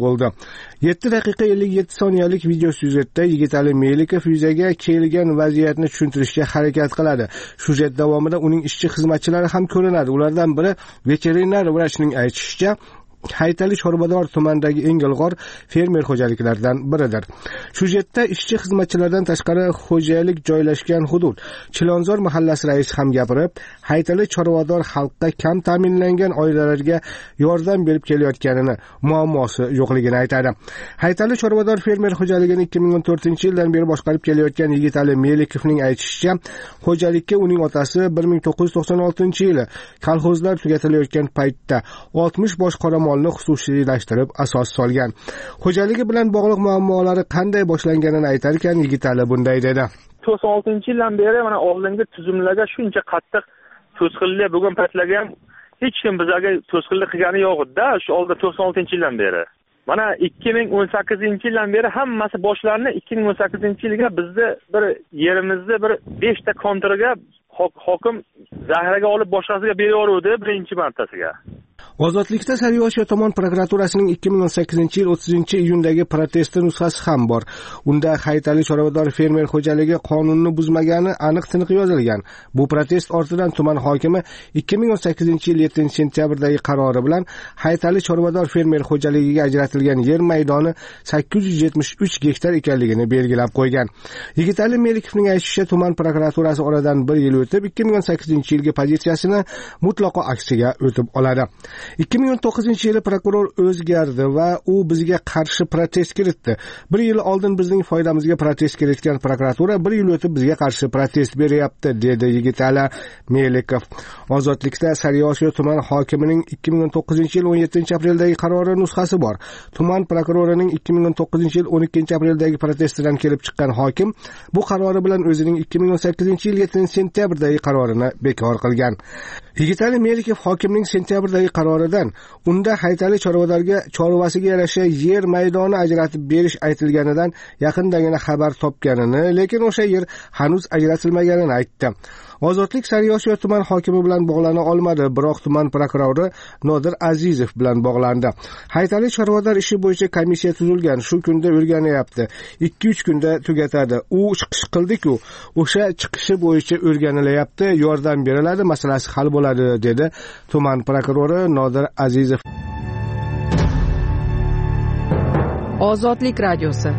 bo'ldi. yetti daqiqa ellik yetti soniyalik video syujetda Yigitali Melikov yuzaga kelgan vaziyatni tushuntirishga harakat qiladi. Syujet davomida uning ishchi xizmatchilari ham ko'rinadi. Ulardan biri veterinar vrachning aytishicha, Haytali Chorvador tumanidagi eng ilg'or fermer xo'jaliklaridan biridir. Syujetda ishchi xizmatchilardan tashqari xo'jalik joylashgan hudud Chilonzor mahallasi raisi ham gapirib, Haytali Chorvador xalqqa kam ta'minlangan oilalarga yordam berib kelayotganini, muammosi yo'qligini aytadi. Haytali Chorvador fermer xo'jaligini ikki ming o'n to'rtinchi yildan beri boshqarib kelayotgan Yigitali Melikovning aytishicha, xo'jalikka uning otasi bir ming to'qqiz yuz to'qson oltinchi yili kolxozlar tugatilayotgan paytda oltmish bosh qoramolni xususiylashtirib asos solgan. Xo'jaligi bilan bog'liq muammolari qanday boshlanganini aytar ekan Yigitali bunday dedi. to'qson oltinchi yildan beri mana oldingi tuzumlarga shuncha qattiq to'sqinlik bo'lgan paytlarga ham hech kim bizlarga to'sqinlik qilgani yo'q edi-da, shu oldin to'qson oltinchi yildan beri. Mana ikki ming o'n sakkizinchi yildan beri hammasi boshlarini ikki ming o'n sakkizinchi yilga bizni bir yerimizni bir besh ta kontraga hokim zahraga olib boshqasiga beraverdi birinchi martasiga. Ozodlikda Sariyosha tomon prokuraturasining ikki ming o'n sakkizinchi yil o'ttizinchi iyundagi protesti nusxasi ham bor. Unda Haytali Chorvador fermer xo'jaligi qonunni buzmagani aniq-tiniq yozilgan. Bu protest ortidan tuman hokimi ikki ming o'n sakkizinchi yil yettinchi sentyabrdagi qarori bilan Haytali Chorvador fermer xo'jaligiga ajratilgan yer maydoni sakkiz yuz yetmish uch gektar ekanligini belgilab qo'ygan. Yigitali Melikovning aytishicha, tuman prokuraturasi oradan bir yil o'tib ikki ming o'n sakkizinchi yilgi pozitsiyasini mutlaqo aksiga o'tib oladi. ikki ming o'n to'qqizinchi yili prokuror o'zgardi va u bizga qarshi protest kiritdi. Bir yil oldin bizning foydamizga protest kiritgan prokuratura bir yil o'tib bizga qarshi protest beryapti, dedi Yigitali Melikov. Ozodlikda Sariyosha tuman hokimining ikki ming o'n to'qqizinchi yil o'n yettinchi apreldagi qarori nusxasi bor. Tuman prokurorining ikki ming o'n to'qqizinchi yil o'n ikkinchi apreldagi protestidan kelib chiqqan hokim bu qarori bilan o'zining ikki ming o'n sakkizinchi yil yettinchi sentyabrdagi qarorini bekor qilgan. Yigitali Melikov hokimning sentyabrdagi qaroridan unda Haytali Chorvadorga chorvasiga yarasha yer maydoni ajratib berish aytilganidan yaqindagina xabar topganini, lekin o'sha yer hanuz ajratilmaganini aytdi. Ozodlik Sariyosha tuman hokimi bilan bog'lana olmadi, biroq tuman prokurori Nodir Azizov bilan bog'landi. Haytali Chorvador ishi bo'yicha komissiya tuzilgan, shu kunda o'rganyapti. ikki uch kunda tugatadi. U chiqish qildi-ku, o'sha chiqishi bo'yicha o'rganilyapti, yordam beriladi, masalasi hal bo'ladi, dedi tuman prokurori Nodir Azizov. Ozodlik radiosi.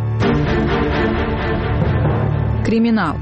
Kriminal.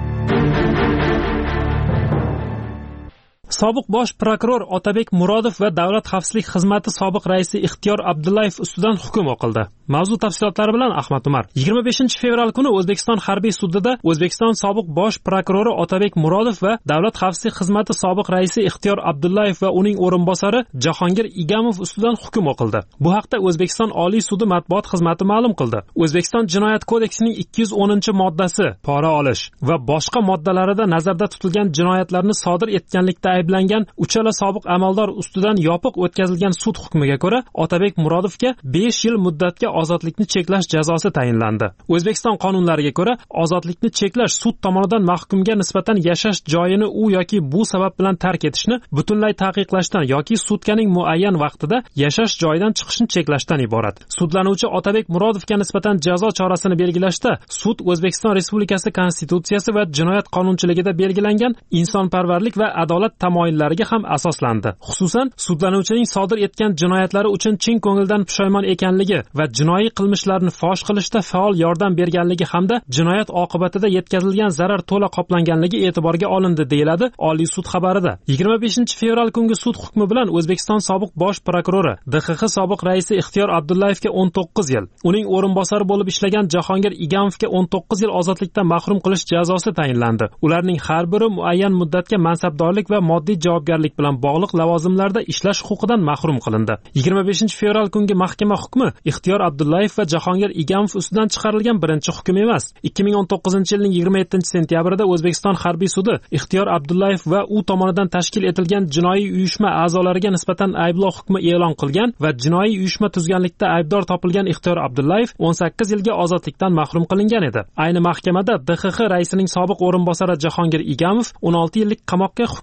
Sobiq bosh prokuror Otabek Murodov va Davlat xavfsizlik xizmati sobiq raisi Ixtiyor Abdullayev ustidan hukm o'qildi. Mavzu tafsilotlari bilan Ahmad Umar. yigirma beshinchi fevral kuni O'zbekiston harbiy sudida O'zbekiston sobiq bosh prokurori Otabek Murodov va Davlat xavfsizlik xizmati sobiq raisi Ixtiyor Abdullayev va uning o'rinbosari Jahongir Igamov ustidan hukm o'qildi. Bu haqda O'zbekiston Oliy sudi matbuot xizmati ma'lum qildi. O'zbekiston Jinoyat kodeksining ikki yuz o'ninchi moddasi pora olish va boshqa moddalarida nazarda tutilgan jinoyatlarni sodir etganlikda ayblangan uchala sobiq amaldor ustidan yopiq o'tkazilgan sud hukmiga ko'ra Otabek Murodovga besh yil muddatga ozodlikni cheklash jazosi tayinlandi. O'zbekiston qonunlariga ko'ra ozodlikni cheklash sud tomonidan mahkumga nisbatan yashash joyini u yoki bu sabab bilan tark etishni butunlay taqiqlashdan yoki sutkaning muayyan vaqtida yashash joyidan chiqishni cheklashdan iborat. Sudlanuvchi Otabek Murodovga nisbatan jazo chorasini belgilashda sud O'zbekiston Respublikasi Konstitutsiyasi va jinoyat qonunchiligida belgilangan insonparvarlik va adolat tamoyillariga ham asoslandi. Xususan, sudlanuvchining sodir etgan jinoyatlari uchun chin ko'ngildan pushaymon ekanligi va jinoiy qilmishlarni fosh qilishda faol yordam berganligi hamda jinoyat oqibatida yetkazilgan zarar to'la qoplanganligi e'tiborga olindi, deyiladi Oliy sud xabarida. yigirma beshinchi fevral kungi sud hukmi bilan O'zbekiston sobiq bosh prokurori D X X sobiq raisi Ixtiyor Abdullayevga o'n to'qqiz yil, uning o'rinbosari bo'lib ishlagan Jahongir Igamovga o'n to'qqiz yil ozodlikdan mahrum qilish jazosi tayinlandi. Ularning har biri muayyan muddatga mansabdorlik va moddiy javobgarlik bilan bog'liq lavozimlarda ishlash huquqidan mahrum qilindi. yigirma beshinchi fevral kungi mahkama hukmi Ixtiyor Abdullayev va Jahongir Igamov ustidan chiqarilgan birinchi hukm emas. ikki ming o'n to'qqizinchi yilning yigirma yettinchi sentyabrida O'zbekiston harbiy sudi Ixtiyor Abdullayev va u tomonidan tashkil etilgan jinoiy uyushma a'zolariga nisbatan ayblov hukmi e'lon qilgan va jinoiy uyushma tuzganlikda aybdor topilgan Ixtiyor Abdullayev o'n sakkiz yilga ozodlikdan mahrum qilingan edi. Ayni mahkamada D X X raisining sobiq o'rinbosari Jahongir Igamov o'n olti yillik qamoqqa hukm qilingan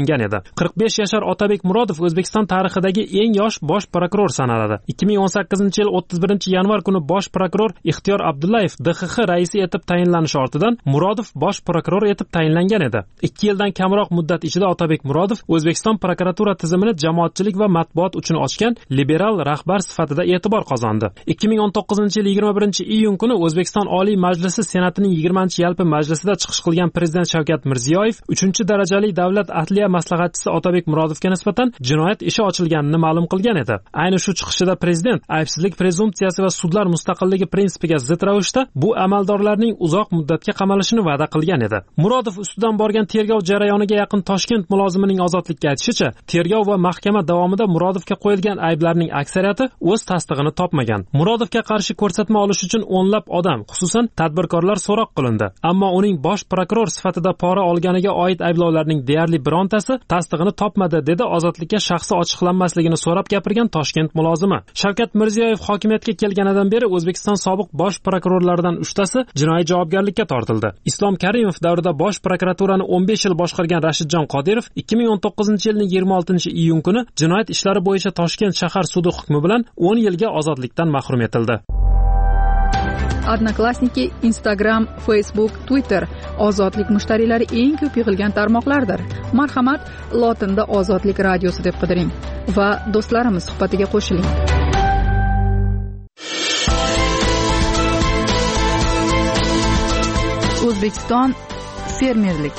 qilingan edi. qirq besh yashar Otabek Murodov O'zbekiston tarixidagi eng yosh bosh prokuror sanaladi. ikki ming o'n sakkizinchi yil o'ttiz birinchi yanvar kuni bosh prokuror Ixtiyor Abdullayev D X X raisi etib tayinlanishi ortidan Murodov bosh prokuror etib tayinlangan edi. ikki yildan kamroq muddat ichida Otabek Murodov O'zbekiston prokuratura tizimini jamoatchilik va matbuot uchun ochgan liberal rahbar sifatida e'tibor qozondi. ikki ming o'n to'qqizinchi yil yigirma birinchi iyun kuni O'zbekiston Oliy Majlisi Senatining yigirmanchi yalpi majlisida chiqish qilgan prezident Shavkat Mirziyoyev uchinchi darajali davlat adliya maslahatchisi Otabek Murodovga nisbatan jinoyat ishi ochilganini ma'lum qilgan edi. Ayni shu chiqishida prezident aybsizlik prezumpsiyasi va sudlar mustaqilligi prinsipiga zid ravishda bu amaldorlarning uzoq muddatga qamalishini va'da qilgan edi. Murodov ustidan borgan tergov jarayoniga yaqin Toshkent mulozimining ozodlikka aytishicha, tergov va mahkama davomida Murodovga qo'yilgan ayblarning aksariyati o'z tasdig'ini topmagan. Murodovga qarshi ko'rsatma olish uchun o'nlab odam, xususan tadbirkorlar so'roq qilindi, ammo uning bosh prokuror sifatida pora olganiga oid ayblovlarning deyarli birontasi tasdig'ini topmadi, dedi ozodlikka shaxsi ochiqlanmasligini so'rab gapirgan Toshkent mulozimi. Shavkat Mirziyoyev hokimiyatga kelganidan beri O'zbekiston sobiq bosh prokurorlaridan uchtasi jinoiy javobgarlikka tortildi. Islom Karimov davrida bosh prokuraturani o'n besh yil boshqargan Rashidjon Qodirov ikki ming o'n to'qqizinchi yilning yigirma oltinchi iyun kuni jinoyat ishlari bo'yicha Toshkent shahar sudi hukmi bilan o'n yilga ozodlikdan mahrum etildi. Odnoklassniki, Instagram, Facebook, Twitter ozodlik mushtariylari eng ko'p yig'ilgan tarmoqlardir. Marhamat, lotinda Ozodlik radiosi deb qidiring va do'stlarimiz suhbatiga qo'shiling. O'zbekiston fermerlik.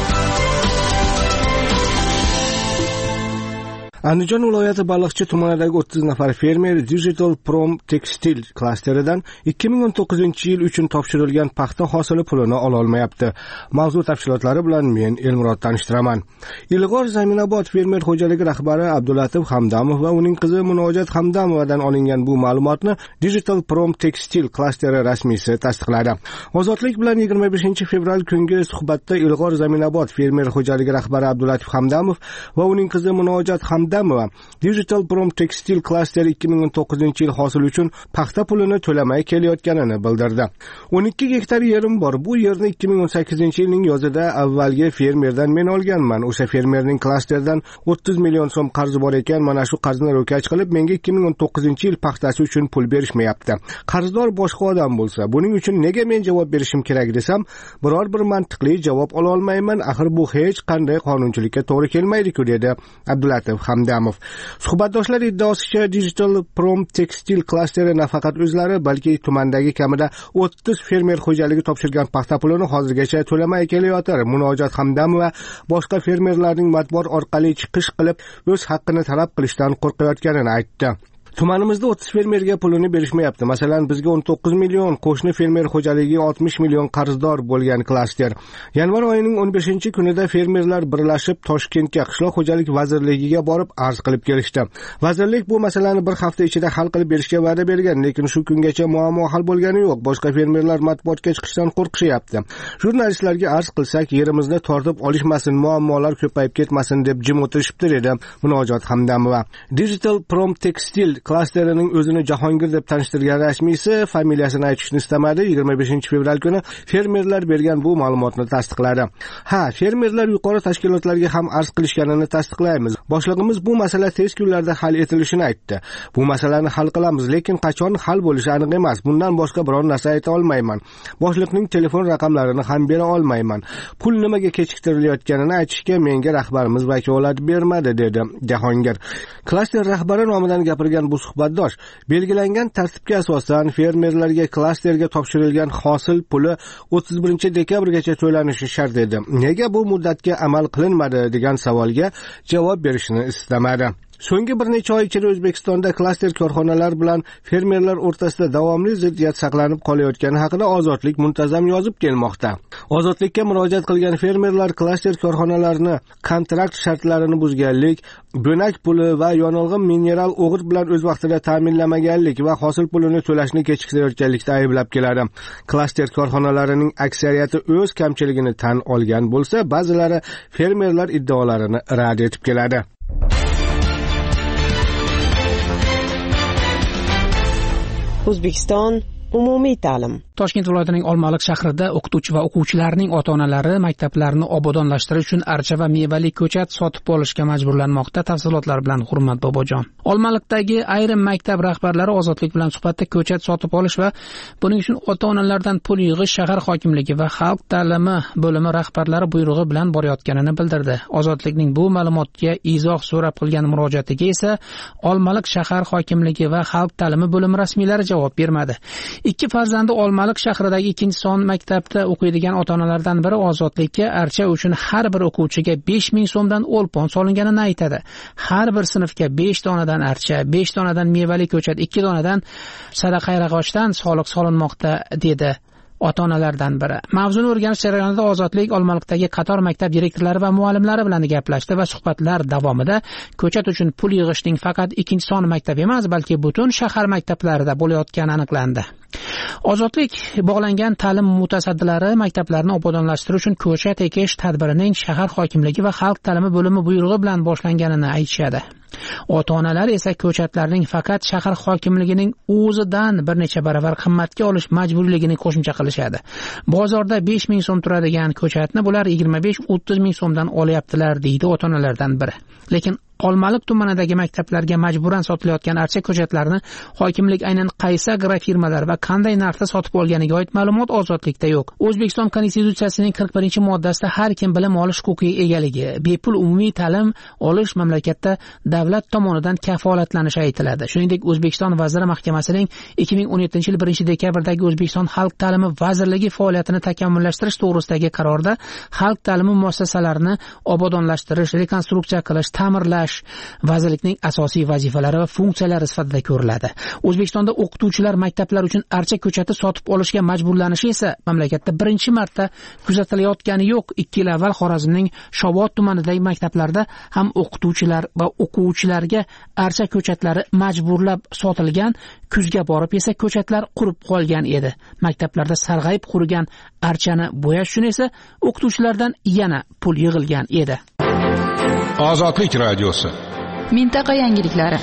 Andijon viloyati Baliqchi tumanidagi o'ttiz nafar fermer Digital Prom Textile klasteridan ikki ming o'n to'qqizinchi yil uchun topshirilgan paxta hosili pulini ola olmayapti. Mavzu tafsilotlari bilan men Elmurod tanishtiraman. Ilg'or Zaminobod fermer xo'jaligi rahbari Abdulatif Hamdamov va uning qizi Munojat Hamdamovadan olingan bu ma'lumotni Digital Prom Textile klasteri rasmiysi tasdiqladi. Ozodlik bilan yigirma beshinchi fevral kungi suhbatda Ilg'or Zaminobod fermer xo'jaligi rahbari Abdulatif Hamdamov va uning qizi Munojat Hamdamova Digital Prom Textile klasteri ikki ming o'n to'qqizinchi yil hosil uchun paxta pulini to'lamay kelayotganini bildirdi. o'n ikki gektar yerim bor. Bu yerni ikki ming o'n sakkizinchi yilning yozida avvalgi fermerdan men olganman. O'sha fermerning klasterdan o'ttiz million so'm qarzi bor ekan. Mana shu qarzni ro'kach qilib menga ikki ming o'n to'qqizinchi yil paxtasi uchun pul berishmayapti. Qarzdor boshqa odam bo'lsa, buning uchun nega men javob berishim kerak desam, biror bir mantiqli javob ola olmayman. Axir bu hech qanday qonunchilikka to'g'ri kelmaydi-ku, dedi Abdulatif Hamdamov. Suhbatdoshlar iddaosicha Digital Prom Textile klasteri nafaqat o'zlari, balki tumandagi kamida o'ttiz fermer xo'jaligi topshirgan paxta pulini hozirgacha to'lamay kelayotir. Munojat Hamdamova boshqa fermerlarning matbuot orqali chiqish qilib o'z haqqini talab qilishdan qo'rqayotganini aytdi. Tumanimizda o'ttiz fermerga pulini berishmayapti. Masalan, bizga o'n to'qqiz million, qo'shni fermer xo'jaligiga oltmish million qarzdor bo'lgan klaster. Yanvar oyining o'n beshinchi kunida fermerlar birlashib Toshkentga qishloq xo'jalik vazirligiga borib arz qilib kelishdi. Vazirlik bu masalani bir hafta ichida hal qilib berishga va'da bergan, lekin shu kungacha muammo hal bo'lgani yo'q. Boshqa fermerlar matbuotga chiqishdan qo'rqishyapti. Jurnalistlarga arz qilsak, yerimizni tortib olishmasin, muammolar ko'payib ketmasin deb jim o'tirishibdi, dedi Munojat Hamdamova. Digital Prom Textile klasterining o'zini Jahongir deb tanishtirgan rasmiysi familiyasini aytishni istamadi. yigirma beshinchi fevral kuni fermerlar bergan bu ma'lumotni tasdiqladi. Ha, fermerlar yuqori tashkilotlarga ham arz qilishganini tasdiqlaymiz. Boshlig'imiz bu masala tez kunlarda hal etilishini aytdi. Bu masalani hal qilamiz, lekin qachon hal bo'lishi aniq emas. Bundan boshqa biror narsa ayta olmayman. Boshliqning telefon raqamlarini ham bera olmayman. Pul nimaga kechiktirilayotganini aytishga menga rahbarimiz vakolat bermadi, dedi Jahongir. Klaster rahbari nomidan gapirgan bu suhbatdosh belgilangan tartibga asosan fermerlarga klasterga topshirilgan hosil puli o'ttiz birinchi dekabrgacha to'lanishi shart edi. Nega bu muddatga amal qilinmadi degan savolga javob berishni istamadi. So'nggi bir necha oy ichida O'zbekistonda klaster korxonalar bilan fermerlar o'rtasida davomli ziddiyat saqlanib qolayotgani haqida Ozodlik muntazam yozib kelmoqda. Ozodlikka murojaat qilgan fermerlar klaster korxonalarini kontrakt shartlarini buzganlik, bo'nak puli va yonilg'i mineral o'g'it bilan o'z vaqtida ta'minlamaganlik va hosil pulini to'lashni kechiktirayotganlikda ayblab keladi. Klaster korxonalarining aksariyati o'z kamchiligini tan olgan bo'lsa, ba'zilari fermerlar iddaolarini rad etib keladi. O'zbekiston umumiy ta'lim. Toshkent viloyatining Olmaliq shahrida o'qituvchi va o'quvchilarning ota-onalari maktablarni obodonlashtirish uchun archa va mevali ko'chat sotib olishga majburlanmoqda. Tafsilotlar bilan Hurmat Bobojon. Olmaliqdagi ayrim maktab rahbarlari Ozodlik bilan suhbatda ko'chat sotib olish va buning uchun ota-onalardan pul yig'ish shahar hokimligi va xalq ta'limi bo'limi rahbarlari buyrug'i bilan borayotganini bildirdi. Ozodlikning bu ma'lumotga izoh so'rab qilgan murojaatiga esa Olmaliq shahar hokimligi va xalq ta'limi bo'limi rasmiylari javob bermadi. Ikki farzandi Olmaliq shahridagi ikkinchi son maktabda o'qiydigan ota-onalardan biri Ozodlikka archa uchun har bir o'quvchiga besh ming so'mdan o'lpon solinganini aytadi. Har bir sinfga besh donadan archa, besh donadan mevali ko'chat, ikki donadan sadaqayrag'ochdan soliq solinmoqda dedi ota-onalardan biri. Mavzuni o'rganish jarayonida Ozodlik Olmaliqdagi qator maktab direktorlari va muallimlari bilan gaplashdi va suhbatlar davomida ko'chat uchun pul yig'ishning faqat ikkinchi son maktab emas, balki butun shahar maktablarida bo'layotgani aniqlandi. Ozodlik bog'langan ta'lim mutasaddilari maktablarni obodonlashtirish uchun ko'chat ekish tadbirining shahar hokimligi va xalq ta'limi bo'limi buyrug'i bilan boshlanganini aytishadi. Ota-onalar esa ko'chatlarning faqat shahar hokimligining o'zidan bir necha baravar qimmatga olish majburligini qo'shimcha qilishadi. Bozorda besh ming so'm turadigan ko'chatni bular yigirma besh o'ttiz ming so'mdan olyaptilar, deydi ota-onalardan biri. Lekin Olmaliq tumanidagi maktablarga majburan sotilayotgan archa ko'chatlarni hokimlik aynan qaysi agrofirmalar va qanday narxda sotib olganiga oid ma'lumot Ozodlikda yo'q. O'zbekiston Konstitutsiyasining qirq birinchi moddasida har kim bilim olish huquqiga egaligi, bepul umumiy ta'lim olish mamlakatda davlat tomonidan kafolatlanishi aytiladi. Shuningdek, O'zbekiston Vazirlar Mahkamasining ikki ming o'n yettinchi yil birinchi dekabrdagi O'zbekiston Xalq ta'limi vazirligi faoliyatini takomillashtirish to'g'risidagi qarorda xalq ta'limi muassasalarini obodonlashtirish, rekonstruksiya qilish, ta'mirlash vazirlikning asosiy vazifalari va funksiyalari sifatida ko'riladi. O'zbekistonda o'qituvchilar maktablar uchun archa ko'chati sotib olishga majburlanishi esa mamlakatda birinchi marta kuzatilayotgani yo'q. ikki yil avval Xorazmning Shobod tumanidagi maktablarda ham o'qituvchilar va o'quvchilarga archa ko'chatlari majburlab sotilgan, kuzga borib esa ko'chatlar qurib qolgan edi. Maktablarda sarg'ayib qurigan archani bo'yash uchun esa o'qituvchilardan yana pul yig'ilgan edi. Ozodlik radiosi. Mintaqa yangiliklari.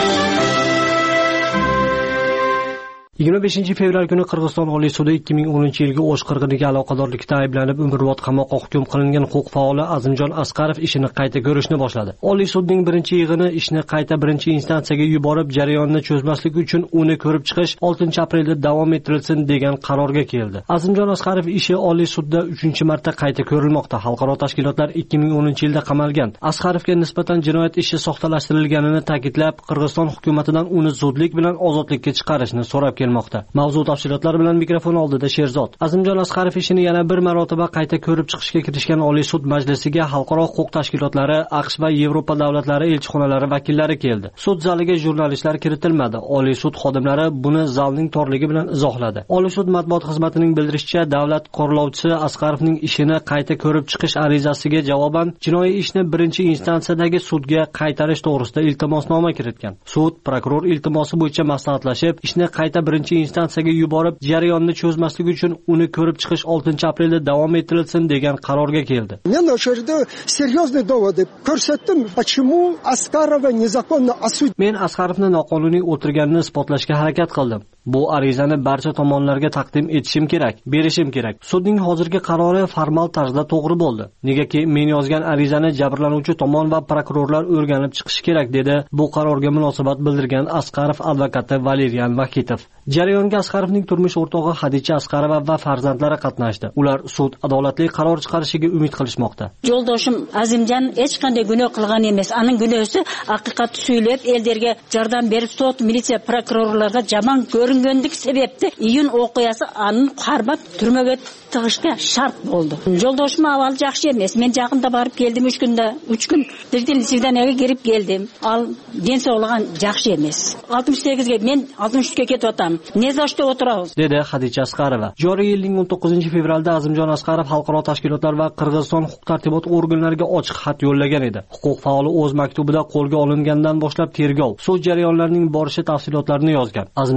yigirma beshinchi fevral kuni Qirg'iziston Oliy sudi ikki ming o'ninchi yilgi O'sh qirg'iniga aloqadorlikda ayblanib umrbod qamoqqa hukm qilingan huquq faoli Azimjon Asqarov ishini qayta ko'rishni boshladi. Oliy sudning birinchi yig'ini ishni qayta birinchi instansiyaga yuborib, jarayonni cho'zmaslik uchun uni ko'rib chiqish oltinchi aprelda davom ettirilsin degan qarorga keldi. Azimjon Asqarov ishi Oliy sudda uchinchi marta qayta ko'rilmoqda. Xalqaro tashkilotlar ikki ming o'ninchi yilda qamalgan Asqarovga nisbatan jinoyat ishi soxtalashtirilganini ta'kidlab, Qirg'iziston hukumatidan uni zudlik bilan ozodlikka chiqarishni so'rab keldi. Mavzu tafsilotlari bilan mikrofon oldida Sherzod. Azimjon Asqarov ishini yana bir marotaba qayta ko'rib chiqishga kirishgan Oliy sud majlisiga xalqaro huquq tashkilotlari, AQSh va Yevropa davlatlari elchixonalari vakillari keldi. Sud zaliga jurnalistlar kiritilmadi. Oliy sud xodimlari buni zalning torligi bilan izohladi. Oliy sud matbuot xizmatining bildirishicha, davlat qo'riqlovchisi Asqarovning ishini qayta ko'rib chiqish arizasiga javoban jinoiy ishni birinchi instansiyadagi sudga qaytarish to'g'risida iltimosnoma kiritgan. Sud prokuror iltimosi bo'yicha maslahatlashib, ishni qayta birinchi instansiyaga yuborib, jarayonni cho'zmaslik uchun uni ko'rib chiqish oltinchi aprelda davom ettirilsin degan qarorga keldi. Men o'sha серьезные доводы ko'rsatdim, почему Asqarova незаконно осудили. Men Asqarovni noqonuniy o'tirganini isbotlashga harakat qildim. Bu arizani barcha tomonlarga taqdim etishim kerak, berishim kerak. Sudning hozirgi qarori formal tarzda to'g'ri bo'ldi. Negaki men yozgan arizani jabrlanuvchi tomon va prokurorlar o'rganib chiqishi kerak, dedi bu qarorga munosabat bildirgan Asqarov advokati Valerian Vakitov. Jarayonga Asqarovning turmush o'rtog'i Hadicha Asqarova va farzandlari qatnashdi. Ular sud adolatli qaror chiqarishiga umid qilishmoqda. Yo'ldoshim Azimjon hech qanday gunoh qilgan emas. Aning gunohi haqiqatni so'ylab, ellarga yordam berib, sud, militsiya, prokurorlarga jamon ko'ringanlik sababli iyun o'qiyasi aning qarbab turmaga tig'ishga shart bo'ldi. Yo'ldoshim avval yaxshi emas. Men yaqinda borib keldim uch kunda, uch kun Tirtildanaga kirib keldim. Al den sog'lig'an yaxshi emas. oltmish sakkizga men oltmish uchga ketyapman. Nezashda o'tiramiz, dedi Hadicha Asqarova. Joriy yilning o'n to'qqizinchi fevralda Azimjon Asqarov xalqaro tashkilotlar va Qirg'iziston huquq-tartibot organlariga ochiq xat yo'llagan edi. Huquq faoli o'z maktubida qo'lga olingandan boshlab tergov, sud jarayonlarining borishi tafsilotlarini yozgan. Azimjon Asqarov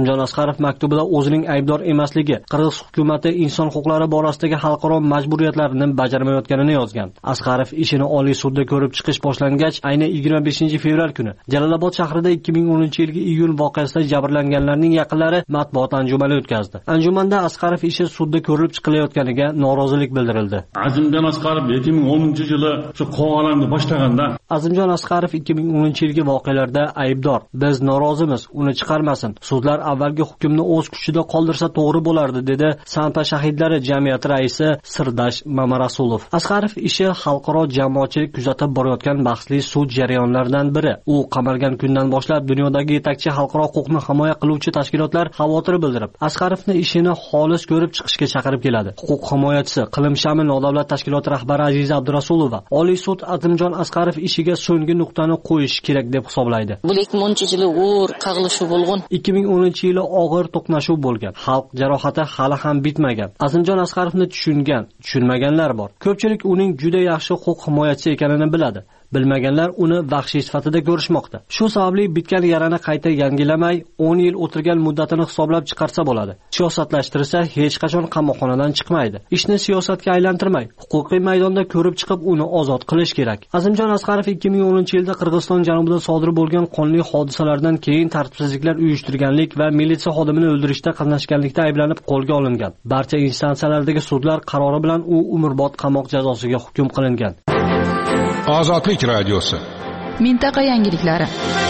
Asqarov maktubida o'zining aybdor emasligi, Qirg'iz hukumati inson huquqlari borasidagi xalqaro majburiyatlarini bajarmayotganini yozgan. Asqarov ishini Oliy sudda ko'rib chiqish boshlangach, ayni yigirma beshinchi fevral kuni Jalolobod shahrida ikki ming o'ninchi yilgi iyul voqeasida jabrlanganlarning yaqinlari matbuot anjumani o'tkazdi. Anjumanda Asqarov ishi sudda ko'rilib chiqilayotganiga norozilik bildirildi. Azimjon Asqarov ikki ming o'ninchi yili shu qo'g'onlarni boshlaganda Azimjon Asqarov ikki ming o'ninchi yilgi voqealarda aybdor. Biz norozimiz, uni chiqarmasin. Sudlar avvalgi hukmni o'z kuchida qoldirsa to'g'ri bo'lardi, dedi Sanpa shahidlari jamiyati raisi Sirdash Mamarasulov. Asqarov ishi xalqaro jamoatchilik kuzatib borayotgan bahsli sud jarayonlaridan biri. U qamalgan kundan boshlab dunyodagi yetakchi xalqaro huquqni himoya qiluvchi tashkilotlar xavotir bildirib, Asqarovni ishini xolis ko'rib chiqishga chaqirib keladi. Huquq himoyachisi Qilim Shami nodavlat tashkiloti rahbari Aziza Abdurasulova Oliy sud Azimjon Asqarov ishiga so'nggi nuqtani qo'yish kerak deb hisoblaydi. Bu ikki ming o'ninchi yili o'r qag'ilishuv bo'lgan. ikki ming o'ninchi yili og'ir to'qnashuv bo'lgan. Xalq jarohati hali ham bitmagan. Azimjon Asqarovni tushungan, tushunmaganlar bor. Ko'pchilik uning juda yaxshi huquq himoyachisi ekanini biladi. Bilmaganlar uni vahshiy sifatida ko'rishmoqda. Shu sababli bitgan yarani qayta yangilamay, o'n yil o'tirgan muddatini hisoblab chiqarsa bo'ladi. Siyosatlashtirish hech qachon qamoqxonadan chiqmaydi. Ishni siyosatga aylantirmay, huquqiy maydonda ko'rib chiqib uni ozod qilish kerak. Azimjon Asqarov ikki ming o'ninchi yilda Qirg'iziston janubida sodir bo'lgan qonli hodisalardan keyin tartibsizliklar uyushtirganlik va militsiya xodimini o'ldirishda qatnashganlikda ayblanib qo'lga olingan. Barcha instansiyalardagi sudlar qarori bilan u umrbod qamoq jazosiga hukm qilingan. Ozodlik radiosi. Mintaqa yangiliklari.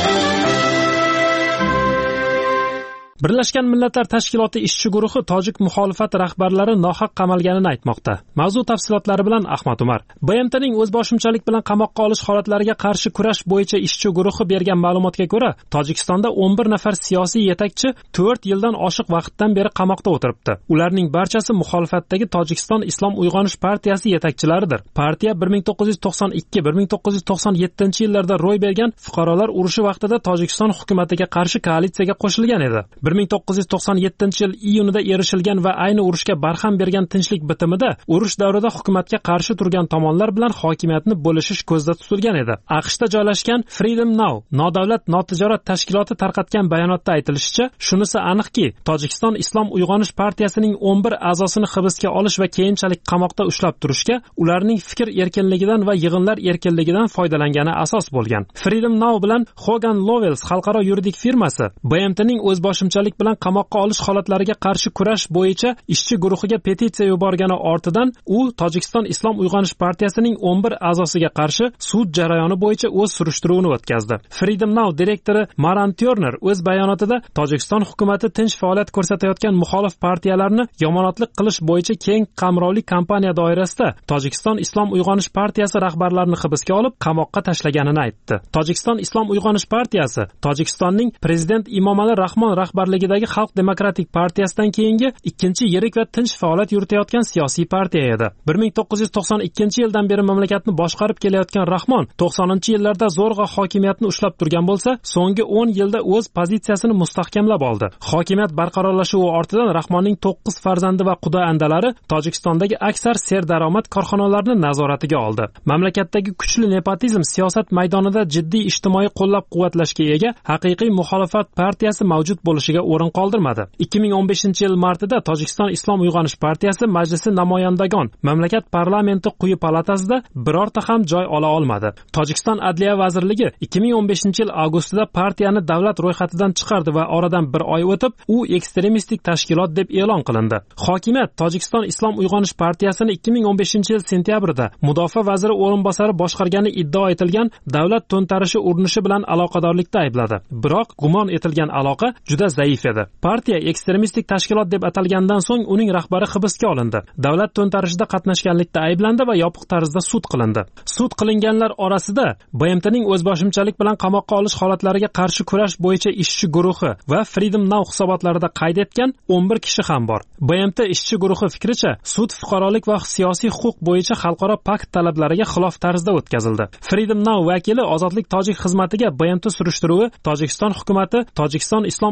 Birlashgan Millatlar Tashkiloti ishchi guruhi tojik muxolifat rahbarlari nohaq qamalganini aytmoqda. Mavzu tafsilotlari bilan Ahmad Umar. B M Tning o'zboshimchalik bilan qamoqqa olish holatlariga qarshi kurash bo'yicha ishchi guruhi bergan ma'lumotga ko'ra, Tojikistonda o'n bir nafar siyosiy yetakchi to'rt yildan oshiq vaqtdan beri qamoqda o'tiribdi. Ularning barchasi muxolifatdagi Tojikiston Islom Uyg'onish partiyasi yetakchilaridir. Partiya bir ming to'qqiz yuz to'qson ikki bir ming to'qqiz yuz to'qson yettinchi yillarda ro'y bergan fuqarolar urushi vaqtida Tojikiston hukumatiga qarshi koalitsiyaga qo'shilgan edi. bir ming to'qqiz yuz to'qson yettinchi yil iyunida erishilgan va ayni urushga barham bergan tinchlik bitimida urush davrida hukumatga qarshi turgan tomonlar bilan hokimiyatni bo'lishish ko'zda tutilgan edi. AQShda joylashgan Freedom Now nodavlat notijorat tashkiloti tarqatgan bayonotda aytilishicha, shunisi aniqki, Tojikiston Islom Uyg'onish partiyasining o'n bir a'zosini hibsga olish va keyinchalik qamoqda ushlab turishga ularning fikr erkinligidan va yig'inlar erkinligidan foydalangani asos bo'lgan. Freedom Now bilan Hogan Lovells xalqaro yuridik firmasi B M Tning o'zboshimchalik bilan qamoqqa olish holatlariga qarshi kurash bo'yicha ishchi guruhiga petitsiya yuborgani ortidan u Tojikiston Islom Uyg'onish partiyasining o'n bir a'zosiga qarshi sud jarayoni bo'yicha o'z surishtiruvini o'tkazdi. Freedom Now direktori Maran Turner o'z bayonotida Tojikiston hukumatı tinch faoliyat ko'rsatayotgan muxolif partiyalarni yomonotlik qilish bo'yicha keng qamrovli kampaniya doirasida Tojikiston Islom Uyg'onish partiyasi rahbarlarini hibsga olib qamoqqa tashlaganini aytdi. Tojikiston Islom Uyg'onish partiyasi Tojikistonning prezident Imomali Rahmon rahbarligidagi Xalq demokratik partiyasidan keyingi ikkinchi yirik va tinch faoliyat yuritayotgan siyosiy partiya edi. bir ming to'qqiz yuz to'qson ikkinchi yildan beri mamlakatni boshqarib kelayotgan Rahmon to'qsoninchi yillarda zo'rg'a hokimiyatni ushlab turgan bo'lsa, so'nggi o'n yilda o'z pozitsiyasini mustahkamlab oldi. Hokimiyat barqarorlashuvi ortidan Rahmonning to'qqiz farzandi va quda andalari Tojikistondagi aksar serdaromad korxonalarini nazoratiga oldi. Mamlakatdagi kuchli nepotizm siyosat maydonida jiddiy ijtimoiy qo'llab-quvvatlashga ega haqiqiy muxolifat partiyasi mavjud bo'lishiga o'rin qoldirmadi. ikki ming o'n beshinchi yil martida Tojikiston Islom Uyg'onish partiyasi Majlisi namoyandagon mamlakat parlamenti quyi palatasida birorta ham joy ola olmadi. Tojikiston Adliya vazirligi ikki ming o'n beshinchi yil avgustida partiyani davlat ro'yxatidan chiqardi va oradan bir oy o'tib, u ekstremistik tashkilot deb e'lon qilindi. Hokimiyat Tojikiston Islom Uyg'onish partiyasini ikki ming o'n beshinchi yil sentyabrida mudofaa vaziri o'rinbosari boshqargani iddao etilgan davlat to'ntarishi urinishi bilan aloqadorlikda aybladi. Biroq gumon etilgan aloqa juda zaif edi. Partiya ekstremistik tashkilot deb atalgandan so'ng uning rahbari hibsga olindi. Davlat to'ntarishida qatnashganlikda ayblandi va yopiq tarzda sud qilindi. Sud qilinganlar orasida B M Tning o'zboshimchalik bilan qamoqqa olish holatlariga qarshi kurash bo'yicha ishchi guruhi va Freedom Now hisobotlarida qayd etgan o'n bir kishi ham bor. B M T ishchi guruhi fikricha, sud fuqarolik va siyosiy huquq bo'yicha xalqaro pakt talablariga xilof tarzda o'tkazildi. Freedom Now vakili Ozodlik tojik xizmatiga B M T surishtiruvi Tojikiston hukumati Tojikiston Islom Uyg'onish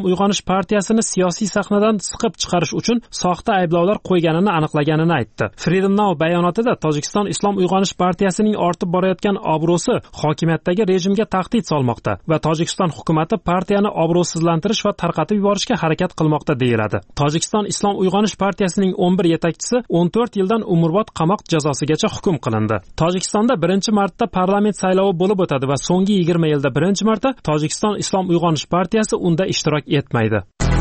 uyg'onish partiyasini siyosiy sahnadan siqib chiqarish uchun soxta ayblovlar qo'yganini aniqlaganini aytdi. Freedom Now bayonotida Tojikiston Islom uyg'onish partiyasining ortib borayotgan obro'si hokimiyatdagi rejimga tahdid solmoqda va Tojikiston hukumatı partiyani obro'sizlantirish va tarqatib yuborishga harakat qilmoqda deyiladi. Tojikiston Islom uyg'onish partiyasining o'n bir yetakchisi o'n to'rt yildan umrbod qamoq jazosigacha hukm qilindi. Tojikistonda birinchi marta parlament saylovi bo'lib o'tadi va so'nggi yigirma yilda birinchi marta Tojikiston Islom uyg'onish partiyasi unda ishtirok etmaydi.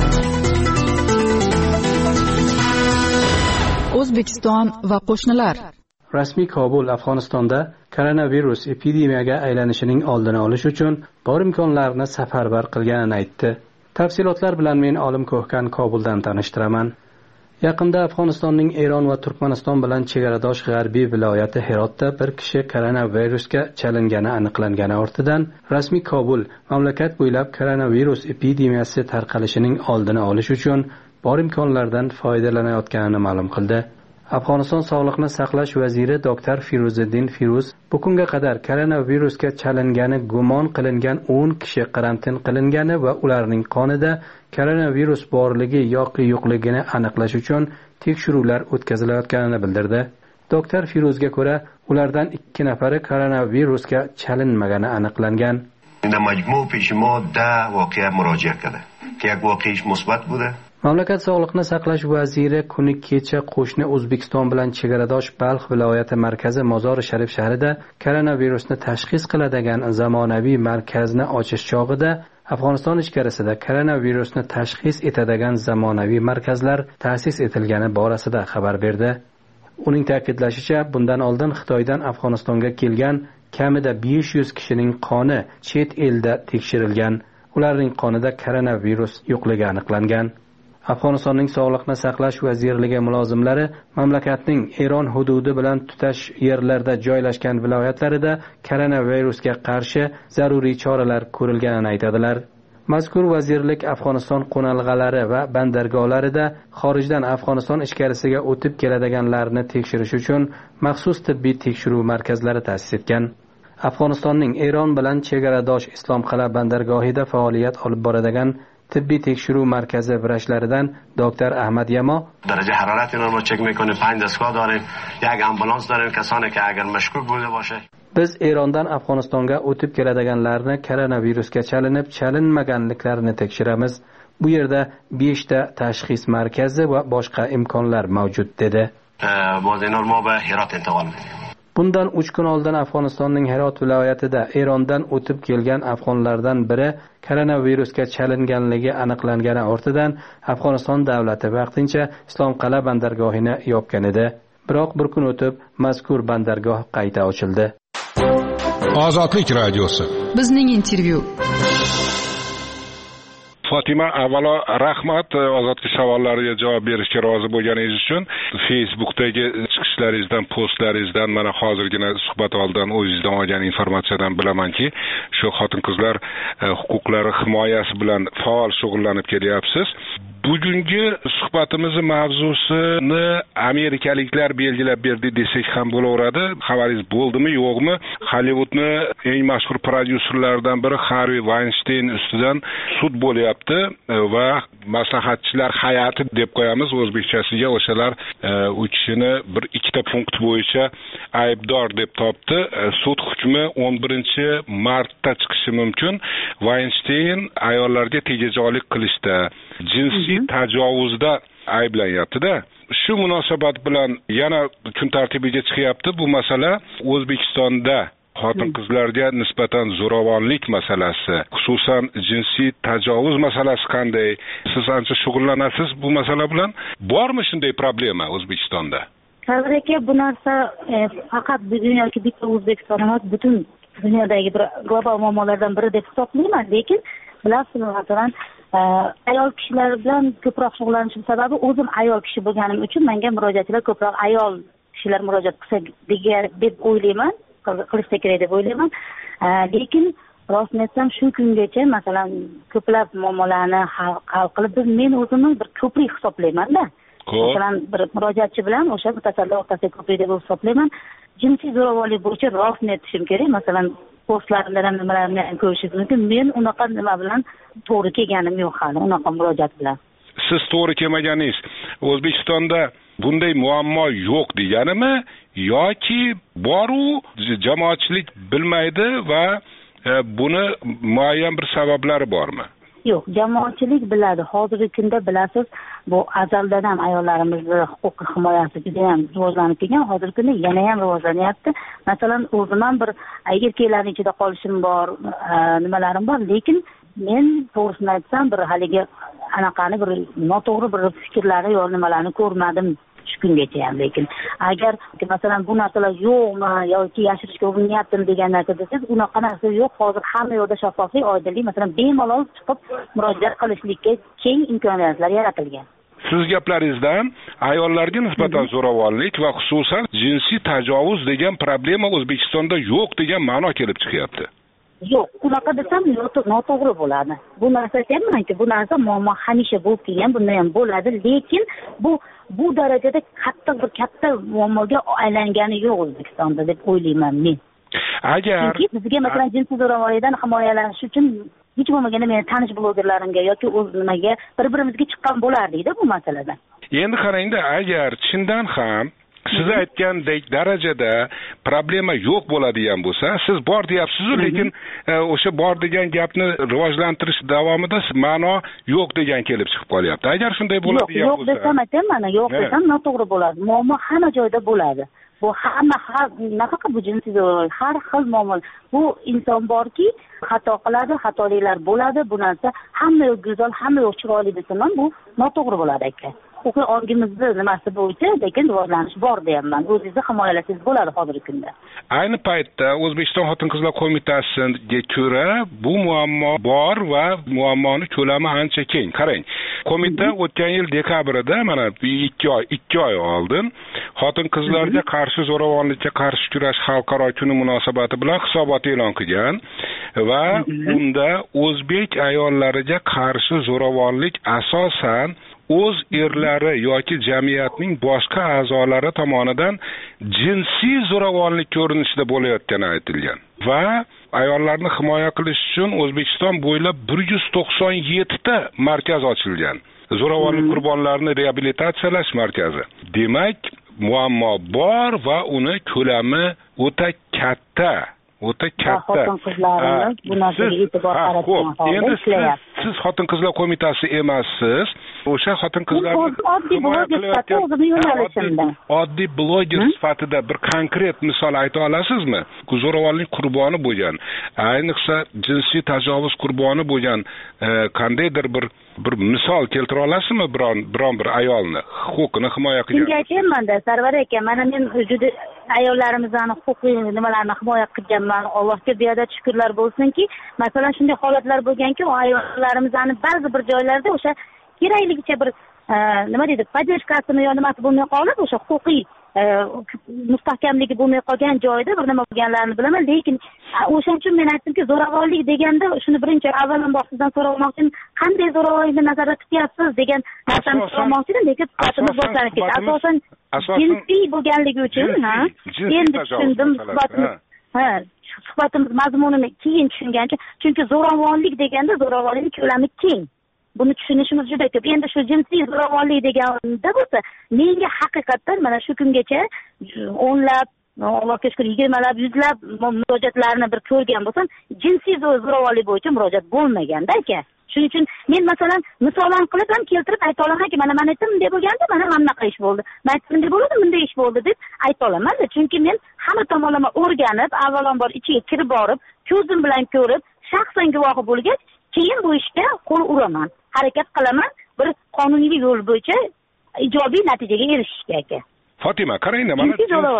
O'zbekiston va qo'shnilar. Rasmiy Kobul Afg'onistonda koronavirus epidemiyaga aylanishining oldini olish uchun bor imkonlarni safarbar qilganini aytdi. Tafsilotlar bilan men Olim Ko'hkan Kobuldan tanishtiraman. Yaqinda Afg'onistonning Eron va Turkmaniston bilan chegaradosh g'arbiy viloyati Herotda bir kishi koronavirusga chalingani aniqlangani ortidan rasmiy Kobul mamlakat bo'ylab koronavirus epidemiyasi tarqalishining oldini olish uchun bor imkonlardan foydalanayotganini ma'lum qildi. Afg'oniston Sog'liqni saqlash vaziri doktor Firuziddin Firuz bugunga qadar koronavirusga chalingani gumon qilingan o'n kishi karantin qilingani va ularning qonida koronavirus borligi yoki yo'qligini aniqlash uchun tekshiruvlar o'tkazilayotganini bildirdi. Doktor Firuzga ko'ra, ulardan ikki nafari koronavirusga chalinmagani aniqlangan. در مجموع پیش ما ده واقعه مراجعه کرده که یک واقعیش مثبت بوده. Mamlakat Sog'liqni saqlash vaziri kuni kecha qo'shni O'zbekiston bilan chegaradosh Balx viloyati markazi Mozori Sharif shahrida koronavirusni tashxis qiladigan zamonaviy markazni ochish chog'ida Afg'oniston ichkarisida koronavirusni tashxis etadigan zamonaviy markazlar ta'sis etilgani borasida xabar berdi. Uning ta'kidlashicha, bundan oldin Xitoydan Afg'onistonga kelgan kamida besh yuz kishining qoni chet elda tekshirilgan. Ularning qonida koronavirus yo'qligi aniqlangan. Afg'onistonning Sog'liqni saqlash vazirligi mulozimlari mamlakatning Eron hududi bilan tutash yerlarda joylashgan viloyatlarida koronavirusga qarshi zaruriy choralar ko'rilganini aytadilar. Mazkur vazirlik Afg'oniston qo'nalg'alari va bandargohlarida xorijdan Afg'oniston ichkarisiga o'tib keladiganlarni tekshirish uchun maxsus tibbiy tekshiruv markazlari ta'sis etgan. Afg'onistonning Eron bilan chegaradosh Islomqal'a bandargohida faoliyat olib boradigan tibbiy tekshiruv markazi vrachlaridan doktor Ahmad Yamo درجه حرارت اینا رو چک میکنیم، پنج دستگاه داریم، یک آمبولانس داریم، کسانی که اگر مشکوک بوده باشه. Biz Erondan Afg'onistonga o'tib keladiganlarni koronavirusga chalinib, chalinmaganliklarini tekshiramiz. Bu yerda besh ta tashxis markazi va boshqa imkonlar mavjud dedi. باز اینا رو ما به هرات انتقال میدیم. Bundan uch kun oldin Afg'onistonning Herot viloyatida Erondan o'tib kelgan afg'onlardan biri koronavirusga chalinganligi aniqlangani ortidan Afg'oniston davlati vaqtincha Islomqal'a bandargohini yopgan edi. Biroq bir kun o'tib mazkur bandargoh qayta ochildi. Ozodlik radiosi. Bizning intervyu. Fatima, avvalo rahmat ozodlik savollariga javob berishga rozi bo'lganingiz uchun. Facebookdagi chiqishlaringizdan, postlaringizdan, mana hozirgina suhbat oldidan o'zingizdan olgan informatsiyadan bilamanki, shu xotin-qizlar huquqlari himoyasi bilan faol shug'ullanib kelyapsiz. Bugungi suhbatimizning mavzusini amerikaliklar belgilab berdi desak ham bo'laveradi. Xabaringiz bo'ldimi, yo'qmi? Hollywoodni eng mashhur prodyuserlardan biri Harvey Weinstein ustidan sud bo'lyapti va maslahatchilar hay'ati deb qo'yamiz o'zbekchasiga. O'shalar u kishini bir ikkita punkt bo'yicha aybdor deb topdi. Sud hukmi o'n birinchi martda chiqishi mumkin. Weinstein ayollarga tegajog'lik qilishda, jinsiy tajovuzda ayblanyapti-da. Shu munosabat bilan yana kun tartibiga chiqyapti bu masala. O'zbekistonda xotin-qizlarga nisbatan zo'ravonlik masalasi, xususan jinsiy tajovuz masalasi qanday? Siz ancha shug'ullanasiz bu masala bilan. Bormi shunday problema O'zbekistonda? Tabiiyki bu narsa faqat bugun yoki bitta O'zbekiston emas, butun dunyodagi bir global muammolardan biri deb hisoblayman. Lekin bilasizmi, masalan, ayol kishilar bilan ko'proq shug'ullanishim sababi o'zim ayol kishi bo'lganim uchun menga murojaatchilar ko'proq ayol kishilar murojaat qilsa deb o'ylayman, qilishsa kerak deb o'ylayman. Lekin rostini aytsam, shu kungacha masalan ko'plab muammolarni hal qilib, biz men o'zimni bir ko'prik hisoblayman-da. Masalan, bir murojaatchi bilan o'sha mutasaddi o'rtasidagi ko'prik deb hisoblayman. Jinsiy zo'ravonlik bo'yicha rostini aytishim kerak. Masalan, postlarida ham nimalarni ham ko'rishingiz mumkin. Men unaqa nima bilan to'g'ri kelganim yo'q hali, unaqa murojaat bilan. Siz to'g'ri kelmaganingiz O'zbekistonda bunday muammo yo'q deganimi yoki boru jamoatchilik bilmaydi va e, buni muayyan bir sabablari bormi? Yo'q, jamoatchilik biladi. Hozirgi kunda bilasiz, bu azaldan ham ayollarimizni huquqiy himoyasi juda ham rivojlanib kelgan. Hozirgi kunda yana ham rivojlanyapti. Masalan, o'zim ham bir erkaklarning ichida qolishim bor, nimalarim bor, lekin men to'g'risini aytsam, bir haligi anaqani bir noto'g'ri bir fikrlarni yo nimalarni ko'rmadim shu kungacha ham. Lekin agar masalan bu narsalar yo'qmi yoki yashirishga urinyaptimi degan narsa desangiz, unaqa narsa yo'q. Hozir hamma yoqda shaffoflik, oydinlik, masalan bemalol chiqib murojaat qilishlikka keng imkoniyatlar yaratilgan. Siz gaplaringizdan ayollarga nisbatan zo'ravonlik va xususan jinsiy tajovuz degan problema O'zbekistonda yo'q degan ma'no kelib chiqyapti. Yo'q, unaqa desam noto'g'ri bo'ladi. Bu narsa aytayapmanki, bu narsa muammo hamisha bo'lib kelgan, bunda ham bo'ladi, lekin bu bu darajada qattiq bir katta muammoga aylangani yo'q O'zbekistonda deb o'ylayman men. Agar chunki bizga masalan jinsiy zo'ravonlikdan himoyalanish uchun hech bo'lmaganda meni tanish blogerlarimga yoki o'z nimaga bir-birimizga chiqqan bo'lardik-da bu masalada. Endi qarangda, agar chindan ham siz aytgandek darajada problema yo'q bo'ladigan bo'lsa, siz bor deyapsiz-ku, lekin o'sha bor degan gapni rivojlantirish davomida ma'no yo'q degan kelib chiqib qolyapti. Agar shunday bo'ladigan bo'lsa, yo'q desam aytaman, yo'q desam noto'g'ri bo'ladi. Muammo hamma joyda bo'ladi. Bu hamma har nafaqat bu jinsiy zo'ravonlik, har xil muammo. Bu inson borki, xato qiladi, xatoliklar bo'ladi. Bu narsa hamma yo'q go'zal, hamma yo'q chiroyli desam, bu noto'g'ri bo'ladi aka. Huquqiy ongimizni nimasi bo'yicha lekin rivojlanish bor deyapman. O'zingizni himoyalasangiz bo'ladi hozirgi kunda. Ayni paytda O'zbekiston Xotin-qizlar qo'mitasiga ko'ra bu muammo bor va muammoni ko'lami ancha keng. Qarang, qo'mita o'tgan yil dekabrida, mana ikki oy, ikki oy oldin xotin-qizlarga qarshi zo'ravonlikka qarshi kurash xalqaro kuni munosabati bilan hisobot e'lon qilgan va unda o'zbek ayollariga qarshi zo'ravonlik asosan o'z erlari yoki jamiyatning boshqa a'zolari tomonidan jinsiy zo'ravonlik ko'rinishida bo'layotgani aytilgan. Va ayollarni himoya qilish uchun O'zbekiston bo'ylab bir yuz to'qson yetti ta markaz ochilgan. Zo'ravonlik qurbonlarini reabilitatsiyalash markazi. Demak, muammo bor va uni ko'lami o'ta katta. O'ta katta. Xotin-qizlarimiz bu narsaga e'tibor qaratgan holda endi siz xotin-qizlar qo'mitasi emassiz. O'sha xotin-qizlarni oddiy bloger sifatida o'zimni yo'nalishimda. Oddiy bloger sifatida bir konkret misol ayta olasizmi? Zo'ravonlik qurboni bo'lgan, ayniqsa jinsiy tajovuz qurboni bo'lgan qandaydir bir bir misol keltira olasizmi biron biron bir ayolni huquqini himoya qilgan? Shunga aytayman-da, Sarvar aka, mana men juda ayollarimizni huquqiy nimalarni himoya qilganman. Allohga beadad shukrlar bo'lsinki, masalan shunday holatlar bo'lganki, ayollarimizni ba'zi bir joylarda o'sha kerakligicha bir nima deydi, podдержкасini yo nimasi bo'lmay qolib, o'sha huquqiy mustahkamligi bo'lmay qolgan joyda bir nima bo'lganlarini bilaman, lekin o'shaning uchun men aytdimki, zo'ravonlik deganda shuni birinchi avvalambor sizdan so'ramoqchiman, qanday zo'ravonlikni nazarda tutyapsiz degan narsani so'ramoqchi edim, lekin suhbatimiz boshlanib ketdi. Asosan jinsiy bo'lganligi uchun, ha, endi tushundim suhbatimiz. Ha, suhbatimiz mazmunini keyin tushungancha, chunki zo'ravonlik deganda zo'ravonlikning ko'lami keng. Buni tushunishimiz juda ko'p. Endi shu jinsiy zo'ravonlik deganda bo'lsa, menga haqiqatan mana shu kungacha o'nlab, Allohga shukr, yigirmalab, yuzlab murojaatlarni bir ko'rgan bo'lsam, jinsiy zo'ravonlik bo'yicha murojaat bo'lmaganda aka. Shuning uchun men masalan misollarni qilib ham keltirib ayta olamanki, mana men aytdim bunday bo'lganda, mana bunaqa ish bo'ldi. Men aytdim bunday bo'ldi, bunday ish bo'ldi deb ayta olaman. Chunki men hamma tomonlama o'rganib, avvalambor ichiga kirib borib, ko'zim bilan ko'rib, shaxsan guvohi bo'lgach, keyin bu ishga qo'l uraman, harakat qilaman, bir qonuniy yo'l bo'yicha ijobiy natijaga erishishga aka. Fatima, qarangda, mana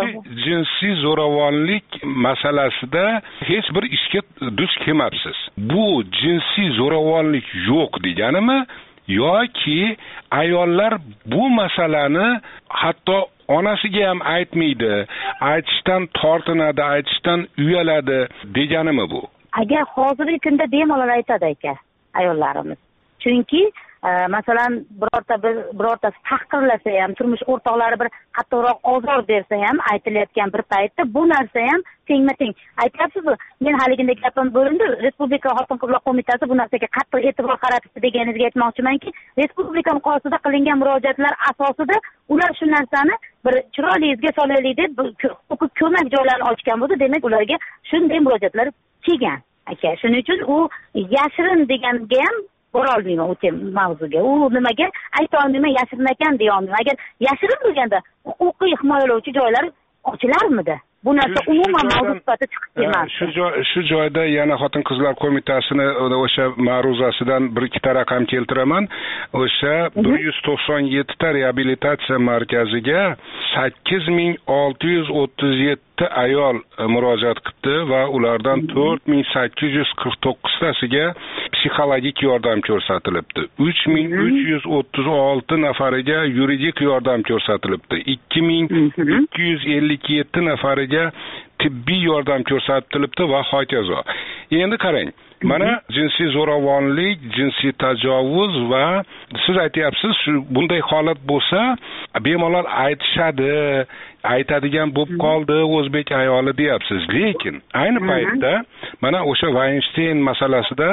jinsiy zo'ravonlik masalasida hech bir ishga duch kelmabsiz. Bu jinsiy zo'ravonlik yo'q deganimi yoki ayollar bu masalani hatto onasiga ham aytmaydi, aytishdan tortinadi, aytishdan uyaladi deganimi bu? Agar hozirgi kunda bemalol aytadi aka ayollarimiz. Chunki masalan birorta bir birortasi tahqirlasa ham, turmush o'rtoqlari bir qattiqroq ozor bersa ham aytilayotgan bir paytda bu narsa ham tengma teng aytyapsiz-ku. Men haligindek gapim bo'lindi. Respublika xotin-qizlar qo'mitasi bu narsaga qattiq e'tibor qaratibdi deganingizga aytmoqchimanki, respublika miqyosida qilingan murojaatlar asosida ular shu narsani bir chiroyli izga solaylik deb huquqiy ko'mak joylarini ochgan bo'lsa, demak ularga shunday murojaatlar kelgan. Aka, shuning uchun u yashirin deganga ham bora olmayman o'sha mavzuga. U nimaga ayta olmayman, yashirin ekan deya olmayman. Agar yashirin bo'lganda huquqiy himoyalovchi joylar ochilarmidi? Bu narsa umuman mavzu sifatida chiqib kelmasdi. Shu joy shu joyda yana xotin-qizlar qo'mitasini o'sha ma'ruzasidan bir ikkita raqam keltiraman. O'sha bir yuz to'qson yetti ta reabilitatsiya markaziga sakkiz ming olti yuz o'ttiz yetti ayol murojaat qildi va ulardan to'rt ming sakkiz yuz qirq to'qqiz tasiga psixologik yordam ko'rsatilibdi. uch ming uch yuz o'ttiz olti nafariga yuridik yordam ko'rsatilibdi. ikki ming ikki yuz ellik yetti nafariga tibbiy yordam ko'rsatilibdi va hokazo. Endi qarang, mana jinsiy zo'ravonlik, jinsiy tajovuz va siz aytyapsiz, shu bunday holat bo'lsa, bemalol aytishadi, aytadigan bo'lib qoldi o'zbek ayoli deyapsiz. Lekin ayni paytda mana o'sha Weinstein masalasida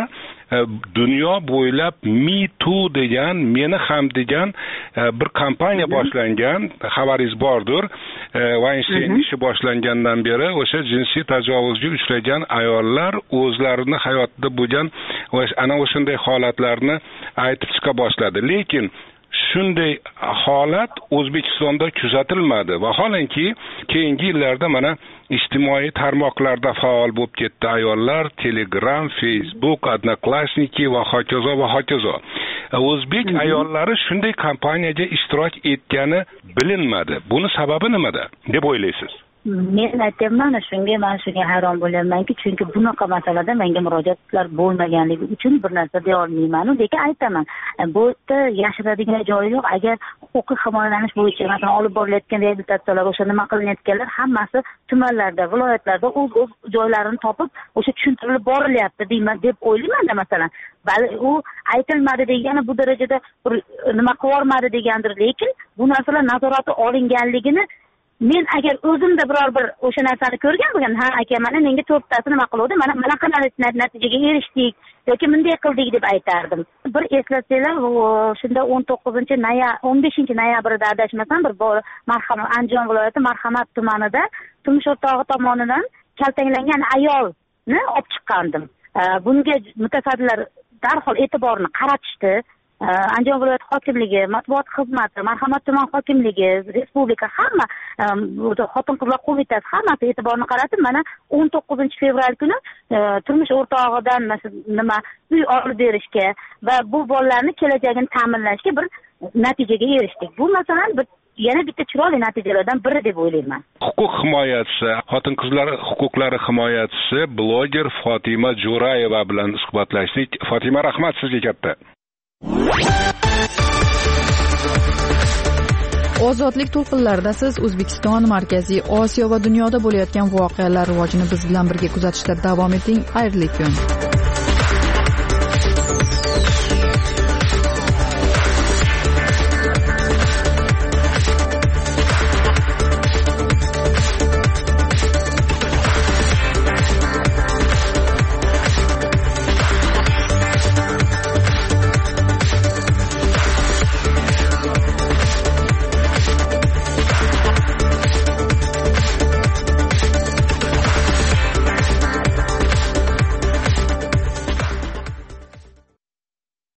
dunyo bo'ylab Me Too degan, meni ham degan bir kampaniya boshlangan, xabaringiz bordir. Weinstein ishi boshlangandan beri o'sha jinsiy tajovuzga uchragan ayollar o'zlarini hayotida bo'lgan ana o'shanday holatlarni aytib chiqa boshladi. Lekin shunday holat O'zbekistonda kuzatilmadi. Vaholanki keyingi yillarda mana ijtimoiy tarmoqlarda faol bo'lib ketdi ayollar, Telegram, Facebook, Odnoklassniki va hokazo va hokazo. O'zbek ayollari shunday kampaniyaga ishtirok etgani bilinmadi. Buni sababi nimada deb o'ylaysiz? Men aytayman, shunga men shunga hayron bo'lyapmanki, chunki bunaqa masalada menga murojaatlar bo'lmaganligi uchun bir narsa deya olmayman. Lekin aytaman, bu yerda yashiradigan joyi yo'q. Agar huquqiy himoyalanish bo'yicha masalan olib borilayotgan reabilitatsiyalar, o'sha nima qilinayotganlar hammasi tumanlarda, viloyatlarda o'z o'z joylarini topib, o'sha tushuntirilib borilyapti deyman deb o'ylayman-da masalan. Bali u aytilmadi degani bu darajada nima qiyormadi degandir, lekin bu narsalar nazorati olinganligini men agar o'zimda biror bir o'sha narsani ko'rgan bo'lgan, ha aka mana menga to'rttasi nima qildi, mana mana qanaqa natijaga erishdik yoki bunday qildik deb aytardim. Bir eslasanglar, shunda o'n to'qqizinchi noyabr o'n beshinchi noyabrda adashmasam bir marhamat Andijon viloyati Marhamat tumanida turmush o'rtog'i tomonidan kaltaklangan ayolni olib chiqqandim. Bunga mutasaddilar darhol e'tiborni qaratishdi. Andijon viloyat hokimligi, matbuot xizmati, Marhamat tuman hokimligi, respublika hamma xotin-qizlar qo'mitasi hammasi e'tiborni qaratib, mana o'n to'qqizinchi fevral kuni turmush o'rtog'idan nima uy olib berishga va bu bolalarni kelajagini ta'minlashga bir natijaga erishdik. Bu masalan bir yana bitta chiroyli natijalardan biri deb o'ylayman. Huquq himoyachisi, xotin-qizlar huquqlari himoyachisi bloger Fotima Jo'rayeva bilan suhbatlashdik. Fotima, rahmat sizga katta. Ozodlik to'lqinlarida siz O'zbekiston, Markaziy Osiyo va dunyoda bo'layotgan voqealar rivojini biz bilan birga kuzatishda davom eting. Xayrli kun.